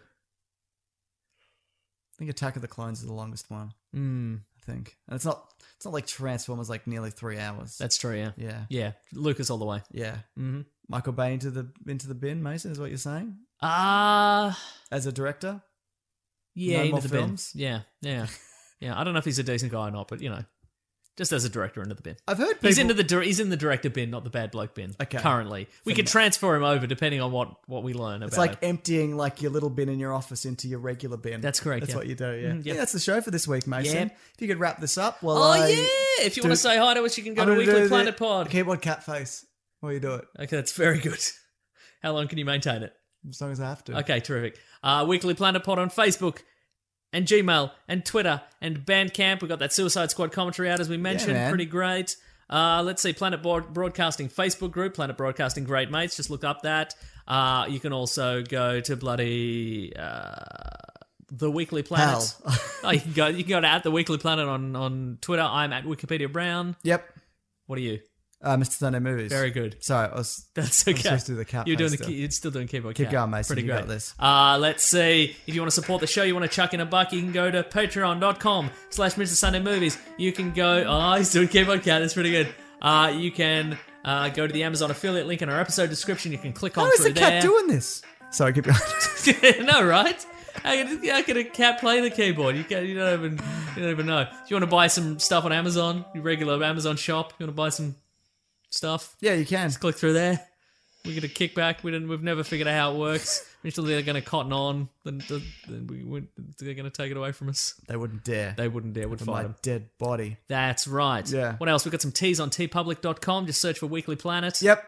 G: I think Attack of the Clones is the longest one.
H: Mm,
G: I think, and it's not. It's not like Transformers, like nearly three hours.
H: that's true, yeah.
G: yeah,
H: Yeah, Lucas all the way.
G: yeah.
H: Mm-hmm.
G: Michael Bay into the into the bin, Mason, is what you're saying
H: Uh,
G: as a director.
H: yeah,
G: No
H: into
G: more
H: the
G: films?
H: bin. Yeah, yeah. Yeah, I don't know if he's a decent guy or not, but, you know, just as a director into the bin.
G: I've heard people.
H: He's into the dir- he's in the director bin, not the bad bloke bin.
G: Okay.
H: Currently, we could transfer him over depending on what, what we learn about.
G: It's like
H: it.
G: emptying like your little bin in your office into your regular bin.
H: That's correct,
G: That's
H: yeah.
G: what you do. Yeah.
H: Mhm,
G: yeah.
H: yep.
G: That's the show for this week, Mason.
H: Yep.
G: If you could wrap this up, well,
H: Oh
G: I
H: yeah! If you
G: do-
H: want to say hi to us, you can go
G: I'm
H: to
G: gonna do
H: Weekly
G: the-
H: Planet Pod.
G: Keyboard cat face. While you do it,
H: Okay, that's very good. How long can you maintain it?
G: as long as I have to.
H: Okay, terrific. Uh, Weekly Planet Pod on Facebook and Gmail and Twitter and Bandcamp. We've got that Suicide Squad commentary out, as we mentioned.
G: man.
H: Pretty great. Uh, let's see, Planet Broad- Broadcasting Facebook group, Planet Broadcasting Great Mates. Just look up that. Uh, you can also go to bloody uh, The Weekly Planet.
G: Hell.
H: oh, you can go. You can go to at The Weekly Planet on, on Twitter. I'm at Wikipedia Brown.
G: Yep.
H: What are you?
G: Uh, Mister Sunday Movies.
H: Very good.
G: Sorry, I was.
H: That's
G: I'm
H: okay.
G: supposed to do the cat
H: You're doing
G: face
H: the.
G: still.
H: Key, you're still doing keyboard.
G: Keep
H: cat.
G: going, Mason.
H: Pretty
G: You
H: great.
G: got this.
H: Uh, let's see. If you want to support the show, you want to chuck in a buck, you can go to patreon.com slash Mister Sunday Movies. You can go. Oh, he's doing keyboard cat. That's pretty good. Uh, you can uh, go to the Amazon affiliate link in our episode description. You can click on
G: How is
H: through
G: the cat
H: there.
G: doing this? Sorry, keep going.
H: No, right? How can, how can a cat play the keyboard? You, can, you don't even you don't even know. If you want to buy some stuff on Amazon, your regular Amazon shop, you want to buy some stuff,
G: Yeah, you can.
H: click through there. We get a kickback. We didn't. We've never figured out how it works. Until they're going to cotton on, then, then we, we, they're going to take it away from us.
G: They wouldn't dare.
H: They wouldn't dare. Would
G: For
H: fight
G: my
H: them.
G: dead body.
H: That's right.
G: Yeah.
H: What else? We've got some teas on t public dot com. Just search for Weekly Planet.
G: Yep.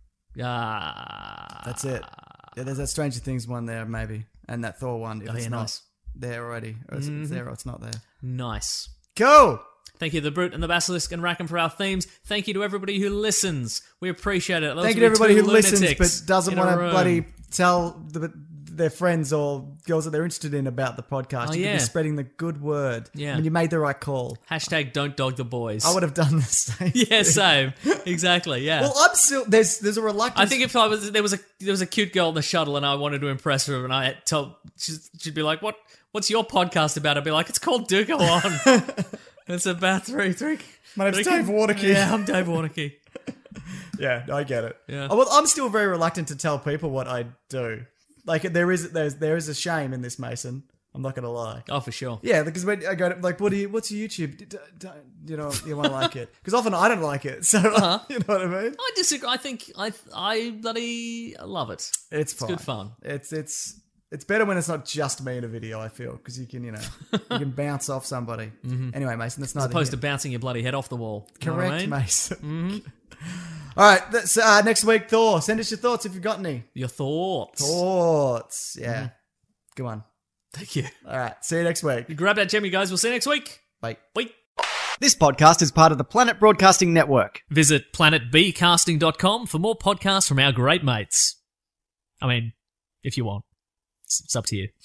H: Ah,
G: That's it. Yeah, there's that Stranger Things one there, maybe, and that Thor one. If
H: Oh,
G: it's
H: yeah,
G: not
H: nice.
G: there already, or it's, it's there or it's not there.
H: Nice.
G: Cool.
H: Thank you to the Brute and the Basilisk and Rackham for our themes. Thank you to everybody who listens. We appreciate it. Those
G: Thank you
H: would
G: to
H: be
G: everybody
H: two
G: who listens
H: lunatics
G: but doesn't
H: in a
G: want to
H: room.
G: bloody tell the their friends or girls that they're interested in about the podcast.
H: Oh,
G: you
H: yeah.
G: could be spreading the good word.
H: Yeah.
G: I mean, you made the right call.
H: Hashtag don't dog the boys.
G: I would have done the same.
H: Yeah, same. Exactly, yeah.
G: Well, I'm still there's there's a reluctance.
H: I think if I was there was a there was a cute girl in the shuttle and I wanted to impress her and I had told she'd, she'd be like, "What what's your podcast about?" I'd be like, "It's called Do Go On." It's about three three.
G: My name's
H: three,
G: Dave Warnicky.
H: Yeah, I'm Dave Warnicky.
G: Yeah, I get it.
H: Yeah.
G: Oh, well, I'm still very reluctant to tell people what I do. Like there is there's there is a shame in this, Mason. I'm not gonna lie.
H: Oh, for sure.
G: Yeah, because when I go to, like, what do you? What's your YouTube? D- Don't, you know, you want to like it? Because often I don't like it. So
H: Uh-huh.
G: you know what I mean?
H: I disagree. I think I I bloody love it.
G: It's
H: It's
G: fine.
H: good fun.
G: It's it's it's better when it's not just me in a video. I feel because you can you know you can bounce off somebody. Anyway, Mason, that's
H: As
G: not
H: opposed to bouncing your bloody head off the wall. You know what
G: correct,
H: I mean?
G: Mason.
H: Mm-hmm.
G: All right, that's, uh, next week, Thor. Send us your thoughts if you've got any
H: Your thoughts.
G: thoughts. Yeah,
H: Mm-hmm.
G: go on.
H: Thank you.
G: All right, see you next week.
H: You grab that gem, you guys. We'll see you next week.
G: Bye.
H: Bye.
J: This podcast is part of the Planet Broadcasting Network.
H: Visit planet b casting dot com for more podcasts from our great mates. I mean, if you want. It's, it's up to you.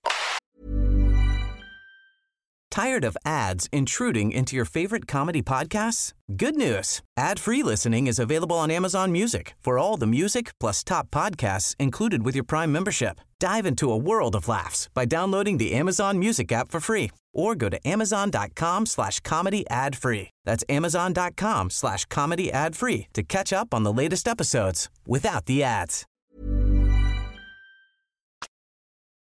I: Tired of ads intruding into your favorite comedy podcasts? Good news. Ad-free listening is available on Amazon Music for all the music plus top podcasts included with your Prime membership. Dive into a world of laughs by downloading the Amazon Music app for free or go to amazon.com slash comedy ad free. That's amazon.com slash comedy ad free to catch up on the latest episodes without the ads.